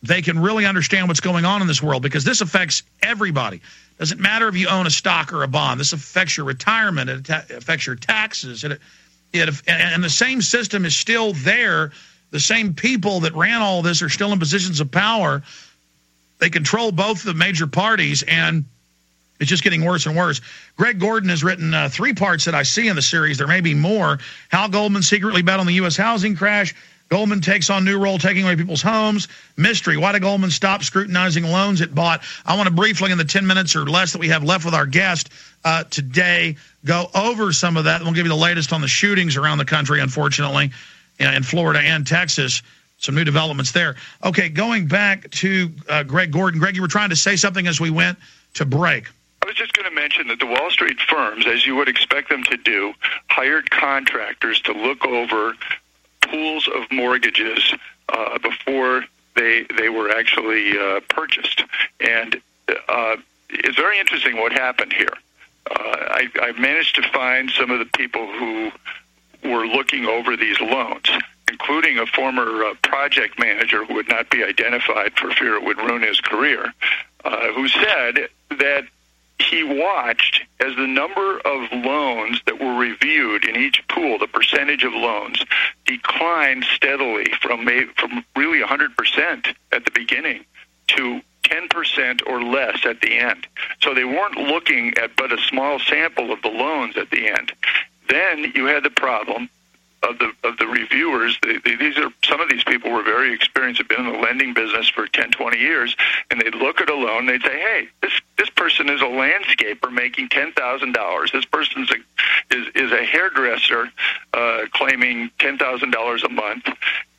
they can really understand what's going on in this world, because this affects everybody. Doesn't matter if you own a stock or a bond. This affects your retirement. It affects your taxes. And the same system is still there. The same people that ran all this are still in positions of power. They control both the major parties, and it's just getting worse and worse. Greg Gordon has written 3 parts that I see in the series. There may be more. How Goldman secretly bet on the U.S. housing crash. Goldman takes on new role taking away people's homes. Mystery. Why did Goldman stop scrutinizing loans it bought? I want to briefly, in the 10 minutes or less that we have left with our guest today, go over some of that. We'll give you the latest on the shootings around the country, unfortunately, in Florida and Texas. Some new developments there. Okay, going back to Greg Gordon. Greg, you were trying to say something as we went to break. I was just going to mention that the Wall Street firms, as you would expect them to do, hired contractors to look over pools of mortgages before they were actually purchased. And it's very interesting what happened here. I managed to find some of the people who were looking over these loans, including a former project manager who would not be identified for fear it would ruin his career, who said that he watched as the number of loans that were reviewed in each pool, the percentage of loans, declined steadily from really 100% at the beginning to 10% or less at the end. So they weren't looking at but a small sample of the loans at the end. Then you had the problem of the reviewers. Some of these people were very experienced, have been in the lending business for 10, 20 years, and they'd look at a loan, they'd say, hey, this person is a landscaper making $10,000. This person is a hairdresser claiming $10,000 a month,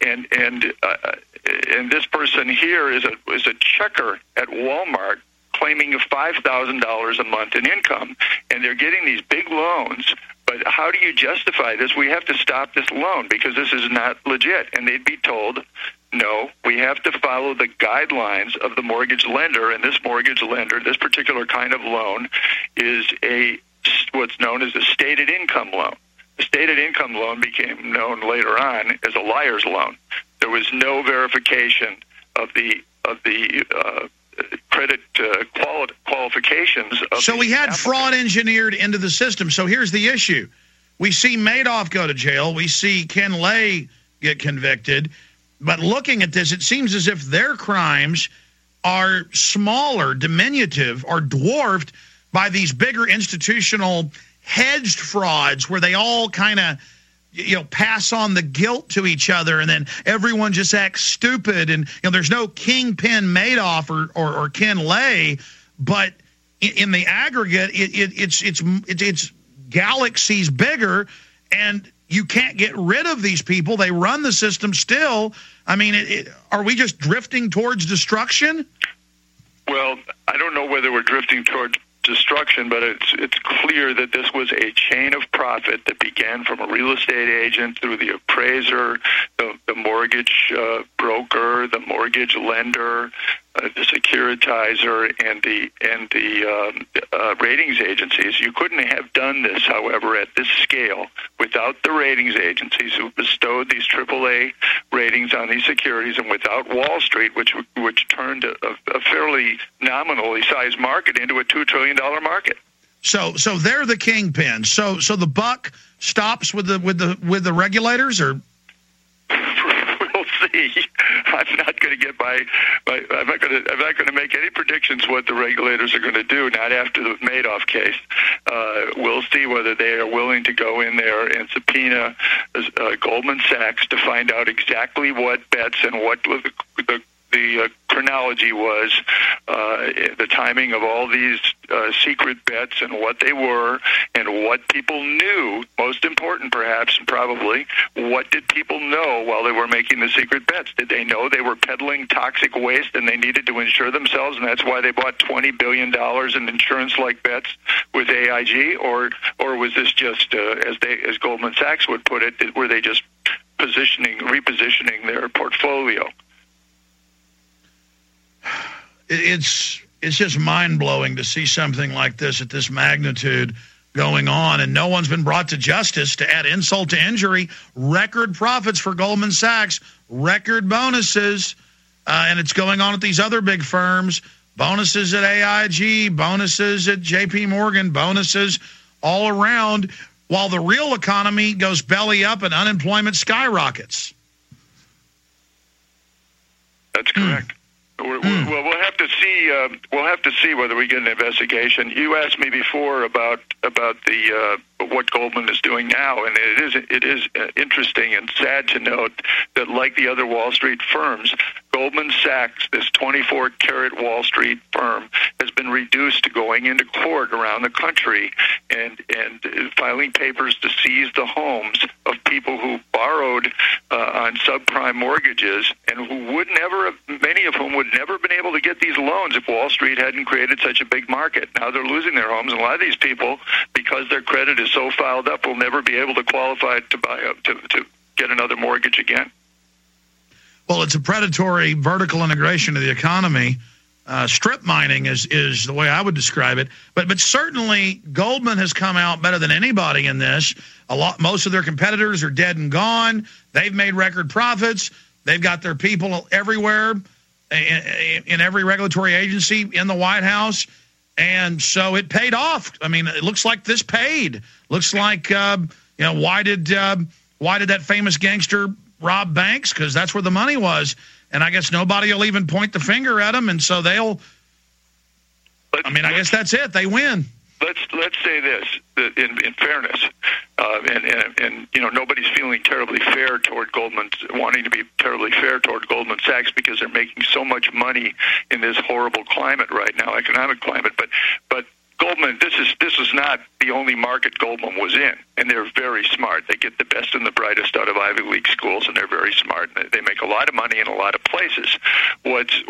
and this person here is a checker at Walmart claiming $5,000 a month in income, and they're getting these big loans. But how do you justify this? We have to stop this loan because this is not legit. And they'd be told, no, we have to follow the guidelines of the mortgage lender. And this mortgage lender, this particular kind of loan, is what's known as a stated income loan. The stated income loan became known later on as a liar's loan. There was no verification of the credit qualifications. So we had fraud engineered into the system. So here's the issue. We see Madoff go to jail. We see Ken Lay get convicted. But looking at this, it seems as if their crimes are smaller, diminutive, or dwarfed by these bigger institutional hedged frauds where they all kind of pass on the guilt to each other, and then everyone just acts stupid. And there's no Kingpin Madoff or Ken Lay, but in the aggregate, it's galaxies bigger, and you can't get rid of these people. They run the system still. I mean, are we just drifting towards destruction? Well, I don't know whether we're drifting towards destruction, but it's clear that this was a chain of profit that began from a real estate agent through the appraiser, the mortgage broker, the mortgage lender, the securitizer, and the ratings agencies. You couldn't have done this, however, at this scale without the ratings agencies who bestowed these AAA ratings on these securities, and without Wall Street, which turned a fairly nominally sized market into a $2 trillion market. So they're the kingpins. So the buck stops with the regulators, or we'll see. I'm not going to get I'm not going to make any predictions what the regulators are going to do. Not after the Madoff case. We'll see whether they are willing to go in there and subpoena Goldman Sachs to find out exactly what bets and what the chronology was, the timing of all these secret bets and what they were and what people knew. Most important, perhaps, and probably, what did people know while they were making the secret bets? Did they know they were peddling toxic waste and they needed to insure themselves, and that's why they bought $20 billion in insurance-like bets with AIG? Or was this just, as Goldman Sachs would put it, were they just repositioning their portfolio? It's just mind-blowing to see something like this at this magnitude going on, and no one's been brought to justice. To add insult to injury, record profits for Goldman Sachs, record bonuses. and it's going on at these other big firms. Bonuses at AIG, bonuses at JP Morgan, bonuses all around, while the real economy goes belly up and unemployment skyrockets. That's correct. Well, we'll have to see. We'll have to see whether we get an investigation. You asked me before about the what Goldman is doing now, and it is interesting and sad to note that, like the other Wall Street firms, Goldman Sachs, this 24-karat Wall Street firm, has been reduced to going into court around the country and filing papers to seize the homes of people who borrowed on subprime mortgages and who would never have, many of whom would never have been able to get these loans if Wall Street hadn't created such a big market. Now they're losing their homes, and a lot of these people, because their credit is so filed up, will never be able to qualify to buy to get another mortgage again. Well, it's a predatory vertical integration of the economy. Strip mining is the way I would describe it. But certainly Goldman has come out better than anybody in this. Most of their competitors are dead and gone. They've made record profits. They've got their people everywhere in every regulatory agency in the White House. And so it paid off. I mean, it looks like this paid. Looks like, why did that famous gangster rob banks? Because that's where the money was. And I guess nobody will even point the finger at them, and so they'll. I guess that's it. They win. Let's say this in fairness, and nobody's feeling terribly fair toward wanting to be terribly fair toward Goldman Sachs because they're making so much money in this horrible climate right now, economic climate. But Goldman, this is not the only market Goldman was in, and they're very smart. They get the best and the brightest out of Ivy League schools, and they're very smart. They make a lot of money in a lot of places. What's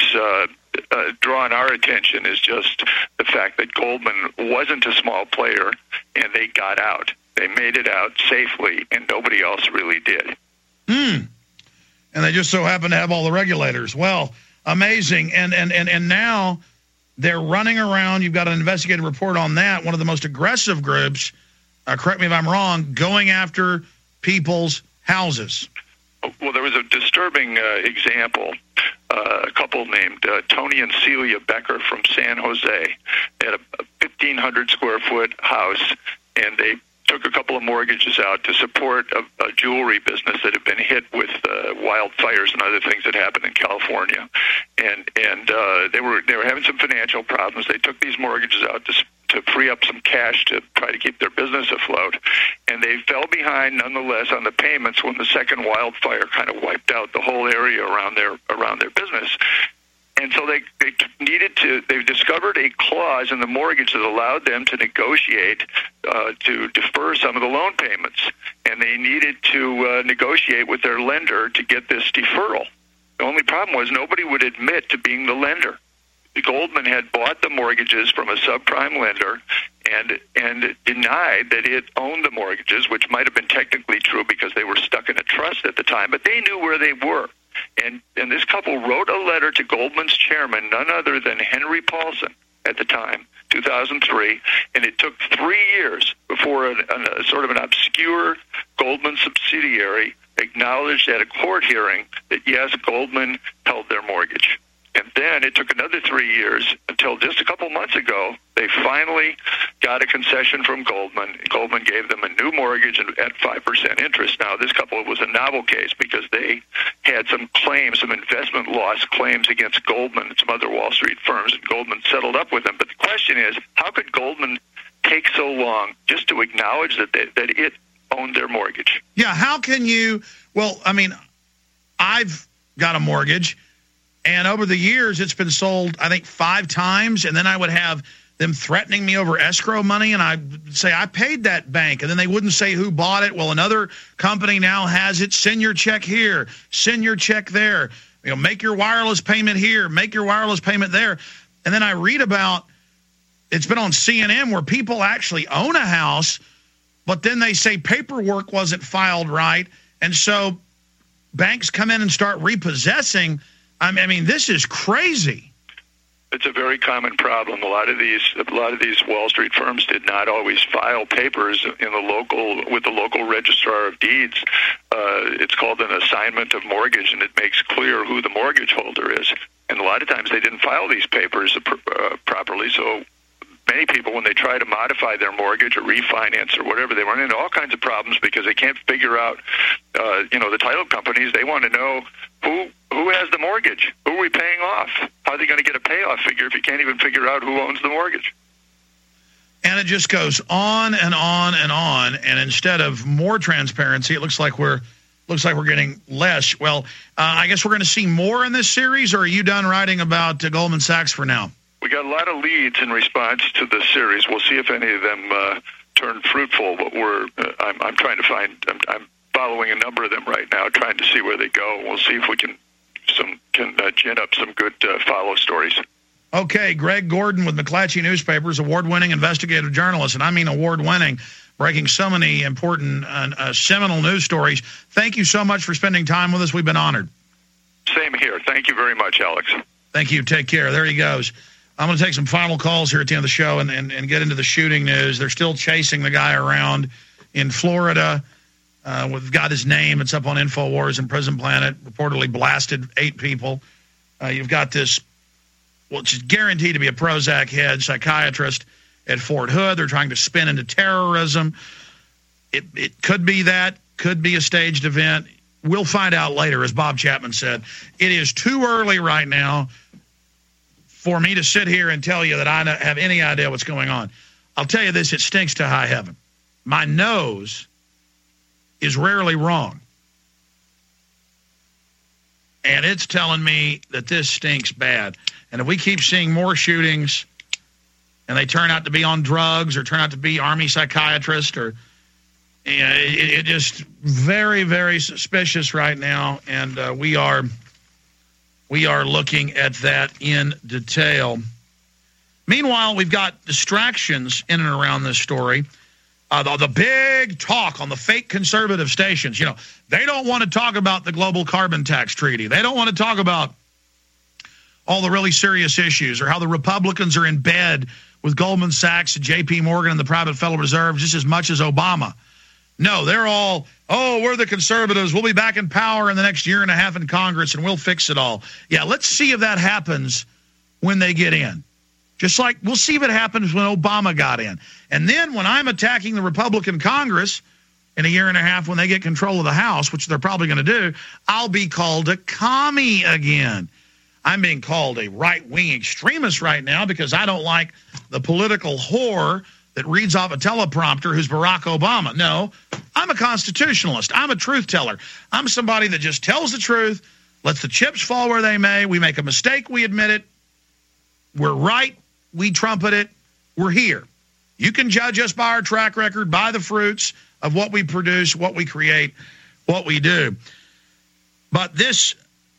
drawn our attention is just the fact that Goldman wasn't a small player, and they got out. They made it out safely, and nobody else really did. And they just so happen to have all the regulators. Well, amazing. And now they're running around. You've got an investigative report on that. One of the most aggressive groups, correct me if I'm wrong, going after people's houses. Well, there was a disturbing example. A couple named Tony and Celia Becker from San Jose. They had a 1,500-square-foot house, and they took a couple of mortgages out to support a jewelry business that had been hit with wildfires and other things that happened in California, and they were having some financial problems. They took these mortgages out to free up some cash to try to keep their business afloat, and they fell behind nonetheless on the payments when the second wildfire kind of wiped out the whole area around their business. And so they discovered a clause in the mortgage that allowed them to negotiate to defer some of the loan payments. And they needed to negotiate with their lender to get this deferral. The only problem was nobody would admit to being the lender. Goldman had bought the mortgages from a subprime lender and denied that it owned the mortgages, which might have been technically true because they were stuck in a trust at the time, but they knew where they were. And this couple wrote a letter to Goldman's chairman, none other than Henry Paulson at the time, 2003, and it took 3 years before a sort of an obscure Goldman subsidiary acknowledged at a court hearing that, yes, Goldman held their mortgage. And then it took another 3 years until just a couple months ago, they finally got a concession from Goldman. Goldman gave them a new mortgage at 5% interest. Now, this couple was a novel case because they had some claims, some investment loss claims against Goldman and some other Wall Street firms, and Goldman settled up with them. But the question is, how could Goldman take so long just to acknowledge that it owned their mortgage? Yeah, how can you? Well, I mean, I've got a mortgage. And over the years, it's been sold, I think, 5 times. And then I would have them threatening me over escrow money. And I'd say, I paid that bank. And then they wouldn't say who bought it. Well, another company now has it. Send your check here. Send your check there. Make your wireless payment here. Make your wireless payment there. And then I read about, it's been on CNN where people actually own a house, but then they say paperwork wasn't filed right. And so banks come in and start repossessing. I mean, this is crazy. It's a very common problem. A lot of these Wall Street firms did not always file papers with the local registrar of deeds it's called an assignment of mortgage, and it makes clear who the mortgage holder is. And a lot of times they didn't file these papers properly, so many people, when they try to modify their mortgage or refinance or whatever, they run into all kinds of problems because they can't figure out, the title companies, they want to know who has the mortgage, who are we paying off, how are they going to get a payoff figure if you can't even figure out who owns the mortgage? And it just goes on and on and on, and instead of more transparency, it looks like we're getting less. Well, I guess we're going to see more in this series, or are you done writing about Goldman Sachs for now? We got a lot of leads in response to this series. We'll see if any of them turn fruitful. But I'm trying to find. I'm following a number of them right now, trying to see where they go. We'll see if we can gin up some good follow stories. Okay, Greg Gordon with McClatchy Newspapers, award-winning investigative journalist, and I mean award-winning, breaking so many important seminal news stories. Thank you so much for spending time with us. We've been honored. Same here. Thank you very much, Alex. Thank you. Take care. There he goes. I'm going to take some final calls here at the end of the show and get into the shooting news. They're still chasing the guy around in Florida. We've got his name. It's up on InfoWars and Prison Planet. Reportedly blasted 8 people. You've got this, which is guaranteed to be a Prozac head psychiatrist at Fort Hood. They're trying to spin into terrorism. It could be that, could be a staged event. We'll find out later, as Bob Chapman said. It is too early right now for me to sit here and tell you that I have any idea what's going on. I'll tell you this, it stinks to high heaven. My nose is rarely wrong. And it's telling me that this stinks bad. And if we keep seeing more shootings and they turn out to be on drugs or turn out to be Army psychiatrists, or it just very, very suspicious right now. And we are looking at that in detail. Meanwhile, we've got distractions in and around this story. The big talk on the fake conservative stations, they don't want to talk about the global carbon tax treaty. They don't want to talk about all the really serious issues or how the Republicans are in bed with Goldman Sachs and J.P. Morgan and the private Federal Reserve just as much as Obama. No, they're all, we're the conservatives. We'll be back in power in the next year and a half in Congress, and we'll fix it all. Yeah, let's see if that happens when they get in. Just like we'll see if it happens when Obama got in. And then when I'm attacking the Republican Congress in a year and a half when they get control of the House, which they're probably going to do, I'll be called a commie again. I'm being called a right-wing extremist right now because I don't like the political whore that reads off a teleprompter who's Barack Obama. No, I'm a constitutionalist. I'm a truth teller. I'm somebody that just tells the truth, lets the chips fall where they may. We make a mistake, we admit it. We're right, we trumpet it. We're here. You can judge us by our track record, by the fruits of what we produce, what we create, what we do. But this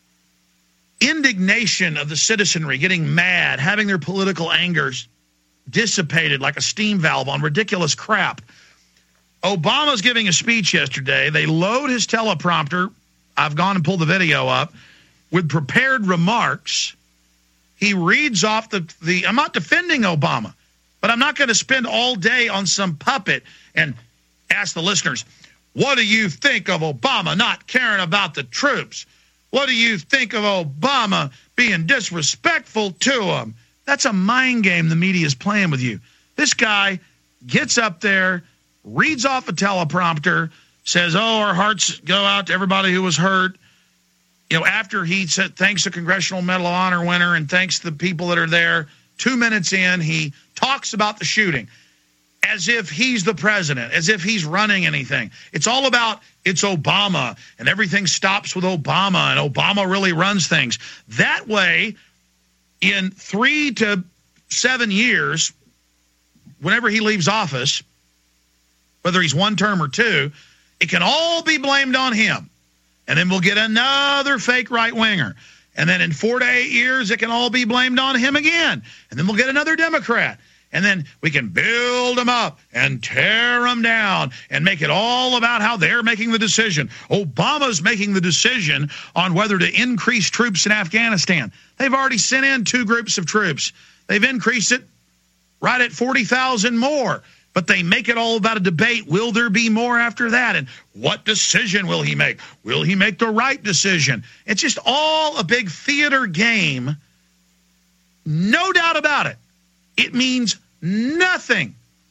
indignation of the citizenry, getting mad, having their political angers dissipated like a steam valve on ridiculous crap. Obama's giving a speech yesterday. They load his teleprompter. I've gone and pulled the video up with prepared remarks. He reads off the I'm not defending Obama, but I'm not going to spend all day on some puppet and ask the listeners, what do you think of Obama not caring about the troops? What do you think of Obama being disrespectful to him? That's a mind game the media is playing with you. This guy gets up there, reads off a teleprompter, says, our hearts go out to everybody who was hurt. After he said thanks the Congressional Medal of Honor winner and thanks the people that are there, 2 minutes in, he talks about the shooting as if he's the president, as if he's running anything. It's all about it's Obama, and everything stops with Obama, and Obama really runs things. That way, in 3 to 7 years, whenever he leaves office, whether he's one term or two, it can all be blamed on him. And then we'll get another fake right-winger. And then in 4 to 8 years, it can all be blamed on him again. And then we'll get another Democrat. And then we can build them up and tear them down and make it all about how they're making the decision. Obama's making the decision on whether to increase troops in Afghanistan. They've already sent in 2 groups of troops. They've increased it right at 40,000 more. But they make it all about a debate. Will there be more after that? And what decision will he make? Will he make the right decision? It's just all a big theater game. No doubt about it. It means nothing.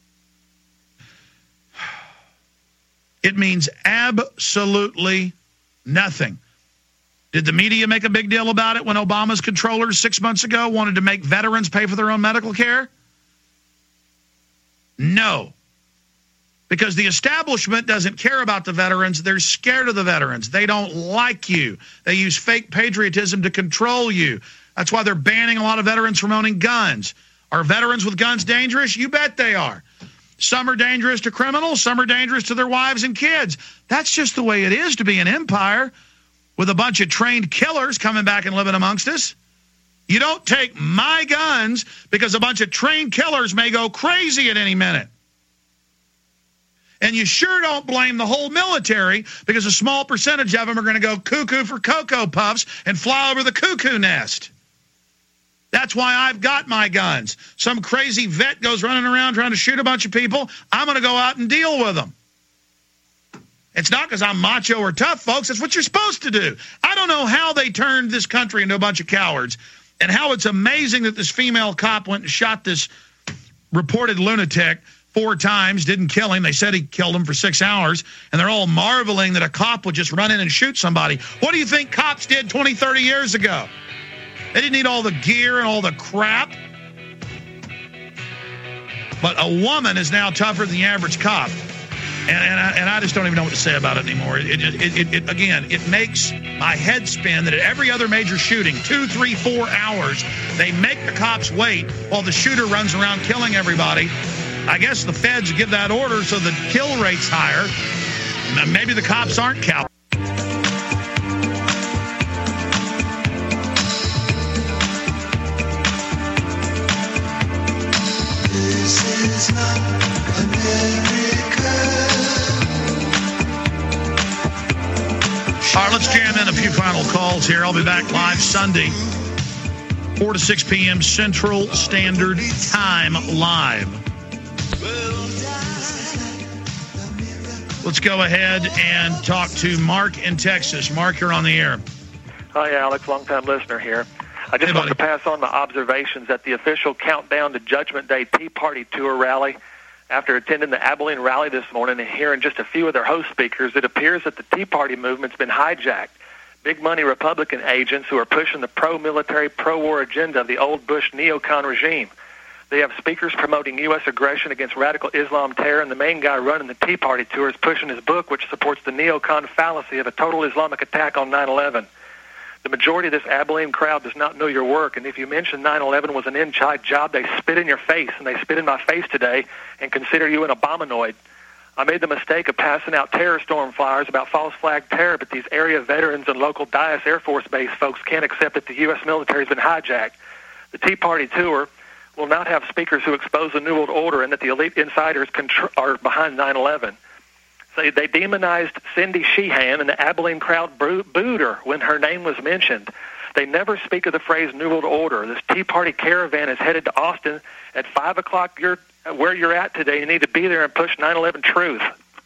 It means absolutely nothing. Did the media make a big deal about it when Obama's controllers 6 months ago wanted to make veterans pay for their own medical care? No. Because the establishment doesn't care about the veterans. They're scared of the veterans. They don't like you. They use fake patriotism to control you. That's why they're banning a lot of veterans from owning guns. Are veterans with guns dangerous? You bet they are. Some are dangerous to criminals. Some are dangerous to their wives and kids. That's just the way it is to be an empire with a bunch of trained killers coming back and living amongst us. You don't take my guns because a bunch of trained killers may go crazy at any minute. And you sure don't blame the whole military because a small percentage of them are going to go cuckoo for Cocoa Puffs and fly over the cuckoo nest. That's why I've got my guns. Some crazy vet goes running around trying to shoot a bunch of people. I'm going to go out and deal with them. It's not because I'm macho or tough, folks. It's what you're supposed to do. I don't know how they turned this country into a bunch of cowards and how it's amazing that this female cop went and shot this reported lunatic 4 times, didn't kill him. They said he killed him for 6 hours, and they're all marveling that a cop would just run in and shoot somebody. What do you think cops did 20, 30 years ago? They didn't need all the gear and all the crap. But a woman is now tougher than the average cop. And I just don't even know what to say about it anymore. It makes my head spin that at every other major shooting, 2, 3, 4 hours, they make the cops wait while the shooter runs around killing everybody. I guess the feds give that order so the kill rate's higher. Maybe the cops aren't cowards. This is not America. All right, let's jam in a few final calls here. I'll be back live Sunday, 4 to 6 p.m. Central Standard Time live. Let's go ahead and talk to Mark in Texas. Mark, you're on the air. Hi, Alex, long-time listener here. I just wanted to pass on my observations at the official Countdown to Judgment Day Tea Party Tour rally. After attending the Abilene rally this morning and hearing just a few of their host speakers, it appears that the Tea Party movement's been hijacked. Big-money Republican agents who are pushing the pro-military, pro-war agenda of the old Bush neocon regime. They have speakers promoting U.S. aggression against radical Islam terror, and the main guy running the Tea Party tour is pushing his book, which supports the neocon fallacy of a total Islamic attack on 9/11. The majority of this Abilene crowd does not know your work, and if you mention 9/11 was an inside job, they spit in your face, and they spit in my face today and consider you an Obamanoid. I made the mistake of passing out terror storm flyers about false flag terror, but these area veterans and local Dyess Air Force Base folks can't accept that the U.S. military has been hijacked. The Tea Party tour will not have speakers who expose the New World Order and that the elite insiders are behind 9/11. So they demonized Cindy Sheehan, and the Abilene crowd booed her when her name was mentioned. They never speak of the phrase New World Order. This Tea Party caravan is headed to Austin at 5 o'clock. Where you're at today, you need to be there and push 9/11 truth.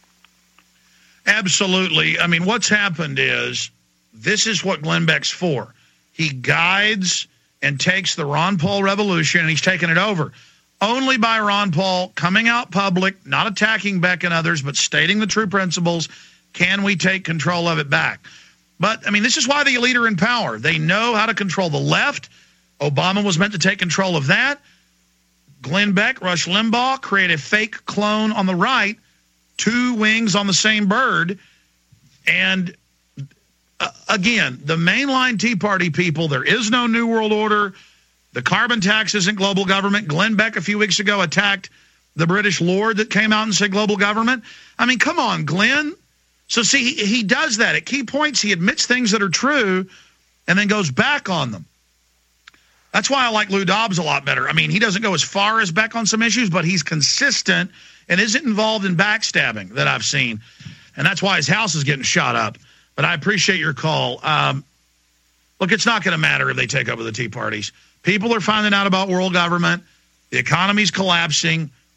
Absolutely. I mean, what's happened is this is what Glenn Beck's for. He guides and takes the Ron Paul revolution, and he's taken it over. Only by Ron Paul coming out public, not attacking Beck and others, but stating the true principles, can we take control of it back. But, I mean, this is why the elite are in power. They know how to control the left. Obama was meant to take control of that. Glenn Beck, Rush Limbaugh create a fake clone on the right, 2 wings on the same bird. And, again, the mainline Tea Party people, there is no New World Order. The carbon tax isn't global government. Glenn Beck a few weeks ago attacked the British Lord that came out and said global government. I mean, come on, Glenn. So, see, he does that. At key points, he admits things that are true and then goes back on them. That's why I like Lou Dobbs a lot better. I mean, he doesn't go as far as Beck on some issues, but he's consistent and isn't involved in backstabbing that I've seen. And that's why his house is getting shot up. But I appreciate your call. Look, it's not going to matter if they take over the Tea Parties. People are finding out about world government. The economy's collapsing.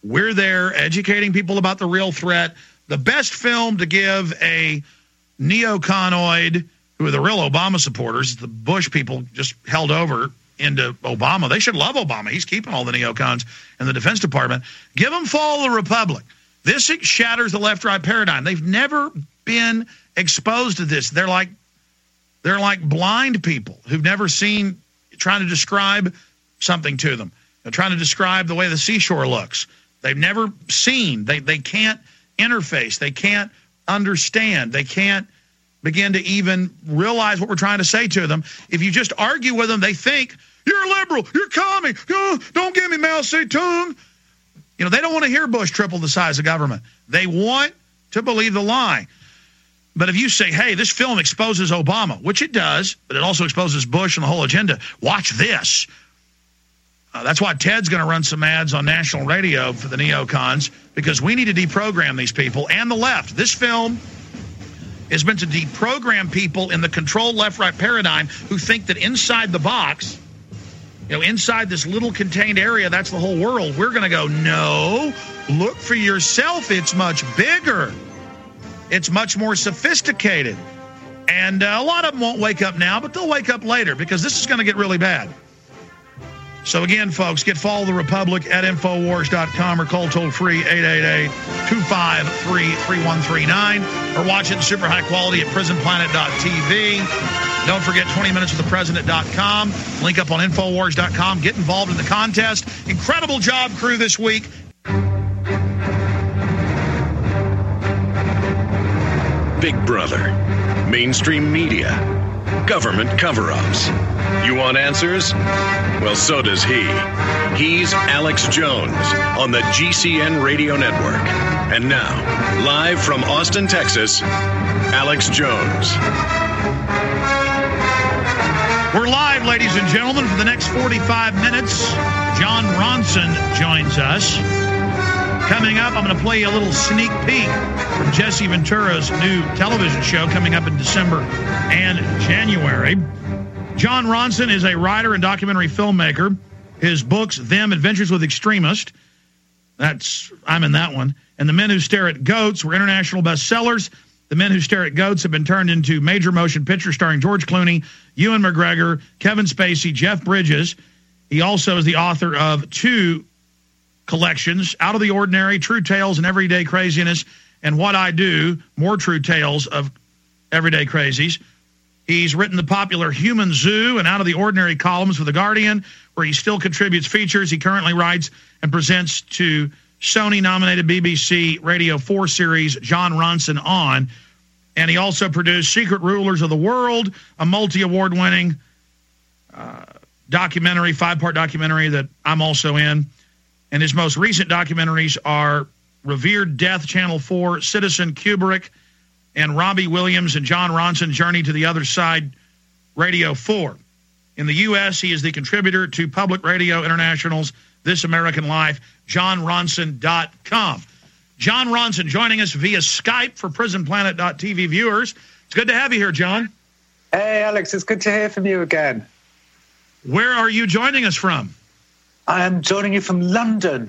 We're there educating people about the real threat. The best film to give a neoconoid, who are the real Obama supporters, the Bush people just held over into Obama. They should love Obama. He's keeping all the neocons in the Defense Department. Give them Fall of the Republic. This shatters the left-right paradigm. They've never been exposed to this. They're like blind people who've never seen, trying to describe something to them. They're trying to describe the way the seashore looks. They've never seen. They can't interface. They can't understand. They can't begin to even realize what we're trying to say to them. If you just argue with them, they think, you're liberal, you're commie, don't give me Mao Zedong. You know, they don't want to hear Bush triple the size of government. They want to believe the lie. But if you say, hey, this film exposes Obama, which it does, but it also exposes Bush and the whole agenda, watch this. That's why Ted's going to run some ads on national radio for the neocons, because we need to deprogram these people and the left. This film is meant to deprogram people in the controlled left-right paradigm who think that inside the box, you know, inside this little contained area, that's the whole world. We're going to go, no, look for yourself. It's much bigger. It's much more sophisticated. And a lot of them won't wake up now, but they'll wake up later, because this is going to get really bad. So again, folks, get Fall of the Republic at Infowars.com or call toll-free 888-253-3139 or watch it in super high quality at prisonplanet.tv. Don't forget 20minuteswiththepresident.com. Link up on Infowars.com. Get involved in the contest. Incredible job, crew, this week. Big Brother, mainstream media, government cover-ups. You want answers? Well, so does he. He's Alex Jones on the GCN Radio Network. And now, live from Austin, Texas, Alex Jones. We're live, ladies and gentlemen, for the next 45 minutes. John Ronson joins us. Coming up, I'm going to play you a little sneak peek from Jesse Ventura's new television show coming up in December and January. John Ronson is a writer and documentary filmmaker. His books, Them, Adventures with Extremist, I'm in that one, and The Men Who Stare at Goats were international bestsellers. The Men Who Stare at Goats have been turned into major motion pictures starring George Clooney, Ewan McGregor, Kevin Spacey, Jeff Bridges. He also is the author of 2 collections, Out of the Ordinary, True Tales and Everyday Craziness, and What I Do, More True Tales of Everyday Crazies. He's written the popular Human Zoo and Out of the Ordinary columns for The Guardian, where he still contributes features. He currently writes and presents to Sony-nominated BBC Radio 4 series John Ronson On. And he also produced Secret Rulers of the World, a multi-award-winning documentary, 5-part documentary that I'm also in. And his most recent documentaries are Revered Death, Channel 4, Citizen Kubrick, and Robbie Williams and John Ronson, Journey to the Other Side, Radio 4. In the U.S., he is the contributor to Public Radio International's This American Life, JohnRonson.com. John Ronson joining us via Skype for PrisonPlanet.tv viewers. It's good to have you here, John. Hey, Alex, it's good to hear from you again. Where are you joining us from? I am joining you from London.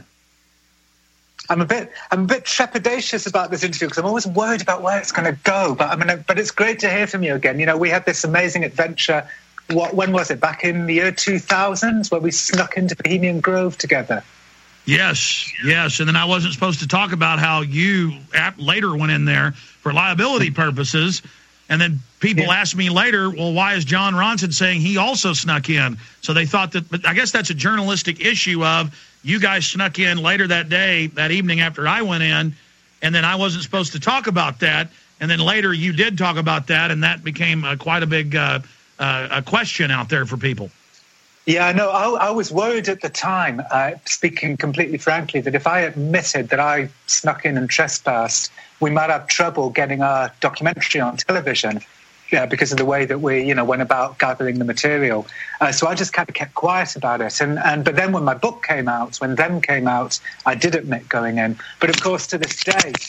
I'm a bit trepidatious about this interview because I'm always worried about where it's going to go. But it's great to hear from you again. You know, we had this amazing adventure. When was it? Back in the year 2000, where we snuck into Bohemian Grove together. Yes. And then I wasn't supposed to talk about how you later went in there for liability purposes. And then people asked me later, well, why is John Ronson saying he also snuck in? So they thought that, but I guess that's a journalistic issue of you guys snuck in later that day, that evening after I went in, and then I wasn't supposed to talk about that. And then later you did talk about that, and that became quite a big a question out there for people. Yeah, no, I was worried at the time, speaking completely frankly, that if I admitted that I snuck in and trespassed, we might have trouble getting our documentary on television, because of the way that we, went about gathering the material. So I just kind of kept quiet about it. But then when my book came out, when Them came out, I did admit going in. But of course, to this day,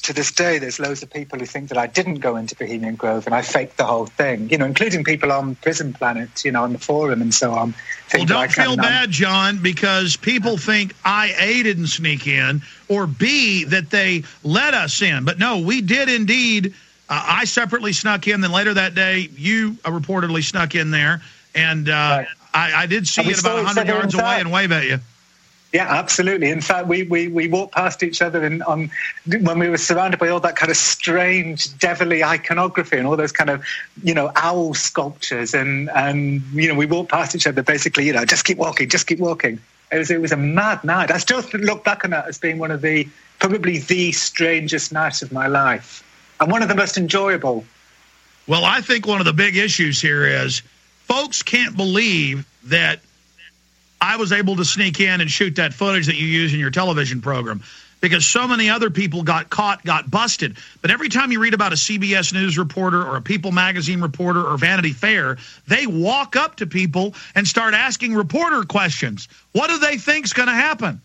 to this day, there's loads of people who think that I didn't go into Bohemian Grove and I faked the whole thing, including people on Prison Planet, on the forum and so on. Well, don't feel bad, John, because people think I, A, didn't sneak in, or B, that they let us in. But no, we did indeed. I separately snuck in. Then later that day, you reportedly snuck in there. And right. I did see you about 100 yards away and wave at you. Yeah, absolutely. In fact, we walked past each other when we were surrounded by all that kind of strange, devilly iconography and all those kind of, owl sculptures. And we walked past each other basically, just keep walking, just keep walking. It was a mad night. I still look back on that as being probably the strangest night of my life and one of the most enjoyable. Well, I think one of the big issues here is folks can't believe that I was able to sneak in and shoot that footage that you use in your television program because so many other people got caught, got busted. But every time you read about a CBS News reporter or a People magazine reporter or Vanity Fair, they walk up to people and start asking reporter questions. What do they think's going to happen?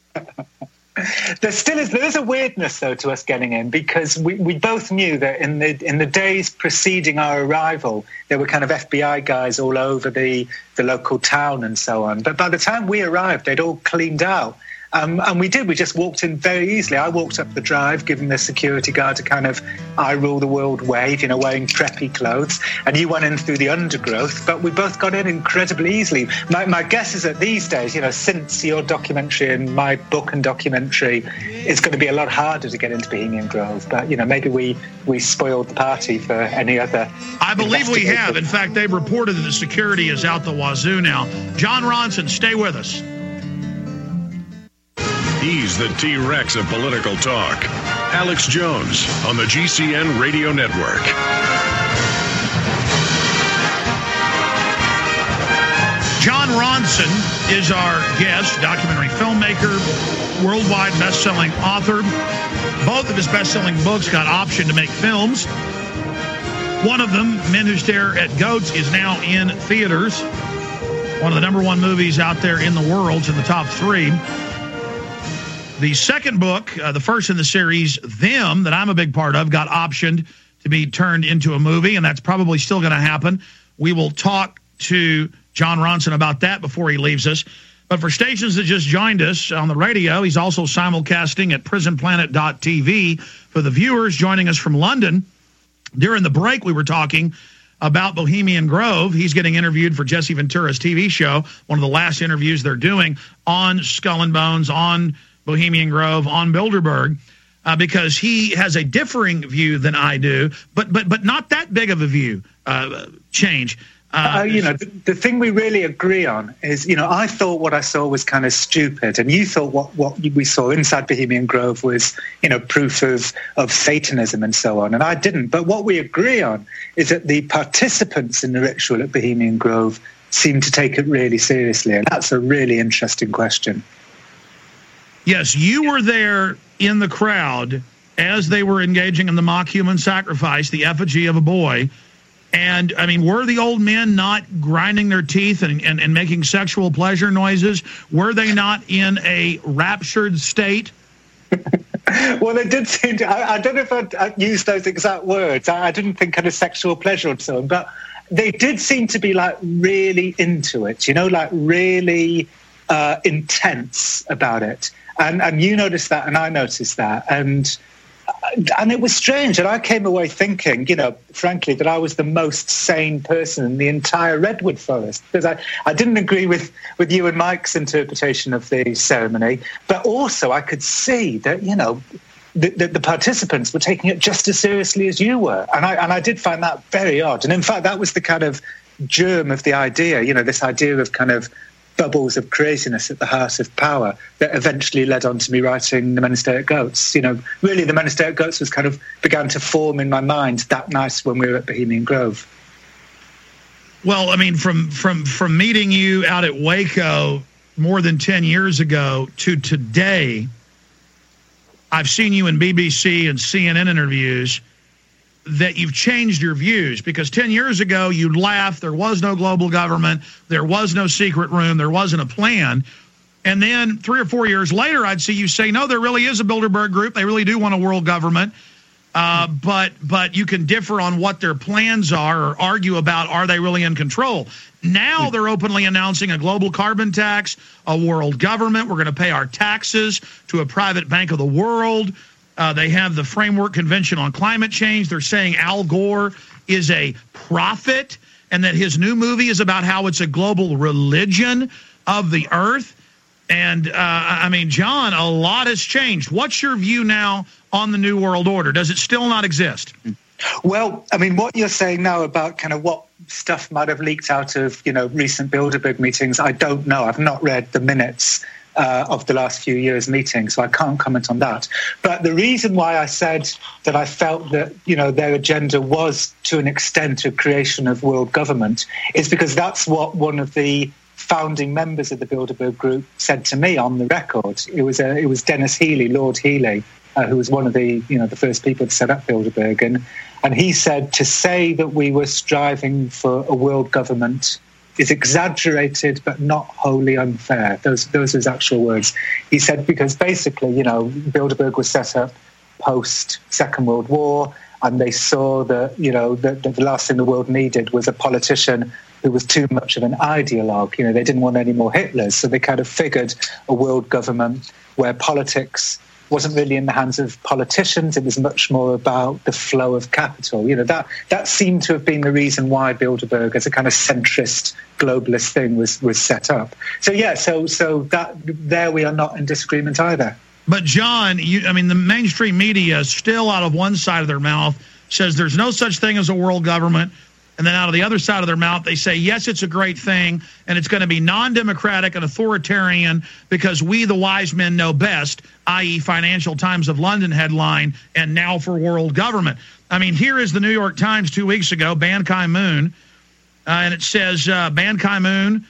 There is a weirdness, though, to us getting in because we both knew that in the days preceding our arrival, there were kind of FBI guys all over the local town and so on. But by the time we arrived, they'd all cleaned out. And we did. We just walked in very easily. I walked up the drive, giving the security guard a kind of I rule the world wave, wearing preppy clothes. And you went in through the undergrowth. But we both got in incredibly easily. My guess is that these days, since your documentary and my book and documentary, it's going to be a lot harder to get into Bohemian Grove. But, maybe we spoiled the party for any other. I believe we have. In fact, they've reported that the security is out the wazoo now. John Ronson, stay with us. He's the T-Rex of political talk. Alex Jones on the GCN Radio Network. John Ronson is our guest, documentary filmmaker, worldwide best-selling author. Both of his best-selling books got optioned to make films. One of them, Men Who Stare at Goats, is now in theaters. One of the #1 movies out there in the world. It's in the top 3. The second book, the first in the series, Them, that I'm a big part of, got optioned to be turned into a movie, and that's probably still going to happen. We will talk to John Ronson about that before he leaves us. But for stations that just joined us on the radio, he's also simulcasting at prisonplanet.tv. For the viewers joining us from London, during the break we were talking about Bohemian Grove. He's getting interviewed for Jesse Ventura's TV show, one of the last interviews they're doing on Skull and Bones, on Bohemian Grove, on Bilderberg, because he has a differing view than I do, but not that big of a view change. The thing we really agree on is, I thought what I saw was kind of stupid, and you thought what we saw inside Bohemian Grove was, proof of Satanism and so on, and I didn't. But what we agree on is that the participants in the ritual at Bohemian Grove seem to take it really seriously, and that's a really interesting question. Yes, you were there in the crowd as they were engaging in the mock human sacrifice, the effigy of a boy. And, were the old men not grinding their teeth and making sexual pleasure noises? Were they not in a raptured state? Well, they did seem to. I don't know if I'd use those exact words. I didn't think kind of sexual pleasure and so on, but they did seem to be, really into it, really intense about it. And you noticed that, and I noticed that, and it was strange. And I came away thinking, frankly, that I was the most sane person in the entire Redwood Forest, because I didn't agree with you and Mike's interpretation of the ceremony, but also I could see that, the participants were taking it just as seriously as you were, and I did find that very odd. And in fact, that was the kind of germ of the idea, this idea of kind of bubbles of craziness at the heart of power that eventually led on to me writing The Men Who Stare at Goats. Really The Men Who Stare at Goats began to form in my mind that night when we were at Bohemian Grove. Well, from meeting you out at Waco more than 10 years ago to today, I've seen you in BBC and CNN interviews that you've changed your views, because 10 years ago you laughed, there was no global government, there was no secret room, there wasn't a plan. And then 3 or 4 years later, I'd see you say, no, there really is a Bilderberg group. They really do want a world government. But you can differ on what their plans are or argue about, are they really in control? Now they're openly announcing a global carbon tax, a world government. We're going to pay our taxes to a private bank of the world. They have the Framework Convention on Climate Change. They're saying Al Gore is a prophet and that his new movie is about how it's a global religion of the earth. And, I mean, John, a lot has changed. What's your view now on the New World Order? Does it still not exist? Well, I mean, what you're saying now about kind of what stuff might have leaked out of, recent Bilderberg meetings, I don't know. I've not read the minutes of the last few years' meetings, so I can't comment on that. But the reason why I said that I felt that, their agenda was, to an extent, a creation of world government is because that's what one of the founding members of the Bilderberg Group said to me on the record. It was Dennis Healy, Lord Healy, who was one of the the first people to set up Bilderberg, and he said to say that we were striving for a world government is exaggerated but not wholly unfair. Those are his actual words. He said because basically Bilderberg was set up post Second World War, and they saw that that the last thing the world needed was a politician who was too much of an ideologue. They didn't want any more Hitlers, so they kind of figured a world government where politics wasn't really in the hands of politicians. It was much more about the flow of capital. That seemed to have been the reason why Bilderberg, as a kind of centrist globalist thing, was set up. So that there we are not in disagreement either. But John, the mainstream media still out of one side of their mouth says there's no such thing as a world government. And then out of the other side of their mouth, they say, yes, it's a great thing, and it's going to be non-democratic and authoritarian because we, the wise men, know best, i.e. Financial Times of London headline, and now for world government. Here is the New York Times 2 weeks ago, Ban Ki-moon, and it says Ban Ki-moon,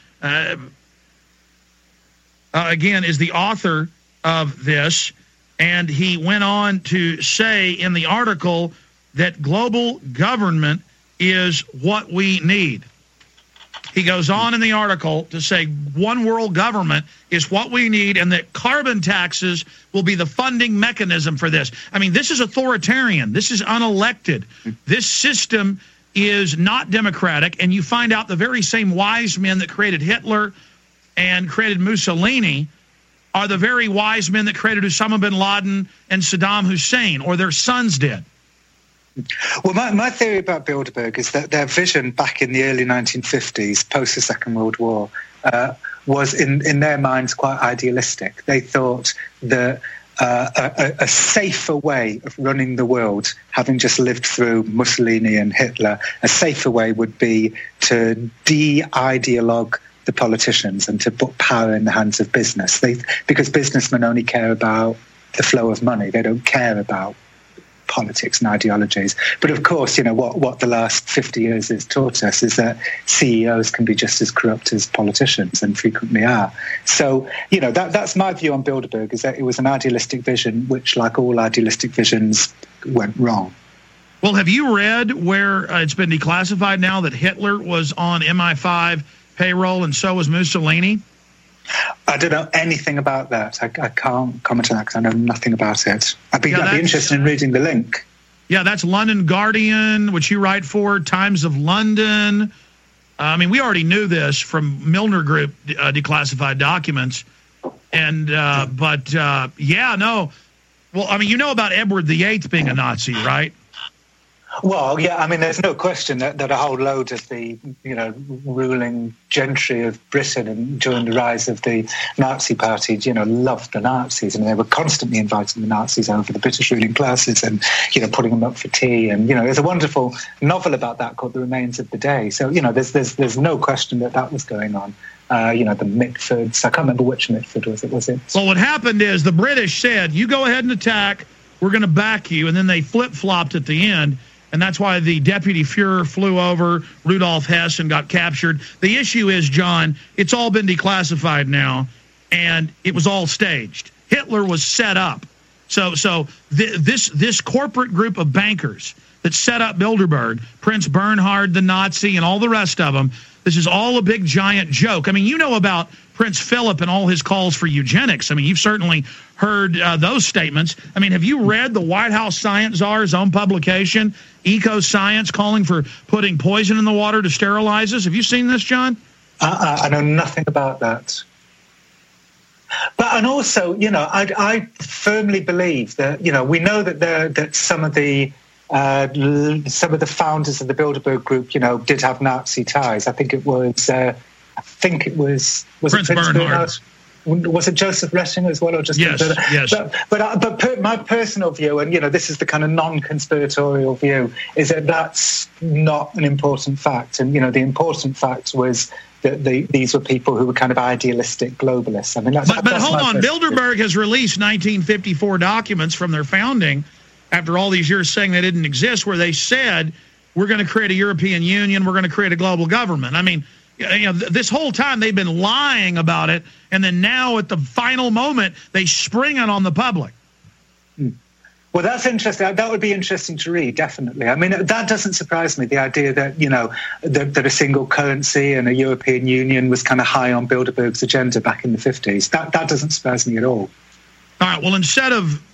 again, is the author of this, and he went on to say in the article that global government is what we need. He goes on in the article to say one world government is what we need and that carbon taxes will be the funding mechanism for this. This is authoritarian. This is unelected. This system is not democratic, and you find out the very same wise men that created Hitler and created Mussolini are the very wise men that created Osama bin Laden and Saddam Hussein, or their sons did. Well, my theory about Bilderberg is that their vision back in the early 1950s, post the Second World War, was in their minds quite idealistic. They thought that a safer way of running the world, having just lived through Mussolini and Hitler, a safer way would be to de-ideologue the politicians and to put power in the hands of business. Because businessmen only care about the flow of money. They don't care about politics and ideologies. But of course, what the last 50 years has taught us is that CEOs can be just as corrupt as politicians and frequently are. So, that's my view on Bilderberg, is that it was an idealistic vision, which, like all idealistic visions, went wrong. Well, have you read where it's been declassified now that Hitler was on MI5 payroll and so was Mussolini? I don't know anything about that. I can't comment on that because I know nothing about it. I'd be interested in reading the link. Yeah, that's London Guardian, which you write for, Times of London. We already knew this from Milner Group declassified documents. And, yeah, no. Well, you know about Edward VIII being a Nazi, right? Well, yeah, there's no question that a whole load of the, ruling gentry of Britain and during the rise of the Nazi Party, loved the Nazis. They were constantly inviting the Nazis over, the British ruling classes, and, putting them up for tea. And, there's a wonderful novel about that called The Remains of the Day. So, there's no question that was going on. The Mitfords. I can't remember which Mitford was it? Well, what happened is the British said, you go ahead and attack, we're going to back you. And then they flip-flopped at the end. And that's why the deputy Fuhrer flew over Rudolf Hess and got captured. The issue is, John, it's all been declassified now, and it was all staged. Hitler was set up. So this corporate group of bankers that set up Bilderberg, Prince Bernhard, the Nazi, and all the rest of them, this is all a big, giant joke. About Prince Philip and all his calls for eugenics. I mean, you've certainly heard those statements. I mean, have you read the White House Science Czar's own publication, Eco Science, calling for putting poison in the water to sterilize us? Have you seen this, John? I know nothing about that. And also, I firmly believe that, we know that some of the founders of the Bilderberg Group, did have Nazi ties. I think it was Prince Bernhard. Was it Joseph Ressinger as well, or just yes? But my personal view, and this is the kind of non-conspiratorial view, is that that's not an important fact. And the important fact was that these were people who were kind of idealistic globalists. I mean, but hold on, Bilderberg has released 1954 documents from their founding, after all these years saying they didn't exist, where they said we're going to create a European Union, we're going to create a global government. I mean, this whole time they've been lying about it, and then now at the final moment they spring it on the public. Well, that's interesting. That would be interesting to read, definitely. I mean, that doesn't surprise me, the idea that, that a single currency and a European Union was kind of high on Bilderberg's agenda back in the 50s. That doesn't surprise me at all. All right, well, instead of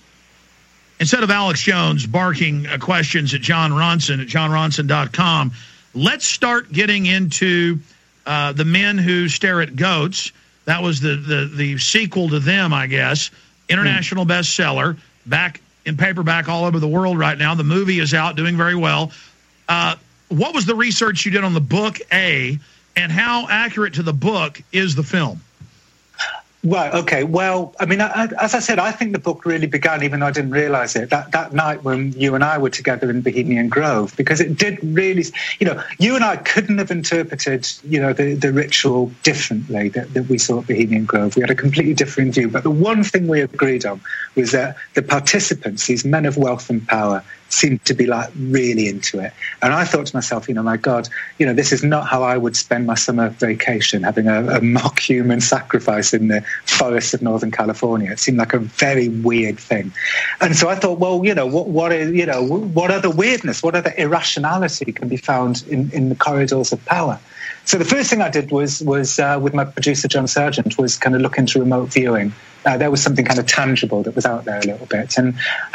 Alex Jones barking questions at Jon Ronson at johnronson.com, let's start getting into The Men Who Stare at Goats. That was the sequel to them, I guess. International bestseller, back in paperback all over the world right now. The movie is out, doing very well. What was the research you did on the book, A, and how accurate to the book is the film? Right, okay. Well, I mean, as I said, I think the book really began, even though I didn't realise it, that night when you and I were together in Bohemian Grove, because it did really, you and I couldn't have interpreted, the ritual differently that we saw at Bohemian Grove. We had a completely different view. But the one thing we agreed on was that the participants, these men of wealth and power, seemed to be really into it. And I thought to myself, my God, this is not how I would spend my summer vacation, having a mock human sacrifice in the forests of Northern California. It seemed like a very weird thing. And so I thought, well, what other weirdness, what other irrationality can be found in the corridors of power? So the first thing I did was with my producer, John Sargent, was kind of look into remote viewing. There was something kind of tangible that was out there a little bit. And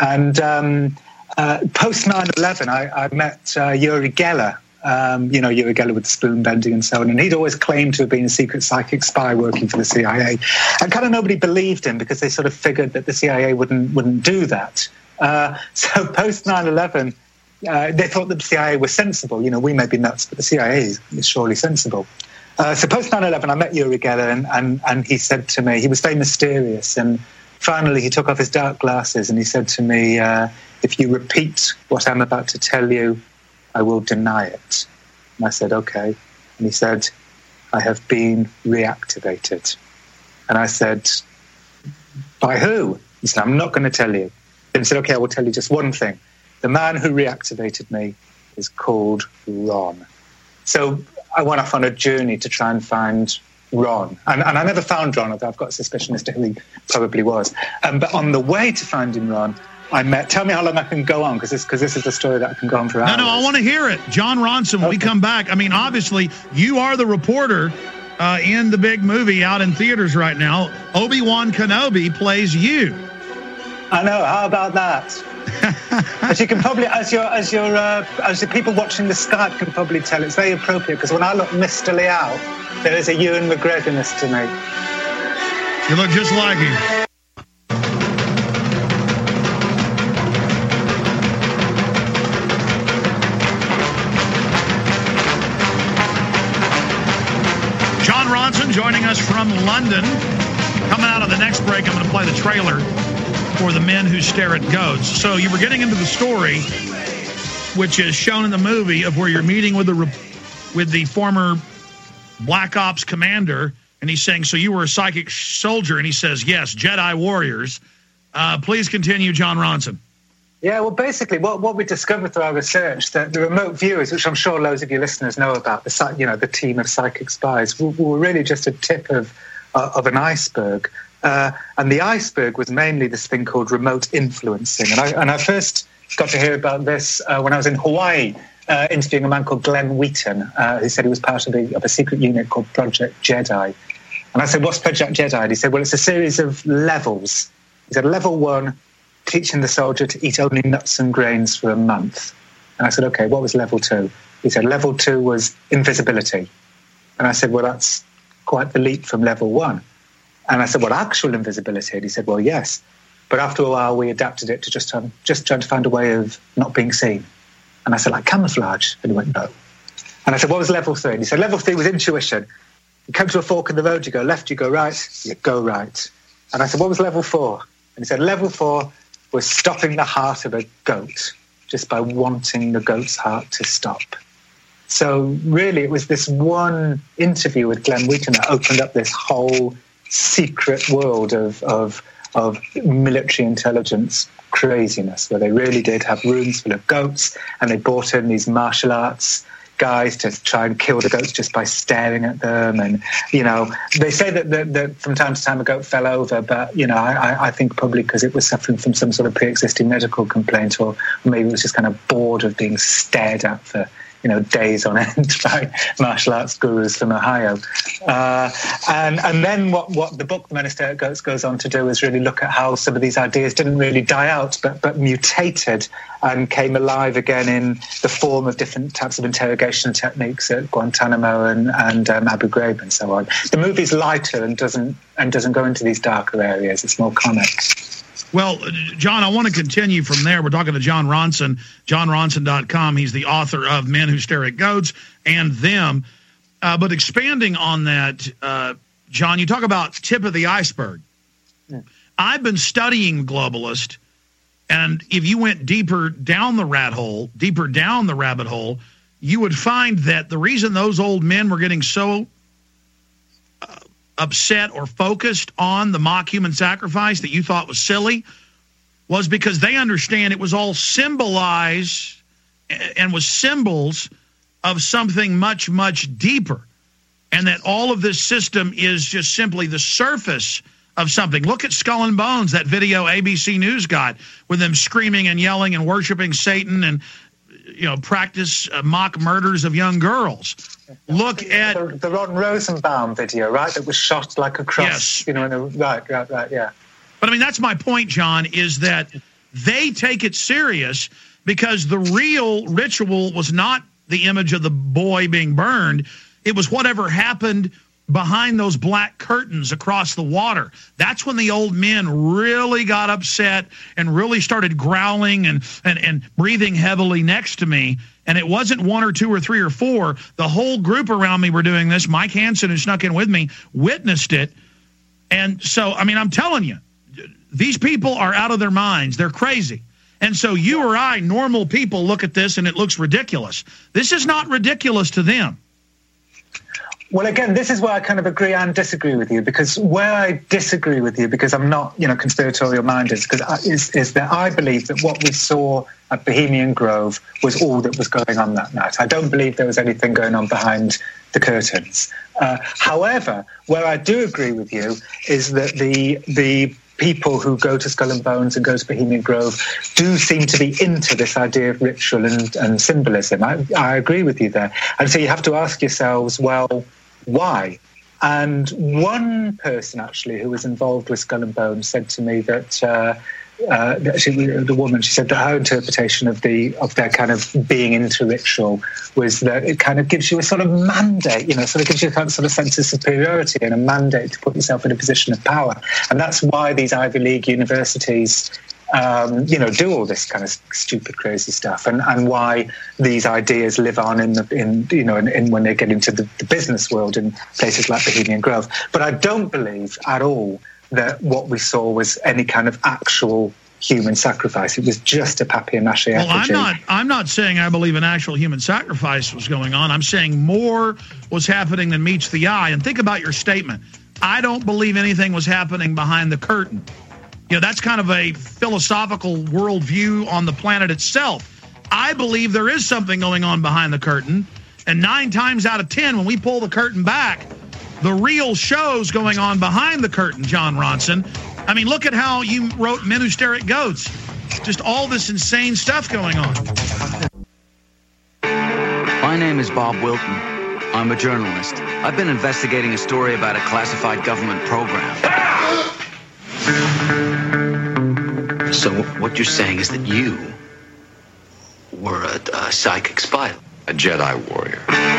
post 9/11, I met Uri Geller, Uri Geller with the spoon bending and so on, and he'd always claimed to have been a secret psychic spy working for the CIA. And kind of nobody believed him because they sort of figured that the CIA wouldn't do that. So post 9/11, they thought that the CIA was sensible. We may be nuts, but the CIA is surely sensible. So post 9/11, I met Uri Geller, and he said to me, he was very mysterious, and finally he took off his dark glasses and he said to me, if you repeat what I'm about to tell you, I will deny it. And I said, okay. And he said, I have been reactivated. And I said, by who? He said, I'm not going to tell you. Then he said, okay, I will tell you just one thing. The man who reactivated me is called Ron. So I went off on a journey to try and find Ron. And I never found Ron, although I've got a suspicion as to who he probably was. But on the way to finding Ron, tell me how long I can go on, because this is a story that I can go on for hours. No, I want to hear it. Jon Ronson, when we come back, I mean, obviously, you are the reporter in the big movie out in theaters right now. Obi-Wan Kenobi plays you. I know. How about that? As you can probably, as the people watching the Skype can probably tell, it's very appropriate, because when I look mistily out, there is a Ewan McGregor-ness to me. You look just like him. Jon Ronson joining us from London. Coming out of the next break, I'm going to play the trailer for The Men Who Stare at Goats. So you were getting into the story, which is shown in the movie, of where you're meeting with the former Black Ops commander, and he's saying, so you were a psychic soldier? And he says, yes, Jedi warriors. Please continue, Jon Ronson. Yeah, well, basically, what we discovered through our research, that the remote viewers, which I'm sure loads of your listeners know about, the team of psychic spies, were really just a tip of an iceberg. And the iceberg was mainly this thing called remote influencing. And I first got to hear about this when I was in Hawaii, interviewing a man called Glenn Wheaton, who said he was part of a secret unit called Project Jedi. And I said, what's Project Jedi? And he said, well, it's a series of levels. He said, level 1, teaching the soldier to eat only nuts and grains for a month. And I said, okay, what was level 2? He said, level 2 was invisibility. And I said, well, that's quite the leap from level 1. And I said, well, actual invisibility? And he said, well, yes. But after a while, we adapted it to just trying to find a way of not being seen. And I said, like camouflage? And he went, no. And I said, what was level 3? And he said, level 3 was intuition. You come to a fork in the road, you go left, you go right, you go right. And I said, what was level 4? And he said, level 4 was stopping the heart of a goat just by wanting the goat's heart to stop. So really, it was this one interview with Glenn Wheaton that opened up this whole secret world of military intelligence craziness, where they really did have rooms full of goats, and they brought in these martial arts guys to try and kill the goats just by staring at them. And, you know, they say that from time to time a goat fell over, but, you know, I think probably because it was suffering from some sort of pre-existing medical complaint, or maybe it was just kind of bored of being stared at for, you know, days on end by martial arts gurus from Ohio. And then what the book Men Who Stare at Goats goes on to do is really look at how some of these ideas didn't really die out, but mutated and came alive again in the form of different types of interrogation techniques at Guantanamo and Abu Ghraib and so on. The movie's lighter and doesn't go into these darker areas. It's more comic. Well, John, I want to continue from there. We're talking to John Ronson, johnronson.com. He's the author of Men Who Stare at Goats and Them. But expanding on that, John, you talk about tip of the iceberg. Yeah. I've been studying globalist, and if you went deeper down the rabbit hole, you would find that the reason those old men were getting so upset or focused on the mock human sacrifice that you thought was silly was because they understand it was all symbolized and was symbols of something much, much deeper, and that all of this system is just simply the surface of something. Look at Skull and Bones, that video ABC News got with them screaming and yelling and worshiping Satan and, you know, practice mock murders of young girls. Look at the Ron Rosenbaum video, right? That was shot like a cross. Yes. You know, right, yeah. But I mean, that's my point, John, is that they take it serious because the real ritual was not the image of the boy being burned. It was whatever happened behind those black curtains across the water. That's when the old men really got upset and really started growling and breathing heavily next to me. And it wasn't 1 or 2 or 3 or 4. The whole group around me were doing this. Mike Hansen, who snuck in with me, witnessed it. And so, I mean, I'm telling you, these people are out of their minds. They're crazy. And so you or I, normal people, look at this and it looks ridiculous. This is not ridiculous to them. Well, again, this is where I kind of agree and disagree with you, because where I disagree with you, because I'm not, you know, conspiratorial minded, is that I believe that what we saw at Bohemian Grove was all that was going on that night. I don't believe there was anything going on behind the curtains. However, where I do agree with you is that the people who go to Skull and Bones and go to Bohemian Grove do seem to be into this idea of ritual and symbolism. I agree with you there. And so you have to ask yourselves, well, why? And one person, actually, who was involved with Skull and Bones said to me that the woman, she said that her interpretation of their kind of being into ritual was that it kind of gives you a sort of mandate, you know, sort of gives you a kind of sort of sense of superiority and a mandate to put yourself in a position of power. And that's why these Ivy League universities, you know, do all this kind of stupid, crazy stuff, and why these ideas live on in when they get into the business world in places like Bohemian Grove. But I don't believe at all that what we saw was any kind of actual human sacrifice. It was just a papier-mâché effigy. Well, I'm not saying I believe an actual human sacrifice was going on. I'm saying more was happening than meets the eye. And think about your statement. I don't believe anything was happening behind the curtain. You know, that's kind of a philosophical worldview on the planet itself. I believe there is something going on behind the curtain. And 9 times out of 10, when we pull the curtain back, the real show's going on behind the curtain, John Ronson. I mean, look at how you wrote Men Who Stare at Goats. Just all this insane stuff going on. My name is Bob Wilton. I'm a journalist. I've been investigating a story about a classified government program. So what you're saying is that you were a psychic spy? A Jedi warrior.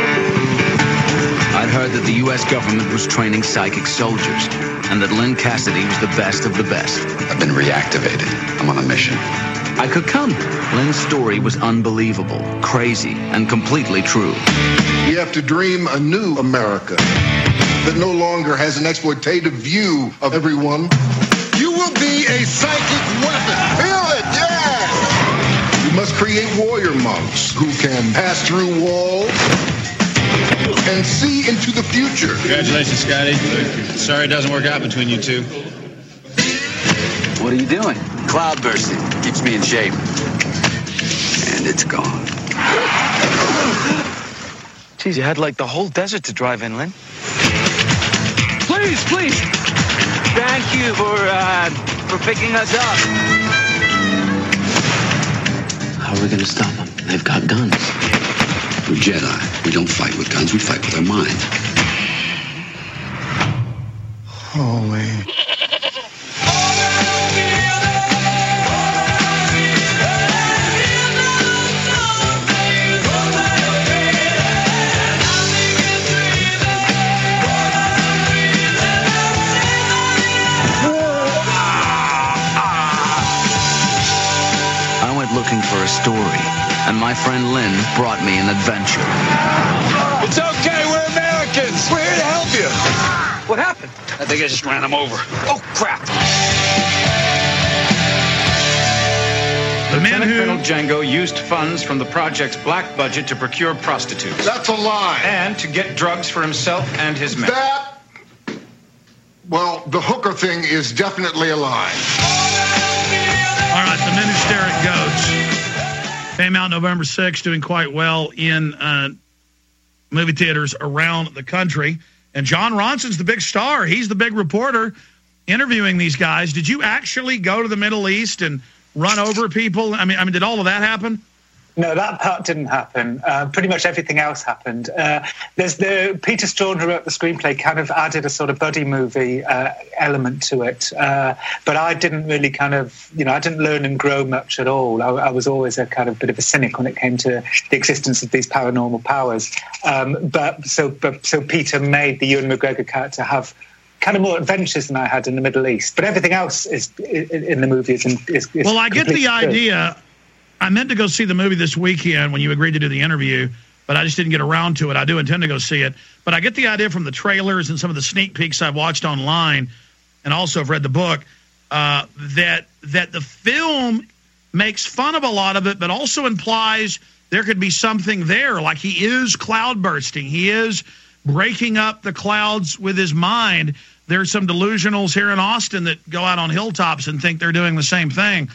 I'd heard that the U.S. government was training psychic soldiers, and that Lynn Cassidy was the best of the best. I've been reactivated. I'm on a mission. I could come. Lynn's story was unbelievable, crazy, and completely true. We have to dream a new America that no longer has an exploitative view of everyone. You will be a psychic weapon. Feel it, yeah! We must create warrior monks who can pass through walls and see into the future. Congratulations, Scotty. Sorry it doesn't work out between you two. What are you doing? Cloud bursting. Keeps me in shape. And it's gone. Geez, you had like the whole desert to drive in, Lynn. Please. Thank you for picking us up. How are we going to stop them? They've got guns. We're Jedi. We don't fight with guns. We fight with our mind. Holy... Looking for a story, and my friend Lynn brought me an adventure. It's okay, we're Americans. We're here to help you. What happened? I think I just ran him over. Oh, crap. The man who... Colonel Django used funds from the project's black budget to procure prostitutes. That's a lie. And to get drugs for himself and his men. Well, the hooker thing is definitely a lie. All right, The Men Who Stare at Goats came out November 6th, doing quite well in movie theaters around the country. And John Ronson's the big star. He's the big reporter interviewing these guys. Did you actually go to the Middle East and run over people? I mean, did all of that happen? No, that part didn't happen. Pretty much everything else happened. There's Peter Strawn, who wrote the screenplay, kind of added a sort of buddy movie element to it. But I didn't really I didn't learn and grow much at all. I was always a kind of bit of a cynic when it came to the existence of these paranormal powers. So Peter made the Ewan McGregor character have kind of more adventures than I had in the Middle East. But everything else is in the movie is well, I get the idea. I meant to go see the movie this weekend when you agreed to do the interview, but I just didn't get around to it. I do intend to go see it. But I get the idea from the trailers and some of the sneak peeks I've watched online, and also have read the book, that the film makes fun of a lot of it, but also implies there could be something there. Like he is cloud bursting. He is breaking up the clouds with his mind. There's some delusionals here in Austin that go out on hilltops and think they're doing the same thing.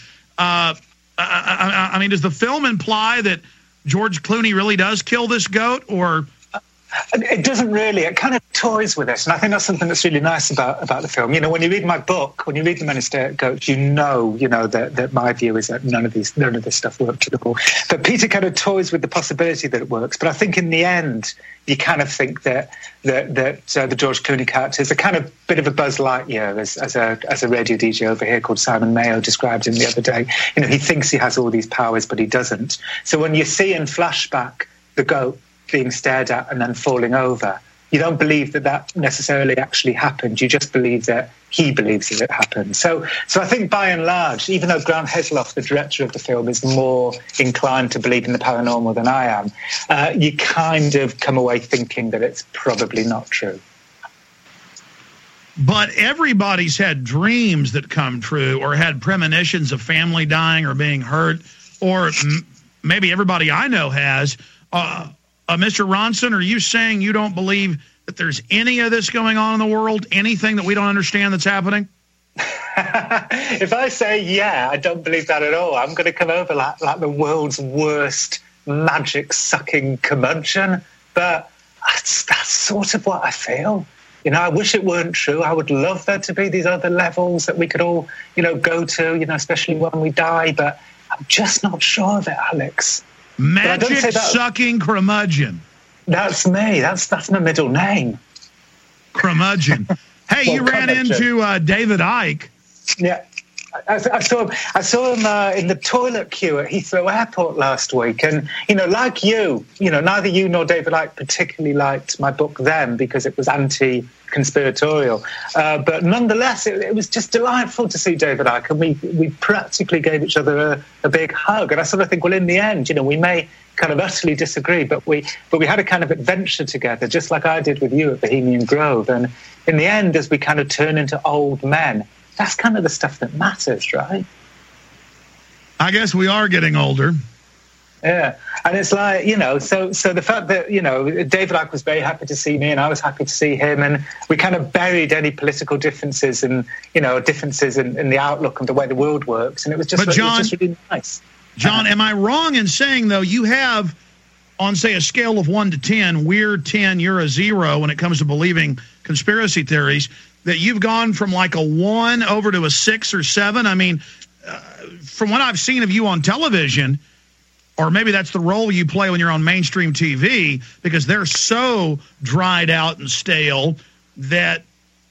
I mean, does the film imply that George Clooney really does kill this goat, or? It doesn't really. It kind of toys with us, and I think that's something that's really nice about the film. You know, when you read my book, when you read The Men Who Stare at Goats, you know that my view is that none of this stuff works at all. But Peter kind of toys with the possibility that it works. But I think in the end, you kind of think that the George Clooney character is a kind of bit of a Buzz Lightyear, as a radio DJ over here called Simon Mayo described him the other day. You know, he thinks he has all these powers, but he doesn't. So when you see in flashback the goat being stared at and then falling over, you don't believe that necessarily actually happened. You just believe that he believes that it happened. So I think by and large, even though Grant Heslov, the director of the film, is more inclined to believe in the paranormal than I am, you kind of come away thinking that it's probably not true. But everybody's had dreams that come true, or had premonitions of family dying or being hurt, or maybe everybody I know has. Mr. Ronson, are you saying you don't believe that there's any of this going on in the world, anything that we don't understand that's happening? If I say, yeah, I don't believe that at all, I'm going to come over like the world's worst magic-sucking curmudgeon. But that's sort of what I feel. You know, I wish it weren't true. I would love there to be these other levels that we could all, go to, especially when we die. But I'm just not sure of it, Alex. Magic-sucking curmudgeon. That's me. That's my middle name. Curmudgeon. Hey, well, you ran into David Icke. Yeah. I saw him in the toilet queue at Heathrow Airport last week. And, like you, neither you nor David Icke particularly liked my book then because it was anti-conspiratorial. But nonetheless, it was just delightful to see David Icke. And we practically gave each other a big hug. And I sort of think, well, in the end, we may kind of utterly disagree, but we had a kind of adventure together, just like I did with you at Bohemian Grove. And in the end, as we kind of turn into old men, that's kind of the stuff that matters, right? I guess we are getting older. Yeah. And it's like, so the fact that, David Icke was very happy to see me and I was happy to see him, and we kind of buried any political differences and, differences in the outlook and the way the world works. And it was just, really nice. John, am I wrong in saying, though, you have, on, say, a scale of 1 to 10, we're 10, you're a 0 when it comes to believing conspiracy theories, that you've gone from like a 1 over to a 6 or 7? I mean, from what I've seen of you on television, or maybe that's the role you play when you're on mainstream TV, because they're so dried out and stale that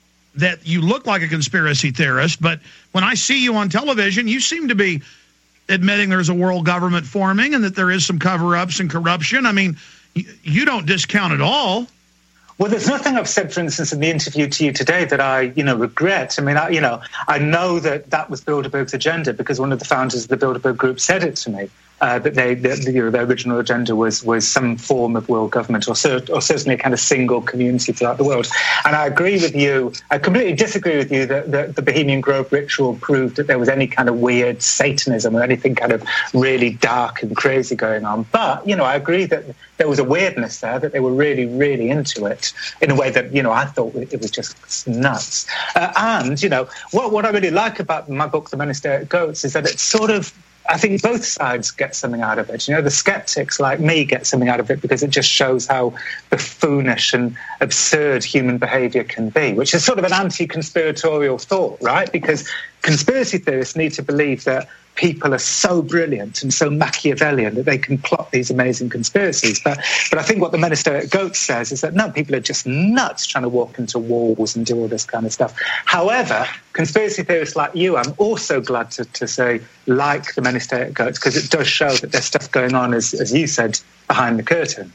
you look like a conspiracy theorist. But when I see you on television, you seem to be admitting there's a world government forming and that there is some cover-ups and corruption. I mean, you don't discount it all. Well, there's nothing I've said, for instance, in the interview to you today that I, regret. I mean, I know that was Bilderberg's agenda because one of the founders of the Bilderberg Group said it to me, that their original agenda was some form of world government or certainly a kind of single community throughout the world. And I agree with you. I completely disagree with you that the Bohemian Grove ritual proved that there was any kind of weird Satanism or anything kind of really dark and crazy going on. But, I agree that there was a weirdness there, that they were really, really into it in a way that, I thought it was just nuts. And, what I really like about my book, The Men Who Stare at Goats, is that it's sort of, I think both sides get something out of it. The skeptics like me get something out of it because it just shows how buffoonish and absurd human behavior can be, which is sort of an anti-conspiratorial thought, right? Because conspiracy theorists need to believe that people are so brilliant and so Machiavellian that they can plot these amazing conspiracies. But I think what the Men Who Stare at Goats says is that, no, people are just nuts trying to walk into walls and do all this kind of stuff. However, conspiracy theorists like you, I'm also glad to say, like the Men Who Stare at Goats, because it does show that there's stuff going on, as you said, behind the curtain.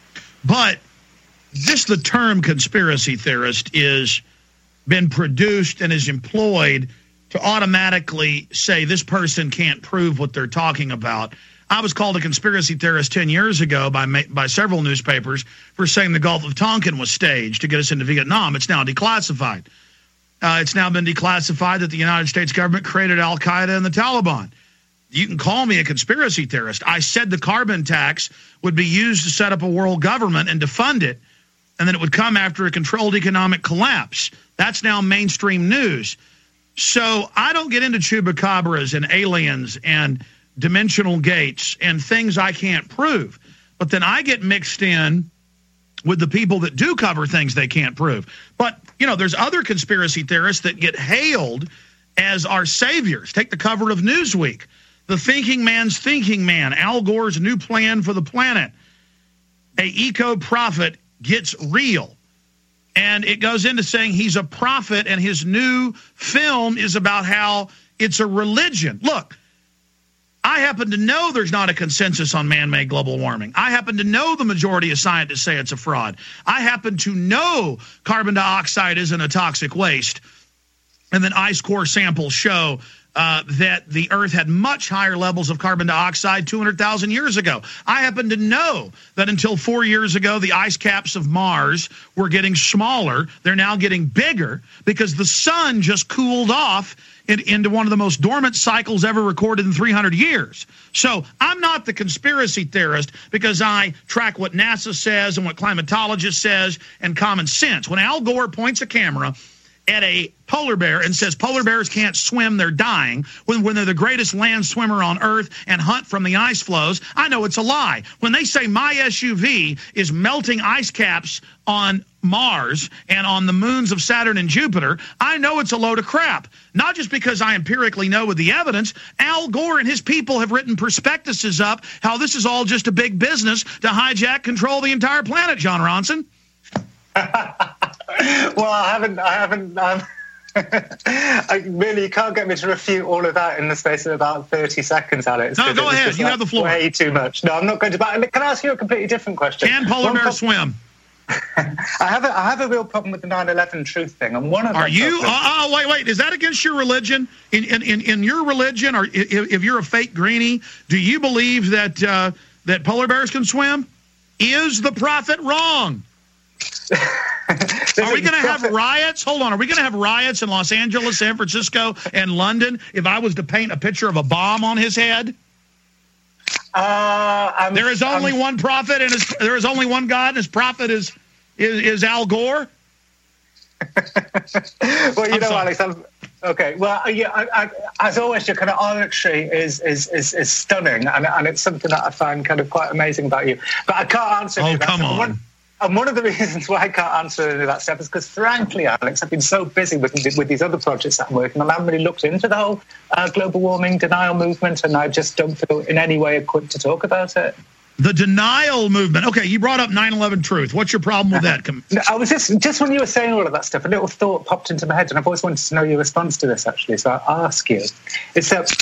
But just the term conspiracy theorist is been produced and is employed to automatically say this person can't prove what they're talking about. I was called a conspiracy theorist 10 years ago by several newspapers for saying the Gulf of Tonkin was staged to get us into Vietnam. It's now declassified. It's now been declassified that the United States government created al-Qaeda and the Taliban. You can call me a conspiracy theorist. I said the carbon tax would be used to set up a world government and to fund it, and then it would come after a controlled economic collapse. That's now mainstream news. So I don't get into chupacabras and aliens and dimensional gates and things I can't prove. But then I get mixed in with the people that do cover things they can't prove. But, there's other conspiracy theorists that get hailed as our saviors. Take the cover of Newsweek. The thinking man's thinking man. Al Gore's new plan for the planet. A eco-prophet gets real. And it goes into saying he's a prophet and his new film is about how it's a religion. Look, I happen to know there's not a consensus on man-made global warming. I happen to know the majority of scientists say it's a fraud. I happen to know carbon dioxide isn't a toxic waste. And then ice core samples show that the Earth had much higher levels of carbon dioxide 200,000 years ago. I happen to know that until 4 years ago, the ice caps of Mars were getting smaller. They're now getting bigger because the sun just cooled off into one of the most dormant cycles ever recorded in 300 years. So I'm not the conspiracy theorist because I track what NASA says and what climatologists says and common sense. When Al Gore points a camera at a polar bear and says polar bears can't swim, they're dying, when they're the greatest land swimmer on Earth and hunt from the ice flows, I know it's a lie. When they say my SUV is melting ice caps on Mars and on the moons of Saturn and Jupiter, I know it's a load of crap. Not just because I empirically know with the evidence. Al Gore and his people have written prospectuses up how this is all just a big business to hijack, control the entire planet, John Ronson. Well, I haven't. I really, you can't get me to refute all of that in the space of about 30 seconds, Alex. No, go ahead. You have the floor. Way too much. No, I'm not going to. But can I ask you a completely different question? Can polar bears swim? I have a real problem with the 9/11 truth thing. And one of are you? Wait. Is that against your religion? In your religion, or if you're a fake greenie, do you believe that that polar bears can swim? Is the prophet wrong? Are we going to have riots? Hold on. Are we going to have riots in Los Angeles, San Francisco, and London if I was to paint a picture of a bomb on his head? There is only one prophet, and there is only one God, and his prophet is Al Gore. Well, you know, Alex. Okay. Well, as always, your kind of oratory is stunning, and it's something that I find kind of quite amazing about you. But I can't answer. Oh, come on. And one of the reasons why I can't answer any of that stuff is because, frankly, Alex, I've been so busy with these other projects that I'm working on. I haven't really looked into the whole global warming denial movement, and I just don't feel in any way equipped to talk about it. The denial movement. Okay, you brought up 9/11 truth. What's your problem with that? I was just when you were saying all of that stuff, a little thought popped into my head, and I've always wanted to know your response to this, actually. So I'll ask you. It's that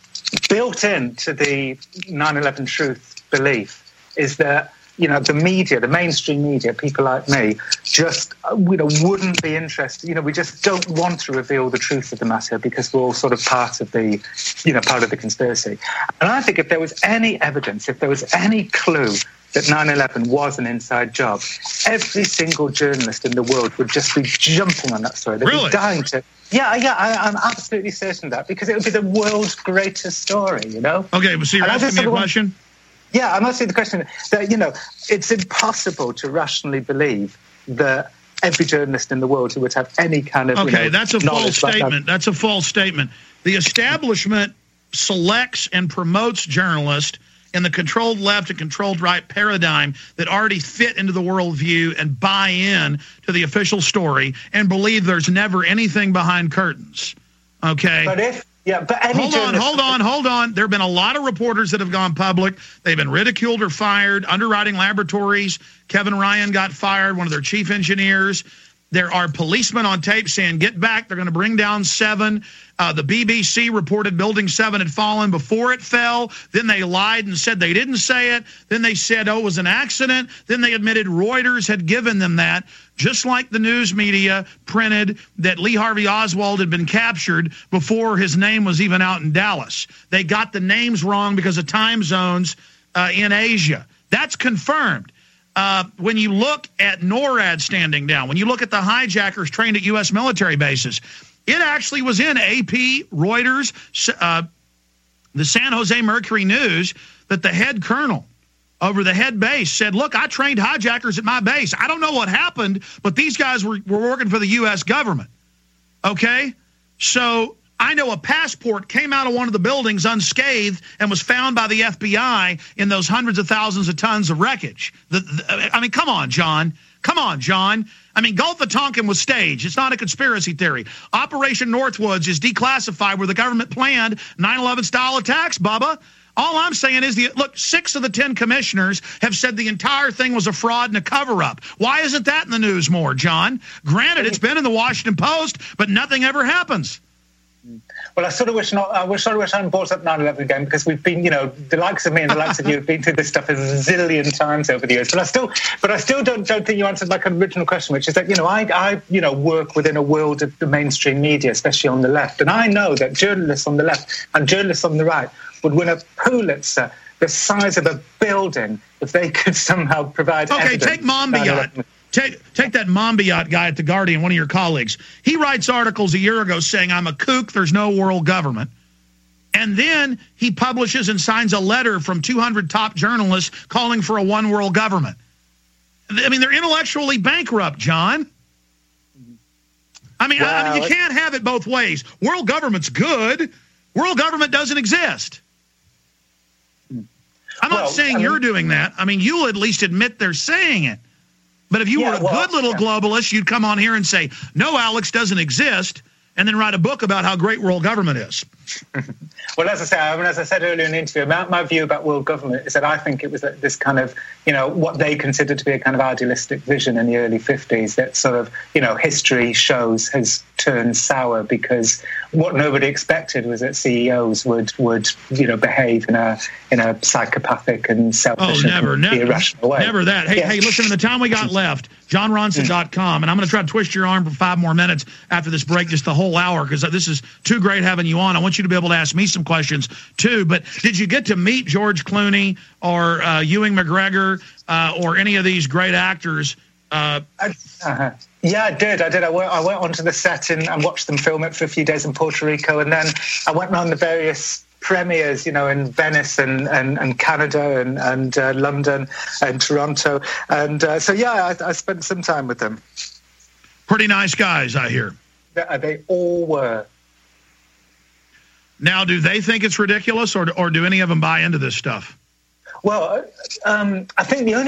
built into the 9/11 truth belief is that, you know, the media, the mainstream media, people like me, just, you know, wouldn't be interested. You know, we just don't want to reveal the truth of the matter because we're all sort of part of the, you know, part of the conspiracy. And I think if there was any evidence, if there was any clue that 9/11 was an inside job, every single journalist in the world would just be jumping on that story. They'd be dying to. Yeah, I'm absolutely certain of that, because it would be the world's greatest story, you know? Okay, but so you're asking me a question? Yeah, I'm asking the question that, you know, it's impossible to rationally believe that every journalist in the world who would have any kind of... Okay, that's a false statement. That's a false statement. The establishment selects and promotes journalists in the controlled left and controlled right paradigm that already fit into the worldview and buy in to the official story and believe there's never anything behind curtains. Okay? But if... Yeah, but hold on. There have been a lot of reporters that have gone public. They've been ridiculed or fired. Underwriting Laboratories, Kevin Ryan got fired, one of their chief engineers. There are policemen on tape saying, get back, they're going to bring down 7. The BBC reported Building 7 had fallen before it fell. Then they lied and said they didn't say it. Then they said, oh, it was an accident. Then they admitted Reuters had given them that, just like the news media printed that Lee Harvey Oswald had been captured before his name was even out in Dallas. They got the names wrong because of time zones in Asia. That's confirmed. When you look at NORAD standing down, when you look at the hijackers trained at U.S. military bases, it actually was in AP, Reuters, the San Jose Mercury News, that the head colonel over the head base said, look, I trained hijackers at my base. I don't know what happened, but these guys were working for the U.S. government. Okay? So I know a passport came out of one of the buildings unscathed and was found by the FBI in those hundreds of thousands of tons of wreckage. I mean, come on, John. Come on, John. I mean, Gulf of Tonkin was staged. It's not a conspiracy theory. Operation Northwoods is declassified where the government planned 9/11 style attacks, Bubba. All I'm saying is, look, 6 of the 10 commissioners have said the entire thing was a fraud and a cover-up. Why isn't that in the news more, John? Granted, it's been in the Washington Post, but nothing ever happens. Well, I sort of wish I hadn't brought up 9/11 again, because we've been, you know, the likes of me and the likes of you have been through this stuff a zillion times over the years. But I still don't think you answered my original question, which is that, you know, I work within a world of the mainstream media, especially on the left, and I know that journalists on the left and journalists on the right would win a Pulitzer the size of a building if they could somehow provide. Okay, take Monbiot. Take that Monbiot guy at The Guardian, one of your colleagues. He writes articles a year ago saying, I'm a kook, there's no world government. And then he publishes and signs a letter from 200 top journalists calling for a one world government. I mean, they're intellectually bankrupt, John. I mean, you can't have it both ways. World government's good. World government doesn't exist. I'm not saying you're doing that. I mean, you'll at least admit they're saying it. But if you were a good little globalist, you'd come on here and say, no, Alex doesn't exist, and then write a book about how great world government is. Well, as I said earlier in the interview, my view about world government is that I think it was this kind of, what they considered to be a kind of idealistic vision in the early 50s that sort of, history shows has turned sour because what nobody expected was that CEOs would behave in a psychopathic and selfish and irrational way. Never that. Hey, listen, in the time we got left, JohnRonson.com, and I'm going to try to twist your arm for 5 more minutes after this break, just the whole hour, because this is too great having you on. I want you to be able to ask me some questions, too. But did you get to meet George Clooney or Ewan McGregor or any of these great actors? Yeah, I did. I went onto the set and watched them film it for a few days in Puerto Rico, and then I went around the various premieres, in Venice and Canada and London and Toronto. And so, yeah, I spent some time with them. Pretty nice guys, I hear. They all were. Now, do they think it's ridiculous, or do any of them buy into this stuff? Well, I think the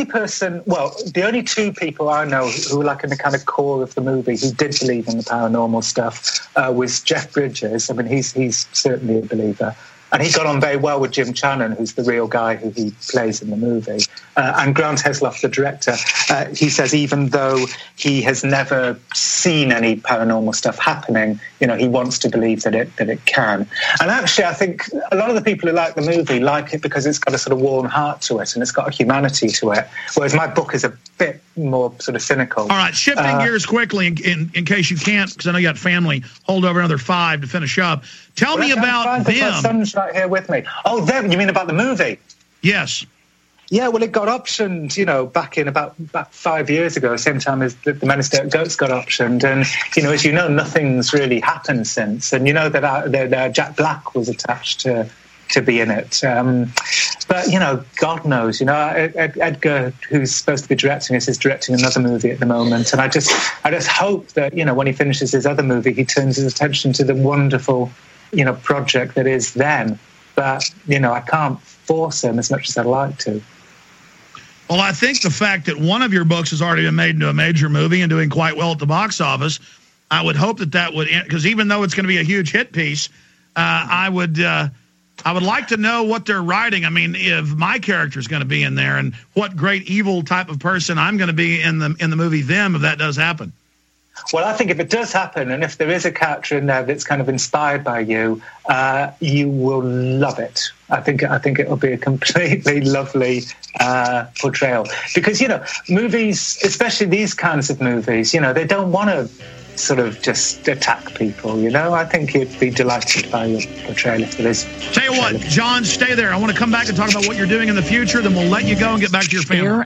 only 2 people I know who were like in the kind of core of the movie who did believe in the paranormal stuff was Jeff Bridges. I mean, he's certainly a believer. And he got on very well with Jim Channon, who's the real guy who he plays in the movie. And Grant Heslov, the director, he says even though he has never seen any paranormal stuff happening, he wants to believe that it can. And actually, I think a lot of the people who like the movie like it because it's got a sort of warm heart to it and it's got a humanity to it, whereas my book is a bit more sort of cynical. All right, shifting gears quickly in case you can't, because I know you got family, hold over another 5 to finish up. Tell me about them. My son's right here with me. Oh, them? You mean about the movie? Yes. Yeah, well, it got optioned, back in about 5 years ago, same time as the Men-in-State Goats got optioned. And, as you know, nothing's really happened since. And you know that Jack Black was attached to be in it. But, God knows, Edgar, who's supposed to be directing this, is directing another movie at the moment. And I just hope that, when he finishes his other movie, he turns his attention to the wonderful, project that is them. But, I can't force him as much as I'd like to. Well, I think the fact that one of your books has already been made into a major movie and doing quite well at the box office, I would hope that would, because even though it's going to be a huge hit piece, I would like to know what they're writing. I mean, if my character is going to be in there, and what great evil type of person I'm going to be in the movie Them, if that does happen. Well, I think if it does happen, and if there is a character in there that's kind of inspired by you, you will love it. I think it will be a completely lovely portrayal. Because, movies, especially these kinds of movies, they don't want to sort of just attack people, I think you'd be delighted by your portrayal if there is. Tell you what, John, stay there. I want to come back and talk about what you're doing in the future, then we'll let you go and get back to your family.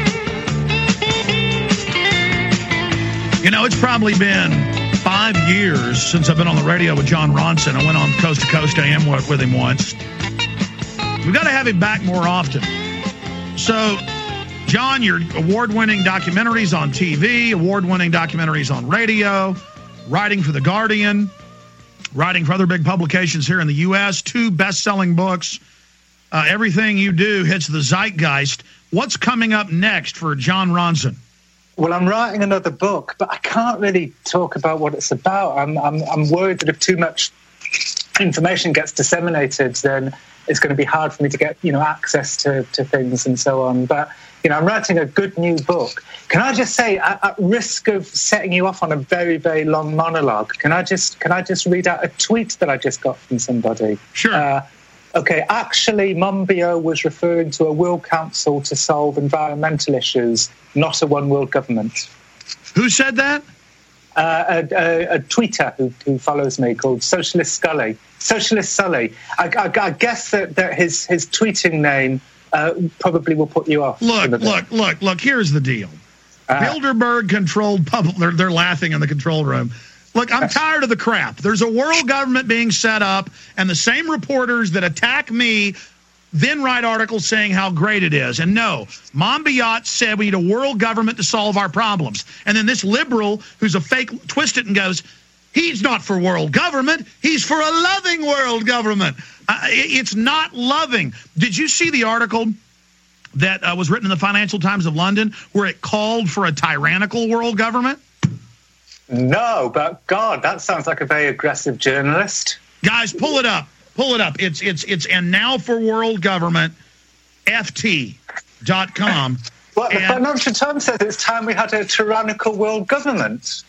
It's probably been 5 years since I've been on the radio with John Ronson. I went on Coast to Coast AM with him once. We've got to have him back more often. So, John, your award-winning documentaries on TV, award-winning documentaries on radio, writing for The Guardian, writing for other big publications here in the U.S., 2 best-selling books. Everything you do hits the zeitgeist. What's coming up next for John Ronson? Well, I'm writing another book, but I can't really talk about what it's about. I'm worried that if too much information gets disseminated, then it's going to be hard for me to get, access to things and so on. But, I'm writing a good new book. Can I just say, at risk of setting you off on a very, very long monologue, can I just read out a tweet that I just got from somebody? Sure. Okay, actually, Monbiot was referring to a world council to solve environmental issues, not a one-world government. Who said that? A tweeter who follows me called Socialist Scully. Socialist Sully. I guess that his tweeting name probably will put you off. Look, here's the deal. Bilderberg-controlled public, they're laughing in the control room. Look, I'm tired of the crap. There's a world government being set up, and the same reporters that attack me then write articles saying how great it is. And no, Monbiot said we need a world government to solve our problems. And then this liberal who's a fake twists it and goes, he's not for world government. He's for a loving world government. It's not loving. Did you see the article that was written in the Financial Times of London where it called for a tyrannical world government? No, but God, that sounds like a very aggressive journalist. Guys, pull it up. Pull it up. It's and now for world government, ft.com. Well, the Financial Times says it's time we had a tyrannical world government.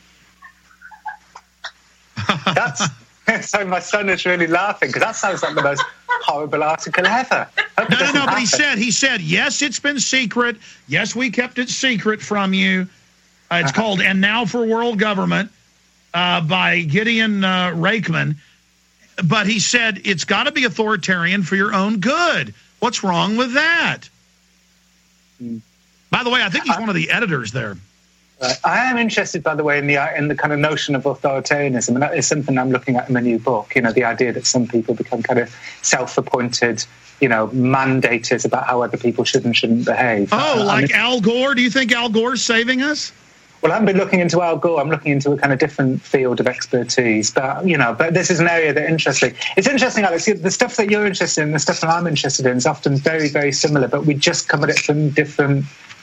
That's so my son is really laughing because that sounds like the most horrible article ever. No, but he said, yes, it's been secret. Yes, we kept it secret from you. It's called And Now for World Government by Gideon Rakeman. But he said it's got to be authoritarian for your own good. What's wrong with that? By the way, I think he's one of the editors there. I am interested, by the way, in the kind of notion of authoritarianism, and that is something I'm looking at in my new book. You know, the idea that some people become kind of self-appointed, you know, mandators about how other people should and shouldn't behave. Al Gore? Do you think Al Gore's saving us? Well, I haven't been looking into Al Gore. I'm looking into a kind of different field of expertise. But, you know, this is an area that interests me. It's interesting, Alex, the stuff that you're interested in, the stuff that I'm interested in is often very, very similar, but we just come at it from different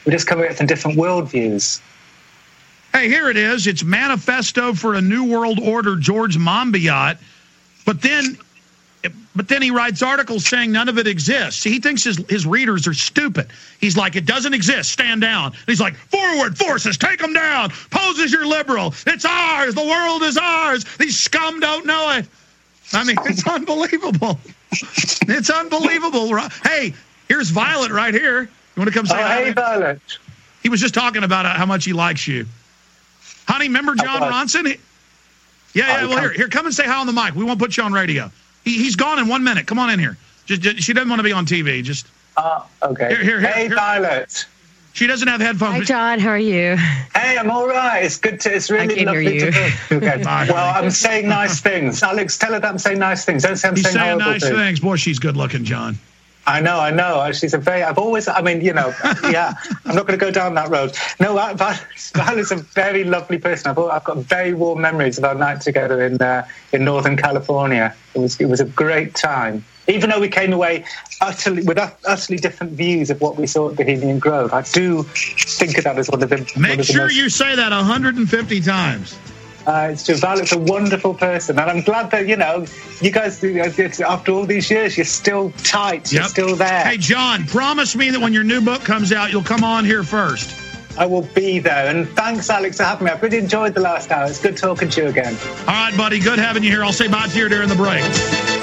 worldviews. Hey, here it is. It's Manifesto for a New World Order, George Monbiot. But then he writes articles saying none of it exists. See, he thinks his readers are stupid. He's like, it doesn't exist. Stand down. And he's like, forward forces, take them down. Pose as you're liberal. It's ours. The world is ours. These scum don't know it. I mean, it's unbelievable. It's unbelievable. Hey, here's Violet right here. You want to come say hi? Hey, Violet. He was just talking about how much he likes you. Honey, remember John Ronson? Yeah, well, here, come and say hi on the mic. We won't put you on radio. He's gone in 1 minute. Come on in here. Just she doesn't want to be on TV. Just okay. Here, hey, Violet. She doesn't have headphones. Hi, John. How are you? Hey, I'm all right. It's good to. It's really lovely to hear you. Okay. Well, I'm saying nice things. Alex, tell her that I'm saying nice things. Don't say I'm saying horrible nice things. Boy, she's good looking, John. I know. She's you know, yeah, I'm not going to go down that road. No, Violet's a very lovely person. I've got very warm memories of our night together in Northern California. It was a great time. Even though we came away with utterly different views of what we saw at Bohemian Grove, I do think of that as one of the... Make sure you say that 150 times. It's true. Violet's a wonderful person, and I'm glad that, you know, you guys, after all these years, you're still tight. You're still there. Hey, John, promise me that when your new book comes out, you'll come on here first. I will be there, and thanks, Alex, for having me. I've really enjoyed the last hour. It's good talking to you again. All right, buddy. Good having you here. I'll say bye to you during the break.